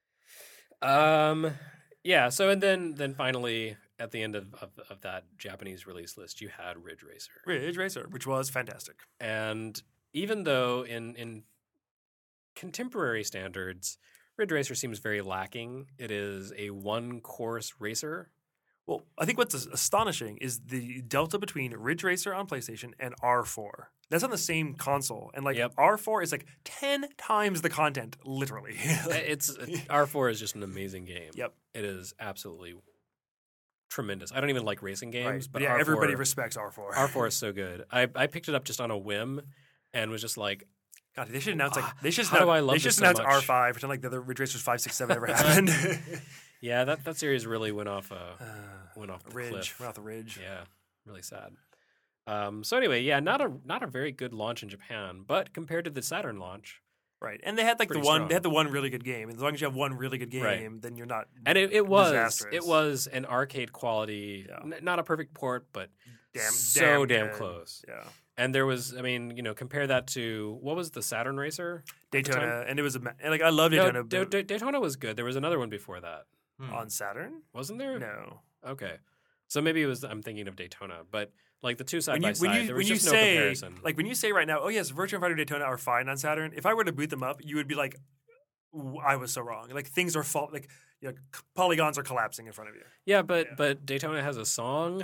[SPEAKER 1] Um, yeah. So and then then finally at the end of, of, of that Japanese release list, you had Ridge Racer,
[SPEAKER 3] Ridge Racer, which was fantastic.
[SPEAKER 1] and even though in in contemporary standards, Ridge Racer seems very lacking. It is a one course racer.
[SPEAKER 3] Well, I think what's as- astonishing is the delta between Ridge Racer on PlayStation and R four. That's on the same console, and like
[SPEAKER 1] Yep.
[SPEAKER 3] R four is like ten times the content, literally.
[SPEAKER 1] It's R four is just an amazing game.
[SPEAKER 3] Yep.
[SPEAKER 1] It is absolutely tremendous. I don't even like racing games,
[SPEAKER 3] Right.
[SPEAKER 1] but
[SPEAKER 3] But yeah,
[SPEAKER 1] R four,
[SPEAKER 3] everybody respects R four.
[SPEAKER 1] R four is so good. I, I picked it up just on a whim and was just like,
[SPEAKER 3] God, they should announce like they should
[SPEAKER 1] How do
[SPEAKER 3] announce,
[SPEAKER 1] I love
[SPEAKER 3] they should
[SPEAKER 1] this so
[SPEAKER 3] announce
[SPEAKER 1] much?
[SPEAKER 3] R five, pretend like the other Ridge Racers five six seven ever happened.
[SPEAKER 1] Yeah, that, that series really went off uh,
[SPEAKER 3] Uh,
[SPEAKER 1] went off the
[SPEAKER 3] ridge,
[SPEAKER 1] cliff.
[SPEAKER 3] went off the ridge.
[SPEAKER 1] Yeah, really sad. Um, so anyway, yeah, not a not a very good launch in Japan, but compared to the Saturn launch,
[SPEAKER 3] Right, and they had like the
[SPEAKER 1] Pretty
[SPEAKER 3] one.
[SPEAKER 1] strong.
[SPEAKER 3] They had the one really good game. As long as you have one really good game,
[SPEAKER 1] Right.
[SPEAKER 3] then you're not.
[SPEAKER 1] and it, it was
[SPEAKER 3] disastrous.
[SPEAKER 1] it was an arcade quality,
[SPEAKER 3] Yeah.
[SPEAKER 1] n- not a perfect port, but
[SPEAKER 3] damn,
[SPEAKER 1] so
[SPEAKER 3] damn,
[SPEAKER 1] damn
[SPEAKER 3] good.
[SPEAKER 1] close.
[SPEAKER 3] Yeah,
[SPEAKER 1] And there was, I mean, you know, compare that to what was the Saturn Racer? at the time?
[SPEAKER 3] Daytona, and it was a ma- and like I love
[SPEAKER 1] No,
[SPEAKER 3] Daytona
[SPEAKER 1] Da-
[SPEAKER 3] but
[SPEAKER 1] Da- Daytona was good. There was another one before that,
[SPEAKER 2] Hmm.
[SPEAKER 3] on Saturn.
[SPEAKER 1] wasn't there?
[SPEAKER 3] No,
[SPEAKER 1] Okay, so maybe it was. I'm thinking of Daytona, but like the two side
[SPEAKER 3] when
[SPEAKER 1] by
[SPEAKER 3] you when
[SPEAKER 1] side,
[SPEAKER 3] you
[SPEAKER 1] there
[SPEAKER 3] when
[SPEAKER 1] was
[SPEAKER 3] you
[SPEAKER 1] just no
[SPEAKER 3] say
[SPEAKER 1] comparison.
[SPEAKER 3] like when you say right now, oh yes, Virtua Fighter Daytona are fine on Saturn. If I were to boot them up, you would be like, "W- I was so wrong. Like things are fault. Like you know, c- polygons are collapsing in front of you.
[SPEAKER 1] yeah, but
[SPEAKER 3] Yeah.
[SPEAKER 1] but Daytona has a song,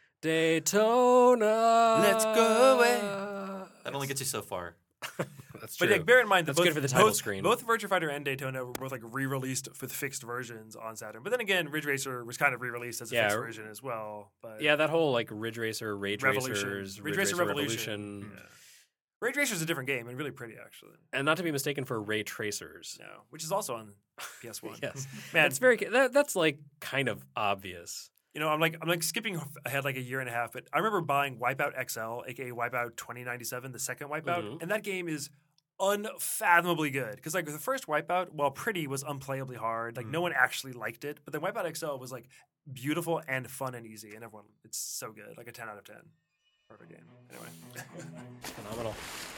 [SPEAKER 1] Daytona.
[SPEAKER 3] Let's go away.
[SPEAKER 2] That only gets you so far.
[SPEAKER 1] That's true.
[SPEAKER 3] But like, bear in mind that
[SPEAKER 1] That's
[SPEAKER 3] both,
[SPEAKER 1] good for the title
[SPEAKER 3] both,
[SPEAKER 1] screen.
[SPEAKER 3] both Virtua Fighter and Daytona were both like re-released with fixed versions on Saturn. But then again, Ridge Racer was kind of re-released as a
[SPEAKER 1] Yeah,
[SPEAKER 3] fixed
[SPEAKER 1] r-
[SPEAKER 3] version as well. But
[SPEAKER 1] yeah, that whole like Ridge Racer, Rage
[SPEAKER 3] Revolution.
[SPEAKER 1] Racers,
[SPEAKER 3] Ridge
[SPEAKER 1] Ridge
[SPEAKER 3] Racer
[SPEAKER 1] Racer
[SPEAKER 3] Revolution.
[SPEAKER 1] Revolution,
[SPEAKER 3] yeah. Ridge Racer is a different game and really pretty actually.
[SPEAKER 1] and not to be mistaken for Ray Tracers.
[SPEAKER 3] No, which is also on P S one.
[SPEAKER 1] Yes,
[SPEAKER 3] Man,
[SPEAKER 1] that's very that, that's like kind of obvious.
[SPEAKER 3] you know, I'm like I'm like skipping ahead like a year and a half, but I remember buying Wipeout X L, aka Wipeout twenty ninety-seven, the second Wipeout,
[SPEAKER 1] Mhm.
[SPEAKER 3] and that game is unfathomably good because like the first Wipeout, while pretty, was unplayably hard. Like no
[SPEAKER 2] Mm.
[SPEAKER 3] one actually liked it, but then Wipeout X L was like beautiful and fun and easy, and everyone it's so good, like a ten out of ten. Perfect game. Anyway,
[SPEAKER 1] Phenomenal.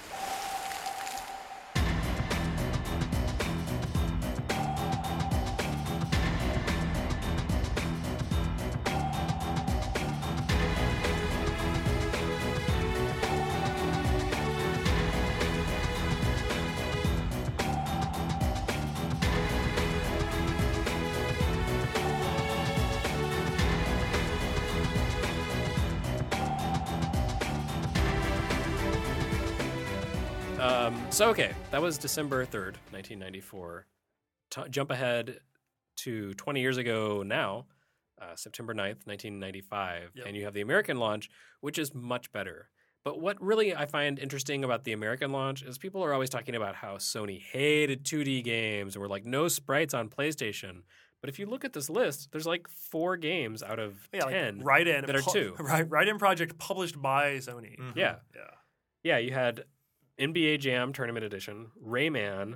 [SPEAKER 1] Um, so okay, that was December third, nineteen ninety-four. T- jump ahead to twenty years ago now, uh, September ninth, nineteen ninety-five,
[SPEAKER 3] Yep.
[SPEAKER 1] and you have the American launch, which is much better. But what really I find interesting about the American launch is people are always talking about how Sony hated two D games and were like no sprites on PlayStation. But if you look at this list, there's like four games out of
[SPEAKER 3] yeah,
[SPEAKER 1] ten.
[SPEAKER 3] like Right In
[SPEAKER 1] that are two.
[SPEAKER 3] Right, Right In Project published by Sony.
[SPEAKER 2] Mhm.
[SPEAKER 1] Yeah.
[SPEAKER 3] Yeah.
[SPEAKER 1] Yeah, you had N B A Jam Tournament Edition, Rayman,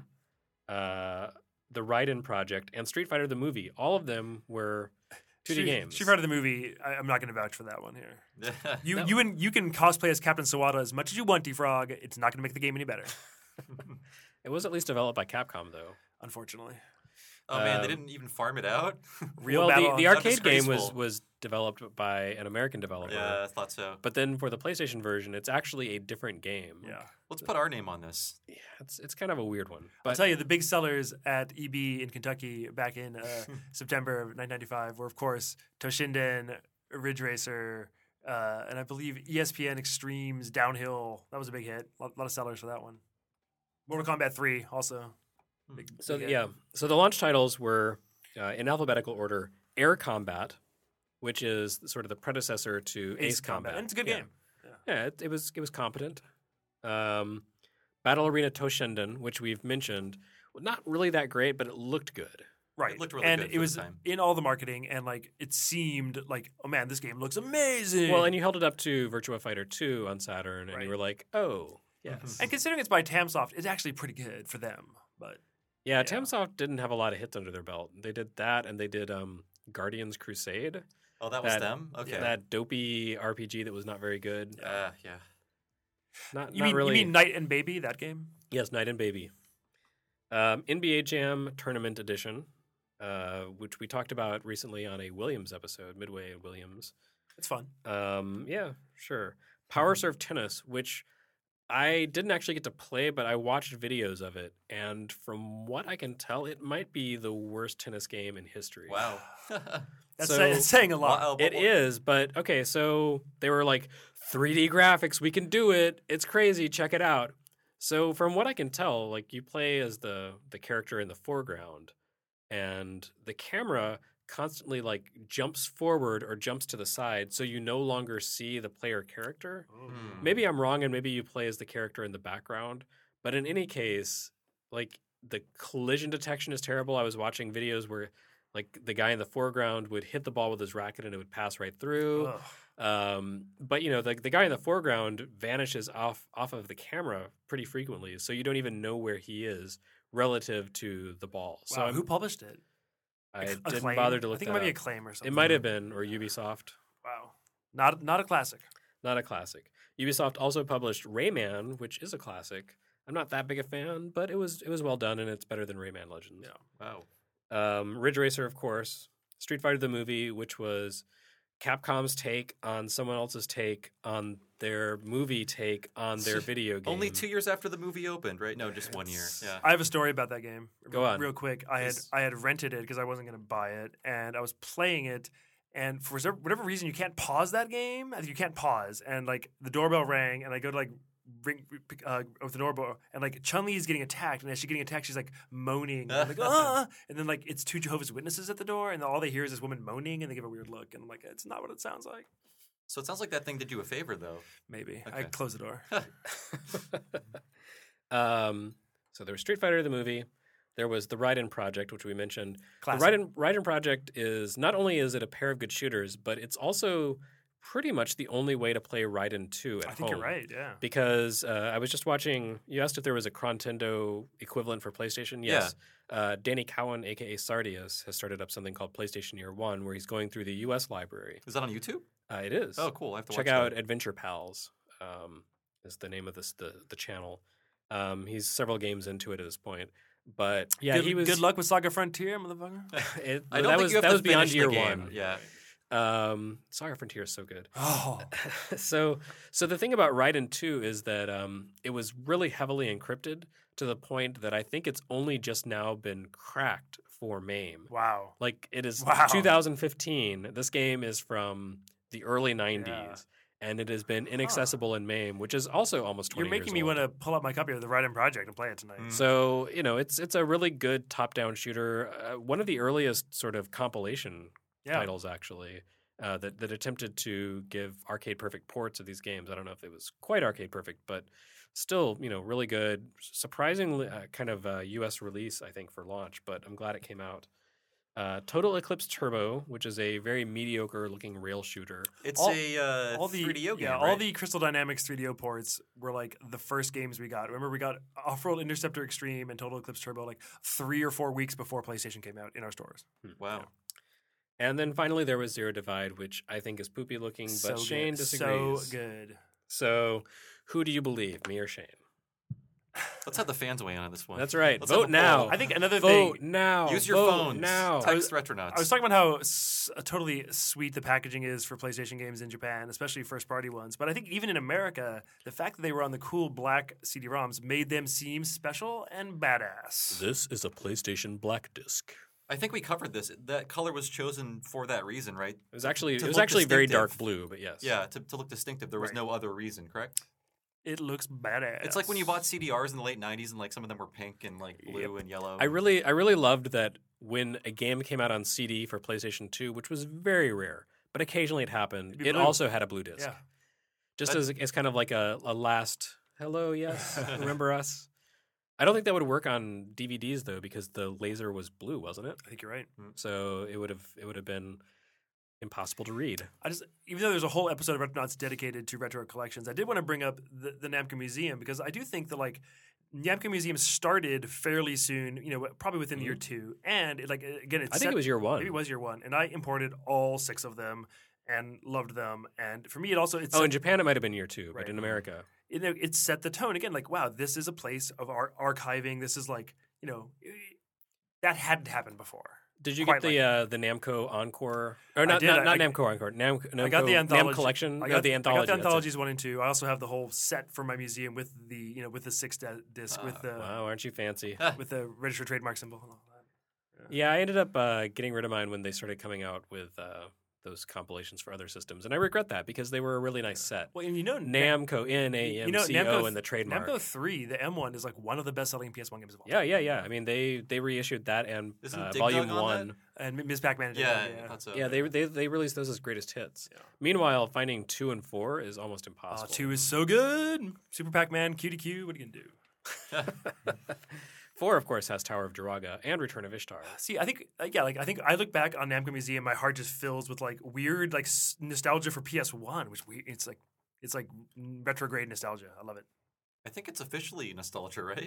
[SPEAKER 1] uh, the Raiden Project, and Street Fighter the movie. All of them were two D
[SPEAKER 3] Street-
[SPEAKER 1] games.
[SPEAKER 3] Street Fighter the movie. I, I'm not going to vouch for that one here. You
[SPEAKER 1] No.
[SPEAKER 3] you and you can cosplay as Captain Sawada as much as you want, D-Frog. It's not going to make the game any better,
[SPEAKER 1] It was at least developed by Capcom, though.
[SPEAKER 3] unfortunately.
[SPEAKER 2] Oh man, they
[SPEAKER 1] Um,
[SPEAKER 2] didn't even farm it out.
[SPEAKER 3] Real
[SPEAKER 1] well,
[SPEAKER 3] battle.
[SPEAKER 1] the, the
[SPEAKER 2] That's
[SPEAKER 1] arcade game was
[SPEAKER 2] disgraceful.
[SPEAKER 1] was developed by an American developer.
[SPEAKER 2] Yeah, I thought so.
[SPEAKER 1] But then for the PlayStation version, it's actually a different game.
[SPEAKER 3] yeah.
[SPEAKER 2] Let's put our name on this.
[SPEAKER 1] Yeah, it's it's kind of a weird one.
[SPEAKER 3] I'll
[SPEAKER 1] But
[SPEAKER 3] tell you, the big sellers at E B in Kentucky back in uh, September of nineteen ninety-five were, of course, Toshinden, Ridge Racer, uh, and I believe E S P N Extremes Downhill. That was a big hit. A lot, lot of sellers for that one. Mortal Kombat three also. Big,
[SPEAKER 1] so
[SPEAKER 3] big hit.
[SPEAKER 1] yeah, so the launch titles were uh, in alphabetical order: Air Combat, which is sort of the predecessor to Ace,
[SPEAKER 3] Ace Combat. And it's a good
[SPEAKER 1] Yeah.
[SPEAKER 3] game.
[SPEAKER 1] Yeah, it, it was it was competent. Um, Battle Arena Toshinden, which we've mentioned, well, not really that great, but it looked good.
[SPEAKER 3] Right.
[SPEAKER 2] looked really
[SPEAKER 3] and
[SPEAKER 2] good
[SPEAKER 3] it
[SPEAKER 2] for the
[SPEAKER 3] was
[SPEAKER 2] time.
[SPEAKER 3] in all the marketing, and like it seemed like, oh man, this game looks amazing.
[SPEAKER 1] Well, and you held it up to Virtua Fighter two on Saturn, and
[SPEAKER 3] Right.
[SPEAKER 1] you were like, oh, yes.
[SPEAKER 3] And considering it's by Tamsoft, it's actually pretty good for them. But
[SPEAKER 1] Yeah,
[SPEAKER 3] Yeah.
[SPEAKER 1] Tamsoft didn't have a lot of hits under their belt. They did that, and they did um, Guardians Crusade,
[SPEAKER 2] Oh, that was
[SPEAKER 1] That-
[SPEAKER 2] them. Okay.
[SPEAKER 1] that dopey R P G that was not very good.
[SPEAKER 2] Uh, yeah.
[SPEAKER 1] Not,
[SPEAKER 3] you
[SPEAKER 1] not
[SPEAKER 3] mean
[SPEAKER 1] really.
[SPEAKER 3] you mean Night and Baby, that game?
[SPEAKER 1] Yes, Night and Baby. Um, N B A Jam Tournament Edition, uh, which we talked about recently on a Williams episode, Midway and Williams.
[SPEAKER 3] It's fun.
[SPEAKER 1] Um, yeah, sure. Power Serve Tennis, which I didn't actually get to play, but I watched videos of it, and from what I can tell, it might be the worst tennis game in history.
[SPEAKER 2] Wow.
[SPEAKER 3] That's,
[SPEAKER 1] So-
[SPEAKER 3] say, that's saying a lot.
[SPEAKER 2] Wow,
[SPEAKER 1] It
[SPEAKER 2] but-
[SPEAKER 1] is, but okay, so they were like, three D graphics, we can do it. It's crazy, check it out. So from what I can tell, like you play as the the character in the foreground, and the camera constantly like jumps forward or jumps to the side, so you no longer see the player character.
[SPEAKER 2] Hmm.
[SPEAKER 1] Maybe I'm wrong, and maybe you play as the character in the background. But in any case, like the collision detection is terrible. I was watching videos where Like the guy in the foreground would hit the ball with his racket and it would pass right through.
[SPEAKER 3] Ugh.
[SPEAKER 1] Um, but you know, the the guy in the foreground vanishes off off of the camera pretty frequently, so you don't even know where he is relative to the ball. So
[SPEAKER 3] Wow,
[SPEAKER 1] I'm-
[SPEAKER 3] who published it?
[SPEAKER 1] I
[SPEAKER 3] Acclaim?
[SPEAKER 1] didn't bother to look
[SPEAKER 3] I think
[SPEAKER 1] that
[SPEAKER 3] it might be
[SPEAKER 1] up.
[SPEAKER 3] Acclaim or something.
[SPEAKER 1] It might have been, or Ubisoft.
[SPEAKER 3] Wow, not not a classic.
[SPEAKER 1] Not a classic. Ubisoft also published Rayman, which is a classic. I'm not that big a fan, but it was it was well done and it's better than Rayman Legends.
[SPEAKER 2] Wow.
[SPEAKER 1] Um, Ridge Racer, of course. Street Fighter the movie, which was Capcom's take on someone else's take on their movie take on their video game.
[SPEAKER 2] Only two years after the movie opened, right? No, just one year. Yeah.
[SPEAKER 3] I have a story about that game.
[SPEAKER 1] Go on.
[SPEAKER 3] real quick. I had
[SPEAKER 2] Is-
[SPEAKER 3] I had rented it because I wasn't going to buy it, and I was playing it. And for some- whatever reason, you can't pause that game. I think you can't pause. And like the doorbell rang, and I go to like ring uh, with the doorbell, and like Chun Li is getting attacked, and as she's getting attacked, she's like moaning, and I'm like ah, and then like it's two Jehovah's Witnesses at the door, and all they hear is this woman moaning, and they give a weird look, and I'm like, it's not what it sounds like.
[SPEAKER 2] So it sounds like that thing did you a favor, though.
[SPEAKER 3] Maybe I
[SPEAKER 2] Okay.
[SPEAKER 3] close the door.
[SPEAKER 1] um, so there was Street Fighter the movie. There was the Raiden Project, which we mentioned.
[SPEAKER 3] Classic.
[SPEAKER 1] The Raiden, Raiden Project is not only is it a pair of good shooters, but it's also pretty much the only way to play Raiden two at
[SPEAKER 3] I think
[SPEAKER 1] home.
[SPEAKER 3] you're right. Yeah.
[SPEAKER 1] Because uh, I was just watching. You asked if there was a Crontendo equivalent for PlayStation. Yes. Uh, Danny Cowan, aka Sardius, has started up something called PlayStation Year One, where he's going through the U S library.
[SPEAKER 2] Is that on YouTube?
[SPEAKER 1] Uh, it is.
[SPEAKER 2] Oh, cool. I have to
[SPEAKER 1] Check
[SPEAKER 2] watch
[SPEAKER 1] out
[SPEAKER 2] that.
[SPEAKER 1] Adventure Pals. Um, is the name of this the the channel. Um, he's several games into it at this point. But yeah,
[SPEAKER 3] good,
[SPEAKER 1] he was.
[SPEAKER 3] good luck with Saga Frontier, motherfucker.
[SPEAKER 1] It,
[SPEAKER 2] I don't
[SPEAKER 1] that
[SPEAKER 2] think
[SPEAKER 1] was
[SPEAKER 2] you have
[SPEAKER 1] that
[SPEAKER 2] to
[SPEAKER 1] was beyond
[SPEAKER 2] finish
[SPEAKER 1] year
[SPEAKER 2] the game.
[SPEAKER 1] one.
[SPEAKER 2] Yeah.
[SPEAKER 1] Um, Saga Frontier is so good.
[SPEAKER 3] Oh,
[SPEAKER 1] so so the thing about Raiden two is that um, it was really heavily encrypted to the point that I think it's only just now been cracked for MAME.
[SPEAKER 3] wow.
[SPEAKER 1] Like it is
[SPEAKER 3] Wow.
[SPEAKER 1] two thousand fifteen. This game is from the early nineties.
[SPEAKER 3] Yeah.
[SPEAKER 1] And it has been inaccessible in MAME, which is also almost twenty
[SPEAKER 3] You're making
[SPEAKER 1] years
[SPEAKER 3] me
[SPEAKER 1] old.
[SPEAKER 3] want to pull up my copy of the Raiden Project and play it tonight.
[SPEAKER 2] Mm.
[SPEAKER 1] So you know, it's it's a really good top-down shooter. Uh, one of the earliest sort of compilation
[SPEAKER 3] Yeah.
[SPEAKER 1] titles, actually, uh, that that attempted to give arcade perfect ports of these games. I don't know if it was quite arcade perfect, but still, you know, really good. Surprisingly, uh, kind of uh, U S release, I think, for launch. But I'm glad it came out. Uh, Total Eclipse Turbo, which is a very mediocre-looking rail shooter.
[SPEAKER 2] It's
[SPEAKER 3] All-
[SPEAKER 2] a uh,
[SPEAKER 3] all the
[SPEAKER 2] three D O game,
[SPEAKER 3] yeah,
[SPEAKER 2] right?
[SPEAKER 3] all the Crystal Dynamics three D O ports were like the first games we got. Remember, we got Off-Road Interceptor Extreme and Total Eclipse Turbo like three or four weeks before PlayStation came out in our stores.
[SPEAKER 2] Wow.
[SPEAKER 1] And then finally, there was Zero Divide, which I think is poopy looking, but
[SPEAKER 3] So
[SPEAKER 1] Shane
[SPEAKER 3] good.
[SPEAKER 1] disagrees.
[SPEAKER 3] So good.
[SPEAKER 1] So, who do you believe, me or Shane?
[SPEAKER 2] Let's have the fans weigh in on this one.
[SPEAKER 1] That's right.
[SPEAKER 2] Let's have
[SPEAKER 1] Vote
[SPEAKER 2] a
[SPEAKER 1] now.
[SPEAKER 2] poll.
[SPEAKER 3] I think another
[SPEAKER 1] Vote
[SPEAKER 3] thing.
[SPEAKER 1] now.
[SPEAKER 2] Use your
[SPEAKER 1] Vote
[SPEAKER 2] phones.
[SPEAKER 1] now.
[SPEAKER 2] Text Retronauts.
[SPEAKER 3] I was talking about how s- uh, totally sweet the packaging is for PlayStation games in Japan, especially first-party ones. But I think even in America, the fact that they were on the cool black C D ROMs made them seem special and badass.
[SPEAKER 1] This is a PlayStation Black Disc.
[SPEAKER 2] I think we covered this. That color was chosen for that reason, right?
[SPEAKER 1] It was actually
[SPEAKER 2] To
[SPEAKER 1] it was
[SPEAKER 2] look
[SPEAKER 1] actually very
[SPEAKER 2] distinctive.
[SPEAKER 1] dark blue, but yes.
[SPEAKER 2] Yeah, to, to look distinctive. There was
[SPEAKER 3] Right.
[SPEAKER 2] no other reason, correct?
[SPEAKER 3] It looks badass.
[SPEAKER 2] It's like when you bought C D Rs in the late nineties and like some of them were pink and like blue and yellow.
[SPEAKER 1] I really I really loved that when a game came out on C D for PlayStation two, which was very rare, but occasionally it happened.
[SPEAKER 3] It'd be
[SPEAKER 1] It
[SPEAKER 3] blue.
[SPEAKER 1] also had a blue disc.
[SPEAKER 3] Yeah.
[SPEAKER 1] Just
[SPEAKER 2] That-
[SPEAKER 1] as as kind of like a, a last hello, yes, remember us. I don't think that would work on D V Ds though, because the laser was blue, wasn't it?
[SPEAKER 3] I think you're right.
[SPEAKER 1] So it would have it would have been impossible to read.
[SPEAKER 3] I just, even though there's a whole episode of Retronauts dedicated to retro collections, I did want to bring up the, the Namco Museum because I do think that like Namco Museum started fairly soon, you know, probably within year two, and it, like again, it's
[SPEAKER 1] I think it was year one.
[SPEAKER 3] Maybe it was year one, and I imported all six of them and loved them. And for me, it also it's
[SPEAKER 1] Oh, in Japan it might have been year two,
[SPEAKER 3] Right.
[SPEAKER 1] but in America,
[SPEAKER 3] you know, it set the tone again. Like, wow, this is a place of ar- archiving. This is like, you know, that hadn't happened before.
[SPEAKER 1] did you
[SPEAKER 3] Quite
[SPEAKER 1] get the uh, the Namco Encore or
[SPEAKER 3] I
[SPEAKER 1] not
[SPEAKER 3] did.
[SPEAKER 1] not,
[SPEAKER 3] I-
[SPEAKER 1] not
[SPEAKER 3] I-
[SPEAKER 1] Namco Encore? Nam, Namco
[SPEAKER 3] I got the anthology
[SPEAKER 1] Nam collection.
[SPEAKER 3] I
[SPEAKER 1] no,
[SPEAKER 3] got
[SPEAKER 1] the
[SPEAKER 3] I
[SPEAKER 1] anthology.
[SPEAKER 3] got the
[SPEAKER 1] that's it.
[SPEAKER 3] anthologies one and two. I also have the whole set for my museum with the you know with the six di- disc with the
[SPEAKER 1] Wow, aren't you fancy?
[SPEAKER 3] with the registered trademark symbol and all that.
[SPEAKER 1] Yeah, I ended up uh, getting rid of mine when they started coming out with uh, those compilations for other systems, and I regret that because they were a really nice set.
[SPEAKER 3] Well, and you know
[SPEAKER 1] Namco, N A M C O, and the trademark.
[SPEAKER 3] Namco three, the M one is like one of the best-selling P S one games of all.
[SPEAKER 1] Yeah, yeah, yeah. I mean, they they reissued that and
[SPEAKER 2] Isn't
[SPEAKER 1] uh,
[SPEAKER 2] Dig
[SPEAKER 1] Volume
[SPEAKER 2] Dug on
[SPEAKER 1] One.
[SPEAKER 2] that?
[SPEAKER 3] And Miz Pac-Man. did
[SPEAKER 2] Yeah,
[SPEAKER 3] that,
[SPEAKER 2] I thought so.
[SPEAKER 1] Yeah, they they they released those as greatest hits.
[SPEAKER 3] Yeah.
[SPEAKER 1] Meanwhile, finding two and four is almost
[SPEAKER 3] Uh,
[SPEAKER 1] impossible.
[SPEAKER 3] two is so good. Super Pac-Man, Q T Q. What are you gonna do?
[SPEAKER 1] Four, of course, has Tower of Jiraga and Return of Ishtar.
[SPEAKER 3] See, I think uh, yeah, like I think I look back on Namco Museum, my heart just fills with like weird like s- nostalgia for P S one, which we it's like it's like retrograde nostalgia. I love it.
[SPEAKER 2] I think it's officially nostalgia, right?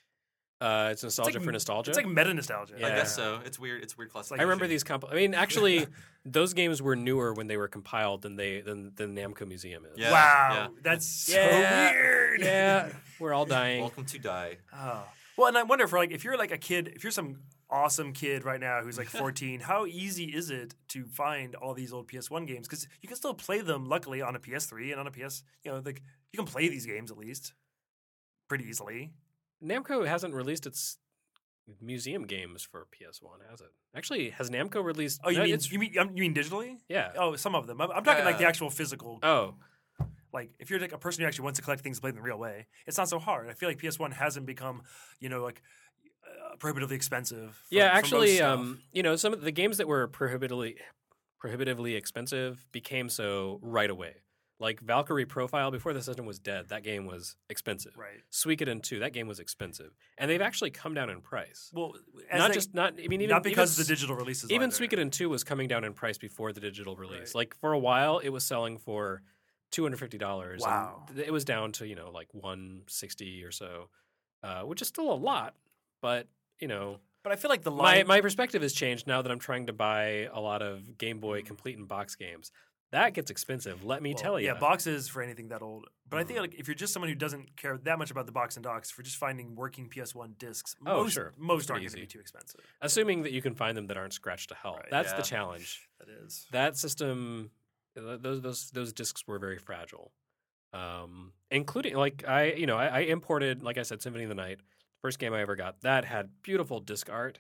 [SPEAKER 1] Uh, it's nostalgia
[SPEAKER 3] like-
[SPEAKER 1] for nostalgia.
[SPEAKER 3] It's like meta nostalgia.
[SPEAKER 1] Yeah.
[SPEAKER 2] I guess so. It's weird. It's weird classification.
[SPEAKER 1] I remember these comp. I mean, actually, those games were newer when they were compiled than they than than Namco Museum is.
[SPEAKER 2] Yeah.
[SPEAKER 3] Wow, that's so
[SPEAKER 1] Yeah.
[SPEAKER 3] weird.
[SPEAKER 1] Yeah, we're all dying.
[SPEAKER 2] Welcome to Die.
[SPEAKER 3] Oh. Well, and I wonder for like if you're like a kid, if you're some awesome kid right now who's like fourteen, how easy is it to find all these old P S one games? Because you can still play them, luckily, on a P S three and on a P S. You know, like you can play these games at least pretty easily.
[SPEAKER 1] Namco hasn't released its museum games for P S one, has it? Actually, has Namco released?
[SPEAKER 3] Oh, you
[SPEAKER 1] no,
[SPEAKER 3] mean
[SPEAKER 1] it's,
[SPEAKER 3] you mean um, you mean digitally?
[SPEAKER 1] yeah.
[SPEAKER 3] Oh, some of them. I'm, I'm talking like the
[SPEAKER 2] Yeah.
[SPEAKER 3] actual physical.
[SPEAKER 1] Oh,
[SPEAKER 3] Like if you're like a person who actually wants to collect things and play them the real way, it's not so hard. I feel like P S one hasn't become, you know, like uh, prohibitively expensive. For,
[SPEAKER 1] yeah.
[SPEAKER 3] for most
[SPEAKER 1] Actually,
[SPEAKER 3] stuff.
[SPEAKER 1] um, you know, some of the games that were prohibitively prohibitively expensive became so right away. Like Valkyrie Profile, before the system was dead, that game was expensive.
[SPEAKER 3] right.
[SPEAKER 1] Suikoden two, that game was expensive, and they've actually come down in price.
[SPEAKER 3] Well, as
[SPEAKER 1] Not
[SPEAKER 3] they-
[SPEAKER 1] just not. I mean, even
[SPEAKER 3] not because
[SPEAKER 1] even,
[SPEAKER 3] the digital releases.
[SPEAKER 1] Even
[SPEAKER 3] either.
[SPEAKER 1] Suikoden two was coming down in price before the digital release.
[SPEAKER 3] Right.
[SPEAKER 1] Like for a while, it was selling for two hundred fifty dollars.
[SPEAKER 3] Wow.
[SPEAKER 1] And it was down to you know like one sixty or so, uh, which is still a lot. But you know,
[SPEAKER 3] But I feel like the
[SPEAKER 1] my
[SPEAKER 3] line.
[SPEAKER 1] my perspective has changed now that I'm trying to buy a lot of Game Boy complete and box games. That gets expensive. Let me
[SPEAKER 3] well,
[SPEAKER 1] tell you.
[SPEAKER 3] Yeah, boxes for anything that old. But I think
[SPEAKER 2] Mhm.
[SPEAKER 3] like if you're just someone who doesn't care that much about the box and docks, for just finding working P S one discs,
[SPEAKER 1] Oh,
[SPEAKER 3] most,
[SPEAKER 1] sure.
[SPEAKER 3] most
[SPEAKER 1] Pretty
[SPEAKER 3] aren't going to
[SPEAKER 1] easy.
[SPEAKER 3] be too expensive.
[SPEAKER 1] Assuming that you can find them that aren't scratched to hell.
[SPEAKER 3] Right.
[SPEAKER 1] That's
[SPEAKER 2] Yeah.
[SPEAKER 1] the challenge.
[SPEAKER 3] That is.
[SPEAKER 1] That system, th- those those those discs were very fragile, um, including like I you know I, I imported like I said Symphony of the Night, first game I ever got that had beautiful disc art,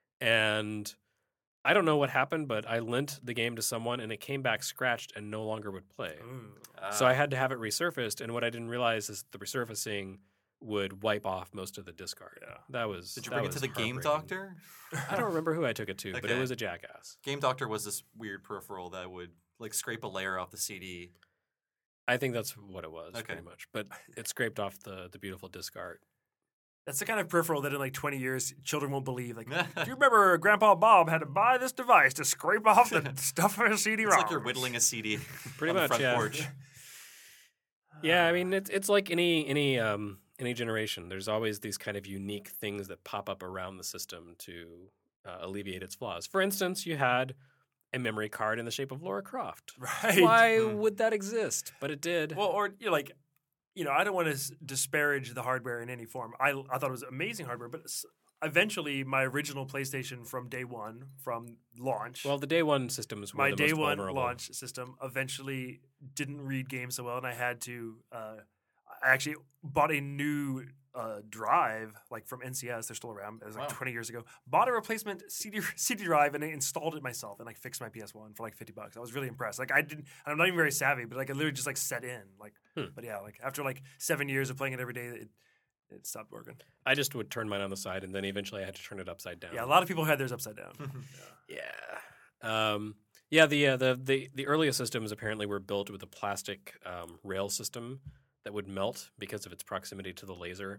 [SPEAKER 1] and I don't know what happened, but I lent the game to someone and it came back scratched and no longer would play.
[SPEAKER 3] Ooh.
[SPEAKER 1] So
[SPEAKER 2] Uh,
[SPEAKER 1] I had to have it resurfaced, and what I didn't realize is the resurfacing would wipe off most of the disc art.
[SPEAKER 3] Yeah.
[SPEAKER 1] That was.
[SPEAKER 2] Did you
[SPEAKER 1] that
[SPEAKER 2] bring it to
[SPEAKER 1] was
[SPEAKER 2] the Game
[SPEAKER 1] heartbreaking.
[SPEAKER 2] Doctor?
[SPEAKER 1] I don't remember who I took it to, but it
[SPEAKER 2] Okay.
[SPEAKER 1] was a jackass.
[SPEAKER 2] Game Doctor was this weird peripheral that would like scrape a layer off the C D.
[SPEAKER 1] I think that's what it was,
[SPEAKER 2] Okay.
[SPEAKER 1] pretty much. But it scraped off the the beautiful disc art.
[SPEAKER 3] That's the kind of peripheral that in like twenty years, children won't believe. Like, do you remember Grandpa Bob had to buy this device to scrape off the stuff on a C D ROM?
[SPEAKER 2] It's like you're whittling a C D
[SPEAKER 1] Pretty
[SPEAKER 2] on
[SPEAKER 1] much,
[SPEAKER 2] the front
[SPEAKER 1] yeah.
[SPEAKER 2] porch.
[SPEAKER 1] Yeah, I mean it's it's like any any um any generation. There's always these kind of unique things that pop up around the system to uh, alleviate its flaws. For instance, you had a memory card in the shape of Lara Croft.
[SPEAKER 3] Right.
[SPEAKER 1] Why
[SPEAKER 2] Hmm.
[SPEAKER 1] would that exist? But it did.
[SPEAKER 3] Well, or you know, like, you know, I don't want to s- disparage the hardware in any form. I I thought it was amazing hardware, but s- eventually, my original PlayStation from day one, from launch,
[SPEAKER 1] Well, the day one systems were
[SPEAKER 3] my
[SPEAKER 1] the
[SPEAKER 3] day
[SPEAKER 1] most
[SPEAKER 3] one
[SPEAKER 1] vulnerable.
[SPEAKER 3] launch system eventually didn't read games so well, and I had to. Uh, I actually bought a new uh, drive, like from N C S. They're still around. It was like
[SPEAKER 2] Wow.
[SPEAKER 3] twenty years ago. Bought a replacement C D C D drive and I installed it myself, and like fixed my P S one for like fifty bucks. I was really impressed. Like I didn't. I'm not even very savvy, but like I literally just like set in. Like,
[SPEAKER 1] Hmm.
[SPEAKER 3] but yeah, like after like seven years of playing it every day, it it stopped working.
[SPEAKER 1] I just would turn mine on the side, and then eventually I had to turn it upside down.
[SPEAKER 3] Yeah, a lot of people had theirs upside down.
[SPEAKER 1] Yeah. Um, yeah. The, uh, the the the earliest systems apparently were built with a plastic um, rail system that would melt because of its proximity to the laser.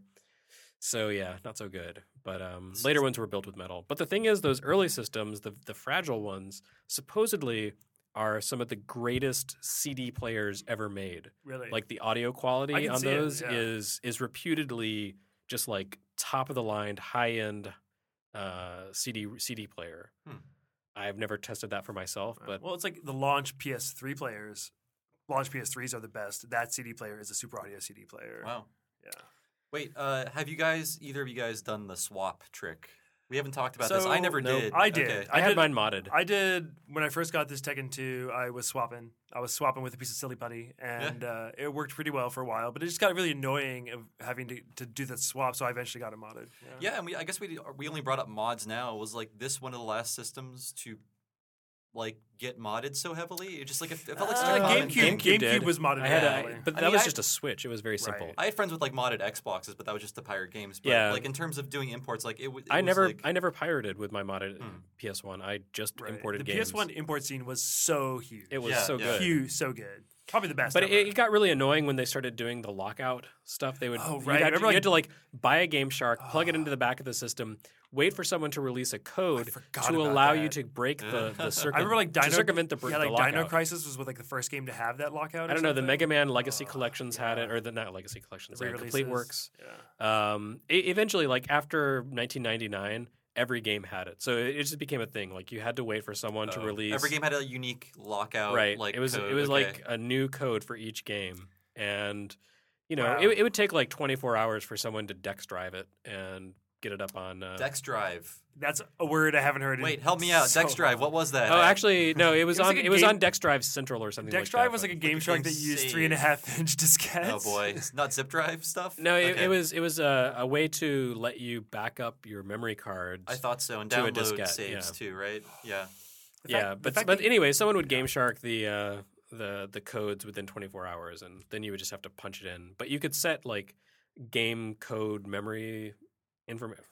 [SPEAKER 1] So yeah, not so good. But um, later ones were built with metal. But the thing is, those early systems, the the fragile ones, supposedly are some of the greatest C D players ever made.
[SPEAKER 3] Really,
[SPEAKER 1] Like the audio quality
[SPEAKER 3] can
[SPEAKER 1] on
[SPEAKER 3] see it,
[SPEAKER 1] those
[SPEAKER 3] yeah.
[SPEAKER 1] is is reputedly just like top of the line, high end uh, C D C D player.
[SPEAKER 2] Hmm.
[SPEAKER 1] I've never tested that for myself, but
[SPEAKER 3] well, it's like the launch P S three players. Launch P S threes are the best. That C D player is a Super Audio C D player.
[SPEAKER 2] Wow.
[SPEAKER 3] Yeah.
[SPEAKER 2] Wait, uh, have you guys, either of you guys, done the swap trick? We haven't talked about this.
[SPEAKER 3] So-
[SPEAKER 2] I never
[SPEAKER 1] Nope.
[SPEAKER 2] did.
[SPEAKER 3] I did.
[SPEAKER 2] Okay.
[SPEAKER 1] I,
[SPEAKER 3] I
[SPEAKER 1] had
[SPEAKER 3] did-
[SPEAKER 1] mine modded.
[SPEAKER 3] I did when I first got this Tekken two. I was swapping. I was swapping with a piece of silly putty, and uh, it worked pretty well for a while. But it just got really annoying of having to, to do that swap. So I eventually got it modded.
[SPEAKER 2] Yeah, and we, I guess we we only brought up mods now. Was like this one of the last systems to like get modded so heavily? It just like it, it felt like such
[SPEAKER 3] Uh,
[SPEAKER 2] a common
[SPEAKER 3] GameCube.
[SPEAKER 2] thing.
[SPEAKER 1] GameCube
[SPEAKER 3] GameCube
[SPEAKER 1] did.
[SPEAKER 3] was modded
[SPEAKER 1] I had,
[SPEAKER 3] heavily.
[SPEAKER 1] a, but
[SPEAKER 2] I
[SPEAKER 1] that
[SPEAKER 2] mean,
[SPEAKER 1] was
[SPEAKER 2] I-
[SPEAKER 1] just a switch. It was very simple.
[SPEAKER 3] Right.
[SPEAKER 2] I had friends with like modded Xboxes, but that was just to pirate games. But
[SPEAKER 1] Yeah.
[SPEAKER 2] like in terms of doing imports, like it, w- it
[SPEAKER 1] I
[SPEAKER 2] was
[SPEAKER 1] never,
[SPEAKER 2] like,
[SPEAKER 1] I never pirated with my modded
[SPEAKER 2] Hmm.
[SPEAKER 1] P S one. I just
[SPEAKER 3] Right.
[SPEAKER 1] imported
[SPEAKER 3] the
[SPEAKER 1] games.
[SPEAKER 3] P S one import scene was so huge.
[SPEAKER 1] It was
[SPEAKER 2] Yeah,
[SPEAKER 1] so
[SPEAKER 2] yeah.
[SPEAKER 1] good.
[SPEAKER 3] huge, so good. Probably the best.
[SPEAKER 1] But
[SPEAKER 3] ever.
[SPEAKER 1] it, it got really annoying when they started doing the lockout stuff. They would
[SPEAKER 3] Oh,
[SPEAKER 1] you'd
[SPEAKER 3] right.
[SPEAKER 1] have to-
[SPEAKER 3] Remember,
[SPEAKER 1] you
[SPEAKER 3] like-
[SPEAKER 1] had to like buy a Game Shark, plug it into the back of the system, wait for someone to release a code
[SPEAKER 3] forgot
[SPEAKER 1] to
[SPEAKER 3] about
[SPEAKER 1] allow you
[SPEAKER 3] that.
[SPEAKER 1] to break the the circuit.
[SPEAKER 3] I remember like Dino,
[SPEAKER 1] to circumvent the,
[SPEAKER 3] yeah,
[SPEAKER 1] the
[SPEAKER 3] like Dino
[SPEAKER 1] lockout.
[SPEAKER 3] Crisis was with like the first game to have that lockout. Or
[SPEAKER 1] I don't know. The
[SPEAKER 3] something.
[SPEAKER 1] Mega Man Legacy
[SPEAKER 3] Oh,
[SPEAKER 1] collections had it, or the not Legacy collections, sorry,
[SPEAKER 3] Re-releases.
[SPEAKER 1] Complete Works.
[SPEAKER 3] Yeah.
[SPEAKER 1] Um, e- eventually, like after nineteen ninety-nine, every game had it, so it, it just became a thing. Like you had to wait for someone to
[SPEAKER 2] Oh.
[SPEAKER 1] release.
[SPEAKER 2] Every game had a unique lockout.
[SPEAKER 1] right?
[SPEAKER 2] Like
[SPEAKER 1] it was
[SPEAKER 2] code.
[SPEAKER 1] it was
[SPEAKER 2] okay.
[SPEAKER 1] like a new code for each game, and you know
[SPEAKER 3] Wow.
[SPEAKER 1] it, it would take like twenty-four hours for someone to Dex drive it and get it up on. Uh,
[SPEAKER 2] Dex Drive.
[SPEAKER 3] That's a word I haven't heard.
[SPEAKER 2] Wait,
[SPEAKER 3] in
[SPEAKER 2] help me out.
[SPEAKER 3] so
[SPEAKER 2] Dex Drive.
[SPEAKER 3] long.
[SPEAKER 2] What was that?
[SPEAKER 1] Oh, actually, no. It was
[SPEAKER 3] It was
[SPEAKER 1] on.
[SPEAKER 3] like a
[SPEAKER 1] it was
[SPEAKER 3] game-
[SPEAKER 1] on Dex Drive Central or something.
[SPEAKER 3] Dex
[SPEAKER 1] like
[SPEAKER 3] Drive
[SPEAKER 1] that,
[SPEAKER 3] was
[SPEAKER 1] but-
[SPEAKER 3] like a Game
[SPEAKER 2] the
[SPEAKER 3] Shark
[SPEAKER 2] game
[SPEAKER 3] that used
[SPEAKER 2] saved.
[SPEAKER 3] three and a half inch diskettes.
[SPEAKER 2] Oh boy, not zip drive stuff.
[SPEAKER 1] No, it,
[SPEAKER 2] Okay.
[SPEAKER 1] it was it was a, a way to let you back up your memory cards.
[SPEAKER 2] I thought so, and
[SPEAKER 1] to a
[SPEAKER 2] download
[SPEAKER 1] diskette,
[SPEAKER 2] saves too, right? Yeah.
[SPEAKER 3] The
[SPEAKER 1] yeah,
[SPEAKER 3] fact- the
[SPEAKER 1] but
[SPEAKER 3] fact
[SPEAKER 1] but
[SPEAKER 3] that-
[SPEAKER 1] anyway, someone would Game Shark the uh, the the codes within twenty-four hours, and then you would just have to punch it in. But you could set like game code memory information.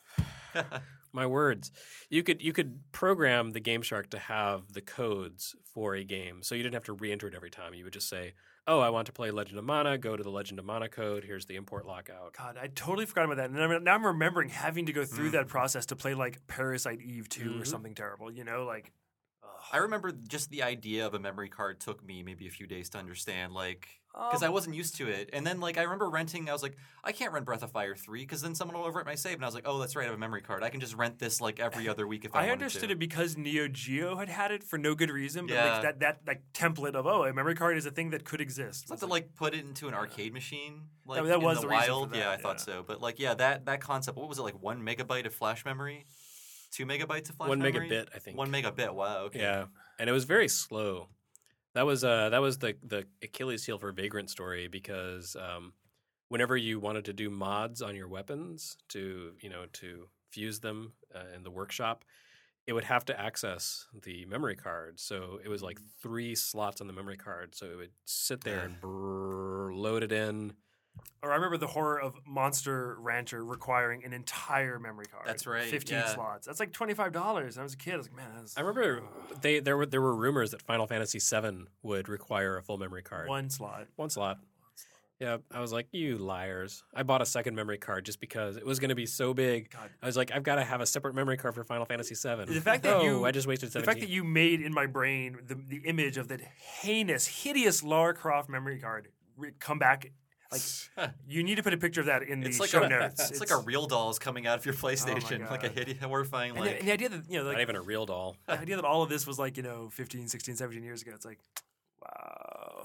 [SPEAKER 1] My words. You could you could program the Game Shark to have the codes for a game, so you didn't have to re-enter it every time. You would just say, "Oh, I want to play Legend of Mana. Go to the Legend of Mana code. Here's the import lockout."
[SPEAKER 3] God, I totally forgot about that. And I'm- now I'm remembering having to go through
[SPEAKER 2] Mm.
[SPEAKER 3] that process to play like Parasite Eve two or
[SPEAKER 1] Mhm.
[SPEAKER 3] something terrible. You know, like. ugh.
[SPEAKER 2] I remember just the idea of a memory card took me maybe a few days to understand, like, because
[SPEAKER 3] Um,
[SPEAKER 2] I wasn't used to it. And then, like, I remember renting, I was like, I can't rent Breath of Fire three, because then someone will overwrite my save. And I was like, oh, that's right, I have a memory card. I can just rent this, like, every other week if I,
[SPEAKER 3] I
[SPEAKER 2] wanted
[SPEAKER 3] understood
[SPEAKER 2] to.
[SPEAKER 3] it because Neo Geo had had it for no good reason, but
[SPEAKER 2] Yeah.
[SPEAKER 3] like that that like template of oh, a memory card is a thing that could exist.
[SPEAKER 2] Not
[SPEAKER 3] It's
[SPEAKER 2] to, like, put it into an arcade machine, like,
[SPEAKER 3] that
[SPEAKER 2] in
[SPEAKER 3] was
[SPEAKER 2] the,
[SPEAKER 3] the reason for
[SPEAKER 2] wild.
[SPEAKER 3] that,
[SPEAKER 2] yeah, I
[SPEAKER 3] yeah.
[SPEAKER 2] thought so. But, like, yeah, that, that concept, what was it, like, one megabyte of flash memory? Two megabytes of flash
[SPEAKER 1] One
[SPEAKER 2] memory?
[SPEAKER 1] megabit, I think.
[SPEAKER 2] One megabit, wow, okay.
[SPEAKER 1] Yeah, and it was very slow. That was uh that was the the Achilles heel for Vagrant Story, because um, whenever you wanted to do mods on your weapons to you know to fuse them uh, in the workshop, it would have to access the memory card. So it was like three slots on the memory card. So it would sit there and brrr, load it in.
[SPEAKER 3] Or I remember the horror of Monster Rancher requiring an entire memory card.
[SPEAKER 2] That's right,
[SPEAKER 3] Fifteen
[SPEAKER 2] yeah.
[SPEAKER 3] slots. That's like twenty five dollars. I was a kid. I was like, man, that's
[SPEAKER 1] I remember they there were there were rumors that Final Fantasy seven would require a full memory card.
[SPEAKER 3] one slot.
[SPEAKER 1] One slot. Yeah, I was like, you liars. I bought a second memory card just because it was going to be so big.
[SPEAKER 3] God.
[SPEAKER 1] I was like, I've got to have a separate memory card for Final Fantasy seven.
[SPEAKER 3] The fact that
[SPEAKER 1] oh,
[SPEAKER 3] you-
[SPEAKER 1] I just wasted
[SPEAKER 3] The
[SPEAKER 1] seventeen.
[SPEAKER 3] fact that you made in my brain the, the image of that heinous, hideous Lara Croft memory card re- come back. Like, you need to put a picture of that in the
[SPEAKER 2] It's like
[SPEAKER 3] show
[SPEAKER 2] a,
[SPEAKER 3] notes.
[SPEAKER 2] It's, like a real doll's coming out of your PlayStation, like a
[SPEAKER 3] God.
[SPEAKER 2] hideous, horrifying,
[SPEAKER 3] and,
[SPEAKER 2] like
[SPEAKER 3] the, and the idea that, you know,
[SPEAKER 1] Not
[SPEAKER 3] like,
[SPEAKER 1] even a real doll.
[SPEAKER 3] the idea that all of this was like, you know, fifteen, sixteen, seventeen years ago, it's like, wow.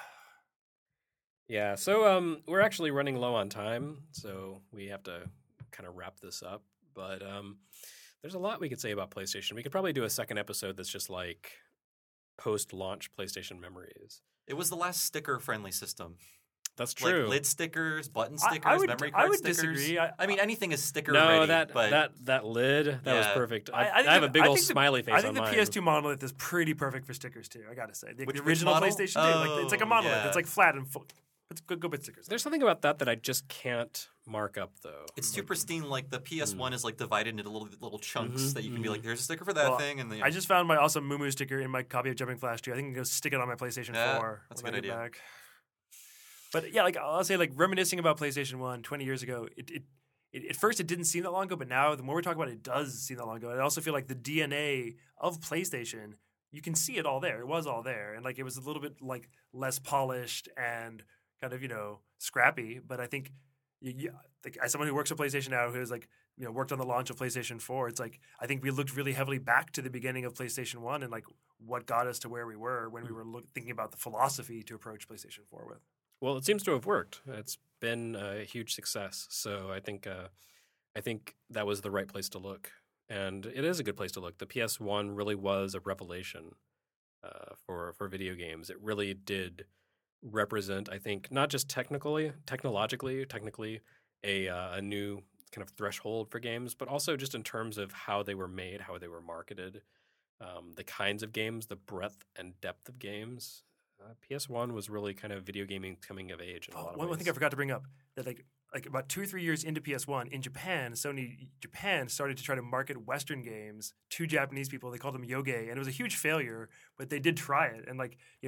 [SPEAKER 1] Yeah, so um, we're actually running low on time, so we have to kind of wrap this up. But um, there's a lot we could say about PlayStation. We could probably do a second episode that's just like post-launch PlayStation memories.
[SPEAKER 2] it was the last sticker-friendly system.
[SPEAKER 1] That's true.
[SPEAKER 2] Like lid stickers, button
[SPEAKER 3] I- I
[SPEAKER 2] stickers,
[SPEAKER 3] would-
[SPEAKER 2] memory
[SPEAKER 3] I
[SPEAKER 2] card
[SPEAKER 3] would
[SPEAKER 2] stickers.
[SPEAKER 3] disagree. I-
[SPEAKER 2] I mean, anything is sticker
[SPEAKER 1] no,
[SPEAKER 2] ready.
[SPEAKER 1] that
[SPEAKER 2] but
[SPEAKER 1] that that lid that was
[SPEAKER 2] Yeah.
[SPEAKER 1] perfect. I,
[SPEAKER 3] I- I
[SPEAKER 1] I,
[SPEAKER 3] think
[SPEAKER 1] have
[SPEAKER 3] the-
[SPEAKER 1] a big
[SPEAKER 3] I
[SPEAKER 1] old
[SPEAKER 3] think the-
[SPEAKER 1] smiley face
[SPEAKER 3] I think
[SPEAKER 1] on
[SPEAKER 3] the
[SPEAKER 1] mine.
[SPEAKER 3] P S two monolith is pretty perfect for stickers too. I gotta say, the,
[SPEAKER 2] Which-
[SPEAKER 3] the
[SPEAKER 2] which
[SPEAKER 3] original
[SPEAKER 2] model?
[SPEAKER 3] PlayStation two, like, it's like a
[SPEAKER 2] Oh,
[SPEAKER 3] monolith.
[SPEAKER 2] yeah.
[SPEAKER 3] It's like flat and full. It's good, go put stickers.
[SPEAKER 1] There's something about that that I just can't mark up, though.
[SPEAKER 2] it's too pristine. Like the P S one
[SPEAKER 1] Mm.
[SPEAKER 2] is like divided into little little chunks
[SPEAKER 1] Mhm,
[SPEAKER 2] that you can be
[SPEAKER 1] mhm.
[SPEAKER 2] like, "There's a sticker for that
[SPEAKER 3] Well,
[SPEAKER 2] thing," and then
[SPEAKER 3] I just found my awesome Moo Moo sticker in my copy of Jumping Flash two. I think I'm gonna stick it on my PlayStation
[SPEAKER 2] Yeah,
[SPEAKER 3] four.
[SPEAKER 2] that's a
[SPEAKER 3] when
[SPEAKER 2] good
[SPEAKER 3] I get
[SPEAKER 2] idea.
[SPEAKER 3] back. But yeah, like I'll say, like reminiscing about PlayStation one twenty years ago, it, it, it at first it didn't seem that long ago, but now the more we talk about it, it does seem that long ago. I also feel like the D N A of PlayStation, you can see it all there. It was all there, and like it was a little bit like less polished and kind of you know scrappy. But I think, you, you, like, as someone who works at PlayStation now, who has like you know worked on the launch of PlayStation four, it's like I think we looked really heavily back to the beginning of PlayStation one and like what got us to where we were when we were look, thinking about the philosophy to approach PlayStation four with.
[SPEAKER 1] Well, it seems to have worked. It's been a huge success. So I think uh, I think that was the right place to look, and it is a good place to look. The P S one really was a revelation uh, for for video games. It really did represent, I think, not just technically, technologically, technically, a uh, a new kind of threshold for games, but also just in terms of how they were made, how they were marketed, um, the kinds of games, the breadth and depth of games. Uh, P S one was really kind of video gaming coming of age in a
[SPEAKER 3] Oh,
[SPEAKER 1] lot of
[SPEAKER 3] one,
[SPEAKER 1] ways.
[SPEAKER 3] one thing I forgot to bring up that like like about two or three years into P S one in Japan, Sony Japan started to try to market Western games to Japanese people. They called them yoge, and it was a huge failure. But they did try it, and like you know,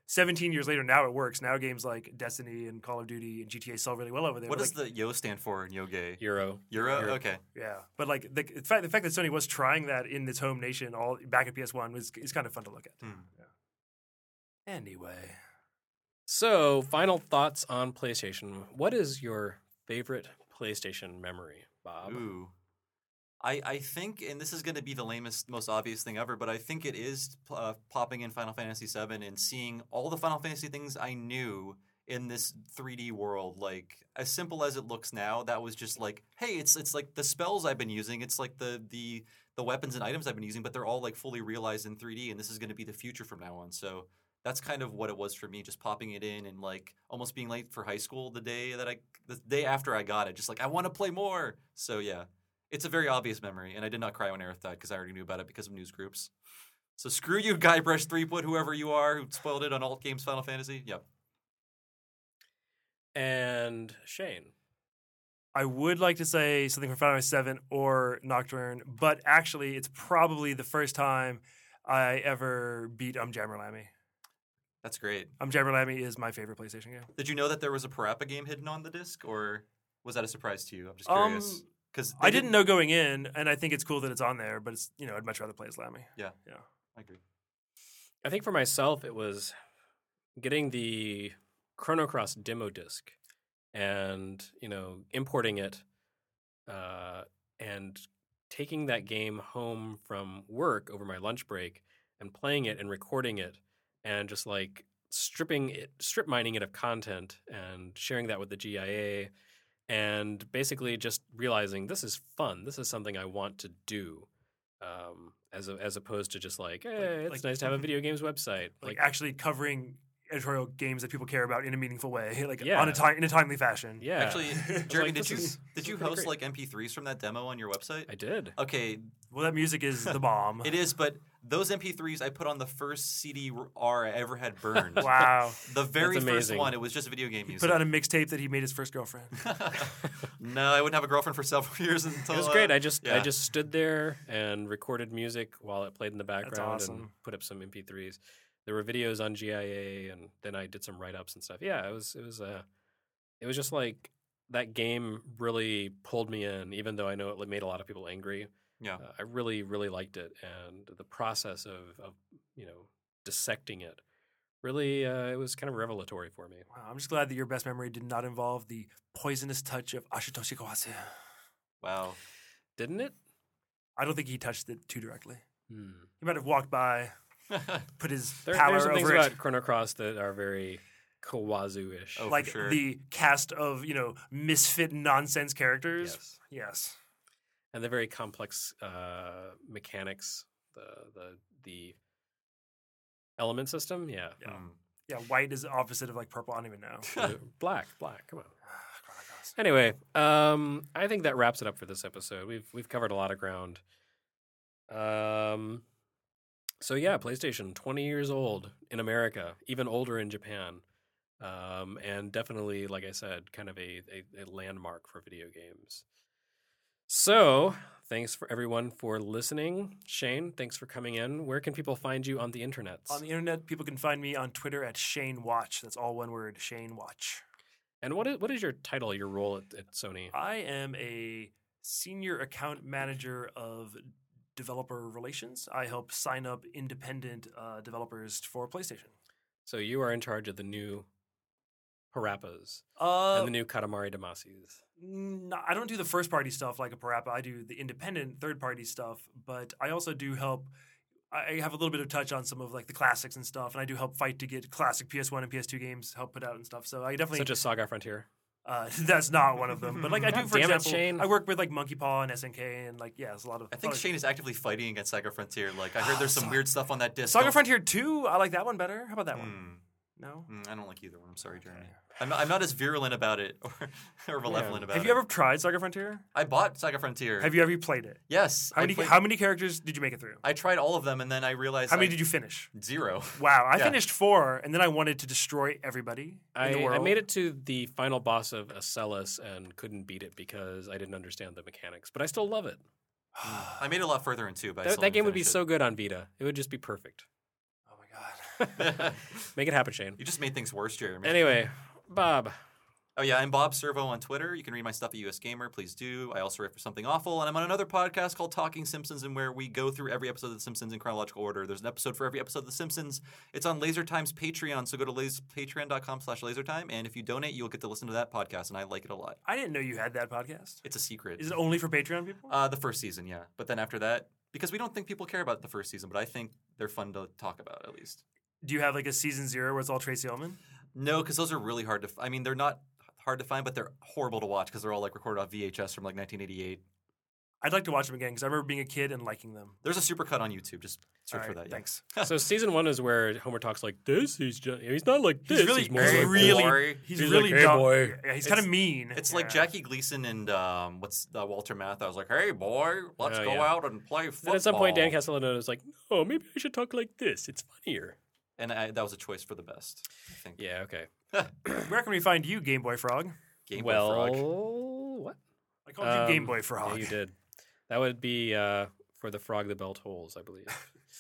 [SPEAKER 3] seventeen years later, now it works. Now games like Destiny and Call of Duty and G T A sell really well over there.
[SPEAKER 2] What
[SPEAKER 3] But,
[SPEAKER 2] does
[SPEAKER 3] like,
[SPEAKER 2] the Yo stand for in Yoge?
[SPEAKER 1] Euro.
[SPEAKER 2] Euro?
[SPEAKER 1] Euro.
[SPEAKER 2] Okay.
[SPEAKER 3] yeah, but like the, the fact the fact that Sony was trying that in its home nation, all back at P S one, was is kind of fun to look at.
[SPEAKER 2] Hmm.
[SPEAKER 3] Yeah. Anyway,
[SPEAKER 1] So, final thoughts on PlayStation. What is your favorite PlayStation memory, Bob?
[SPEAKER 2] Ooh. I, I think, and this is going to be the lamest, most obvious thing ever, but I think it is uh, popping in Final Fantasy seven and seeing all the Final Fantasy things I knew in this three D world. Like, as simple as it looks now, that was just like, hey, it's it's like the spells I've been using. It's like the the the weapons and items I've been using, but they're all like fully realized in three D, and this is going to be the future from now on. So that's kind of what it was for me, just popping it in and like almost being late for high school the day that I, the day after I got it, just like, I want to play more. So yeah. It's a very obvious memory, and I did not cry when Aerith died because I already knew about it because of news groups. So screw you, Guybrush Threepwood, whoever you are who spoiled it on Alt Games Final Fantasy. Yep.
[SPEAKER 1] And Shane.
[SPEAKER 3] I would like to say something from Final Fantasy seven or Nocturne, but actually, it's probably the first time I ever beat Um Jammer Lammy.
[SPEAKER 2] That's great.
[SPEAKER 3] Um Jammer Lammy is my favorite PlayStation game.
[SPEAKER 2] Did you know that there was a Parappa game hidden on the disc, or was that a surprise to you? I'm just
[SPEAKER 3] Um,
[SPEAKER 2] curious. Because
[SPEAKER 3] I didn't know going in, and I think it's cool that it's on there, but it's, you know, I'd much rather play as Lammy.
[SPEAKER 2] Yeah.
[SPEAKER 3] Yeah.
[SPEAKER 2] I agree.
[SPEAKER 1] I think for myself, it was getting the Chrono Cross demo disc and, you know, importing it uh, and taking that game home from work over my lunch break and playing it and recording it and just like stripping it, strip mining it of content and sharing that with the G I A. And basically just realizing this is fun. This is something I want to do, um, as a, as opposed to just like, hey,
[SPEAKER 3] Like-
[SPEAKER 1] it's
[SPEAKER 3] like-
[SPEAKER 1] nice to have a video games website.
[SPEAKER 3] Like, actually covering editorial games that people care about in a meaningful way, like
[SPEAKER 1] Yeah.
[SPEAKER 3] on a time in a timely fashion.
[SPEAKER 1] yeah.
[SPEAKER 2] Actually,
[SPEAKER 1] I was
[SPEAKER 2] Jeremy,
[SPEAKER 1] like,
[SPEAKER 2] did
[SPEAKER 1] this
[SPEAKER 2] you
[SPEAKER 1] is-
[SPEAKER 2] did
[SPEAKER 1] this
[SPEAKER 2] you
[SPEAKER 1] is pretty
[SPEAKER 2] host
[SPEAKER 1] great.
[SPEAKER 2] like M P threes from that demo on your website?
[SPEAKER 1] I did.
[SPEAKER 2] Okay,
[SPEAKER 3] Well, that music is the bomb.
[SPEAKER 2] it is, but those M P threes I put on the first C D R I ever had burned.
[SPEAKER 3] Wow.
[SPEAKER 2] The very
[SPEAKER 1] That's
[SPEAKER 2] first
[SPEAKER 1] amazing.
[SPEAKER 2] one, it was just video game music.
[SPEAKER 3] Put on a mixtape that he made his first girlfriend.
[SPEAKER 2] No, I wouldn't have a girlfriend for several years until
[SPEAKER 1] It was
[SPEAKER 2] uh,
[SPEAKER 1] great. I just I
[SPEAKER 2] yeah.
[SPEAKER 1] just stood there and recorded music while it played in the background and
[SPEAKER 3] awesome.
[SPEAKER 1] put up some M P threes. There were videos on G I A, and then I did some write ups and stuff. Yeah, it was it was uh, it was just like that game really pulled me in, even though I know it made a lot of people angry.
[SPEAKER 2] Yeah.
[SPEAKER 1] Uh, I really really liked it, and the process of of you know dissecting it really uh, it was kind of revelatory for me.
[SPEAKER 3] Wow, I'm just glad that your best memory did not involve the poisonous touch of Ashutoshi Kawase.
[SPEAKER 2] Wow.
[SPEAKER 1] Didn't it?
[SPEAKER 3] I don't think he touched it too directly.
[SPEAKER 1] Hmm.
[SPEAKER 3] He might have walked by, put his
[SPEAKER 1] There,
[SPEAKER 3] power
[SPEAKER 1] there's some things
[SPEAKER 3] over it.
[SPEAKER 1] about Chrono Cross that are very Kawazu-ish.
[SPEAKER 2] Oh, for
[SPEAKER 3] like
[SPEAKER 2] sure.
[SPEAKER 3] the cast of, you know, misfit nonsense characters.
[SPEAKER 1] Yes.
[SPEAKER 3] Yes.
[SPEAKER 1] And the very complex uh, mechanics, the the the element system, yeah.
[SPEAKER 3] Yeah.
[SPEAKER 2] Hmm.
[SPEAKER 3] Yeah, white is the opposite of like purple. I don't even know.
[SPEAKER 1] Blue- black, black. Come on.
[SPEAKER 3] Chrono Cross.
[SPEAKER 1] Anyway, um, I think that wraps it up for this episode. We've we've covered a lot of ground. Um, so yeah, PlayStation, twenty years old in America, even older in Japan, um, and definitely, like I said, kind of a, a, a landmark for video games. So, thanks for everyone for listening. Shane, thanks for coming in. Where can people find you on the internet?
[SPEAKER 3] On the internet, people can find me on Twitter at Shane Watch. That's all one word, Shane Watch.
[SPEAKER 1] And what is what is your title, your role at, at Sony?
[SPEAKER 3] I am a senior account manager of developer relations. I help sign up independent uh, developers for PlayStation.
[SPEAKER 1] So you are in charge of the new Parappas
[SPEAKER 3] Uh,
[SPEAKER 1] and the new Katamari Damacy's.
[SPEAKER 3] No, I don't do the first party stuff like a Parappa. I do the independent third party stuff, but I also do help. I have a little bit of touch on some of like the classics and stuff, and I do help fight to get classic P S one and P S two games help put out and stuff. So I definitely
[SPEAKER 1] Such as Saga Frontier.
[SPEAKER 3] uh, that's not one of them, but like I do
[SPEAKER 1] God
[SPEAKER 3] for
[SPEAKER 1] damn it,
[SPEAKER 3] example,
[SPEAKER 1] Shane.
[SPEAKER 3] I work with like Monkey Paw and S N K and like yeah, there's a lot of.
[SPEAKER 2] I think
[SPEAKER 3] lot of-
[SPEAKER 2] Shane is actively fighting against Saga Frontier. Like I heard there's some
[SPEAKER 3] Saga-
[SPEAKER 2] weird stuff on that disc.
[SPEAKER 3] Saga
[SPEAKER 2] Don't-
[SPEAKER 3] Frontier two. I like that one better. How about that one?
[SPEAKER 2] Hmm.
[SPEAKER 3] No.
[SPEAKER 2] Mm, I don't like either one. I'm sorry, Jeremy. I'm not, I'm not as virulent about it or, or malevolent about
[SPEAKER 3] Have
[SPEAKER 2] it.
[SPEAKER 3] you ever tried Saga Frontier?
[SPEAKER 2] I bought Saga Frontier.
[SPEAKER 3] Have you ever played it?
[SPEAKER 2] Yes.
[SPEAKER 3] How
[SPEAKER 2] I
[SPEAKER 3] many
[SPEAKER 2] played-
[SPEAKER 3] how many characters did you make it through?
[SPEAKER 2] I tried all of them, and then I realized
[SPEAKER 3] How many
[SPEAKER 2] I-
[SPEAKER 3] did you finish?
[SPEAKER 2] Zero.
[SPEAKER 3] Wow, I
[SPEAKER 2] Yeah.
[SPEAKER 3] finished four, and then I wanted to destroy everybody
[SPEAKER 1] I,
[SPEAKER 3] in the world.
[SPEAKER 1] I made it to the final boss of Acellus and couldn't beat it because I didn't understand the mechanics. But I still love it.
[SPEAKER 2] I made it a lot further in two, but I
[SPEAKER 1] That,
[SPEAKER 2] still
[SPEAKER 1] that
[SPEAKER 2] didn't
[SPEAKER 1] game would be
[SPEAKER 2] finish it.
[SPEAKER 1] so good on Vita. It would just be perfect.
[SPEAKER 3] Oh my god.
[SPEAKER 1] Make it happen, Shane.
[SPEAKER 2] You just made things worse, Jeremy.
[SPEAKER 1] Anyway, Bob.
[SPEAKER 2] Oh, yeah, I'm Bob Servo on Twitter. You can read my stuff at U S Gamer. Please do. I also write for Something Awful, and I'm on another podcast called Talking Simpsons, and where we go through every episode of The Simpsons in chronological order. There's an episode for every episode of The Simpsons. It's on LaserTime's Patreon, so go to las- patreon.com slash LaserTime, and if you donate, you'll get to listen to that podcast, and I like it a lot.
[SPEAKER 3] I didn't know you had that podcast.
[SPEAKER 2] It's a secret.
[SPEAKER 3] Is it only for Patreon people?
[SPEAKER 2] Uh, the first season, yeah. But then after that, because we don't think people care about the first season, but I think they're fun to talk about, at least.
[SPEAKER 3] Do you have like a season zero where it's all Tracy Ullman?
[SPEAKER 2] No, because those are really hard to f- I mean, they're not hard to find, but they're horrible to watch because they're all like recorded off V H S from like nineteen eighty-eight.
[SPEAKER 3] I'd like to watch them again because I remember being a kid and liking them.
[SPEAKER 2] There's a supercut on YouTube. Just search
[SPEAKER 3] All
[SPEAKER 2] for
[SPEAKER 3] right,
[SPEAKER 2] that. Yeah.
[SPEAKER 3] Thanks.
[SPEAKER 1] So season one is where Homer talks like this. He's just, he's not like this.
[SPEAKER 3] He's really,
[SPEAKER 1] more
[SPEAKER 3] he's
[SPEAKER 1] like
[SPEAKER 3] really,
[SPEAKER 2] boy.
[SPEAKER 3] he's,
[SPEAKER 1] He's
[SPEAKER 3] really
[SPEAKER 1] like, "Hey,
[SPEAKER 3] dumb.
[SPEAKER 1] boy."
[SPEAKER 3] Yeah, he's
[SPEAKER 2] It's-
[SPEAKER 3] kind of mean.
[SPEAKER 2] It's like
[SPEAKER 3] Yeah.
[SPEAKER 2] Jackie Gleason and um, what's uh, Walter Matthau. I was like, "Hey, boy, let's
[SPEAKER 1] Oh,
[SPEAKER 2] go
[SPEAKER 1] yeah.
[SPEAKER 2] out and play football."
[SPEAKER 1] And at some point, Dan Castellano is like, "Oh, maybe I should talk like this. It's funnier."
[SPEAKER 2] and I, that was a choice for the best, I think.
[SPEAKER 1] Yeah. Okay.
[SPEAKER 3] Where can we find you, Game Boy Frog?
[SPEAKER 2] Game Boy
[SPEAKER 1] well,
[SPEAKER 2] Frog.
[SPEAKER 1] what?
[SPEAKER 3] I called
[SPEAKER 1] Um,
[SPEAKER 3] you Game Boy Frog.
[SPEAKER 1] Yeah, you did. That would be uh, for the frog the bell tolls, I believe.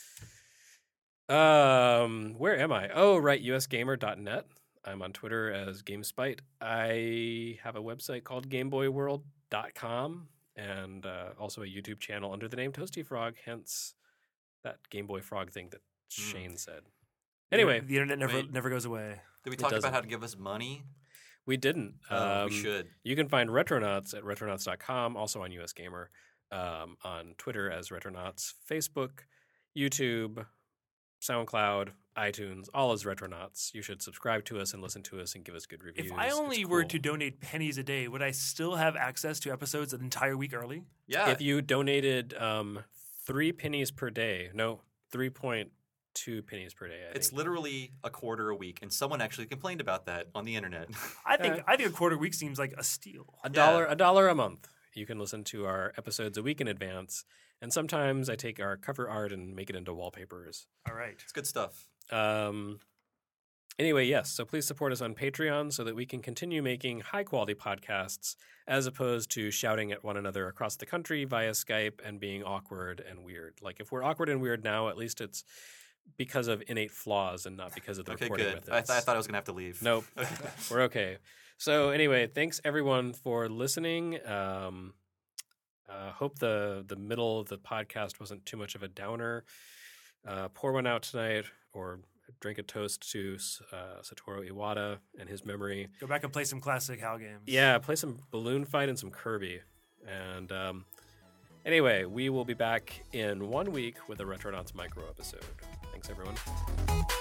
[SPEAKER 1] um, where am I? Oh, right, U S gamer dot net. I'm on Twitter as GameSpite. I have a website called game boy world dot com and uh, also a YouTube channel under the name Toasty Frog, hence that Game Boy Frog thing that
[SPEAKER 2] Mm.
[SPEAKER 1] Shane said. Anyway,
[SPEAKER 3] the internet never
[SPEAKER 2] Wait.
[SPEAKER 3] never goes away.
[SPEAKER 2] Did we
[SPEAKER 1] It
[SPEAKER 2] talk about
[SPEAKER 1] doesn't.
[SPEAKER 2] how to give us money?
[SPEAKER 1] we didn't.
[SPEAKER 2] Oh,
[SPEAKER 1] Um,
[SPEAKER 2] we should.
[SPEAKER 1] You can find Retronauts at retronauts dot com, also on U S Gamer, um, on Twitter as Retronauts, Facebook, YouTube, SoundCloud, iTunes, all as Retronauts. You should subscribe to us and listen to us and give us good reviews.
[SPEAKER 3] If I only
[SPEAKER 1] It's
[SPEAKER 3] were
[SPEAKER 1] cool.
[SPEAKER 3] to donate pennies a day, would I still have access to episodes an entire week early?
[SPEAKER 2] Yeah.
[SPEAKER 1] If you donated um, three pennies per day, no, three point two pennies per day, I
[SPEAKER 2] It's
[SPEAKER 1] think.
[SPEAKER 2] literally a quarter a week, and someone actually complained about that on the internet.
[SPEAKER 3] I think
[SPEAKER 1] Uh,
[SPEAKER 3] I think a quarter week seems like a steal.
[SPEAKER 1] A dollar, a dollar a month. You can listen to our episodes a week in advance, and sometimes I take our cover art and make it into wallpapers.
[SPEAKER 3] All right.
[SPEAKER 2] It's good stuff.
[SPEAKER 1] Um, anyway, yes. So please support us on Patreon so that we can continue making high quality podcasts as opposed to shouting at one another across the country via Skype and being awkward and weird. Like if we're awkward and weird now, at least it's because of innate flaws and not because of the
[SPEAKER 2] Okay,
[SPEAKER 1] recording
[SPEAKER 2] good.
[SPEAKER 1] methods.
[SPEAKER 2] I, th- I thought I was going to have to leave.
[SPEAKER 1] Nope. We're okay. So anyway, thanks everyone for listening. Um, uh, hope the the middle of the podcast wasn't too much of a downer. Uh, pour one out tonight, or drink a toast to uh, Satoru Iwata and his memory.
[SPEAKER 3] Go back and play some classic HAL games.
[SPEAKER 1] Yeah, play some Balloon Fight and some Kirby. And um, anyway, we will be back in one week with a Retronauts micro episode. Thanks, everyone.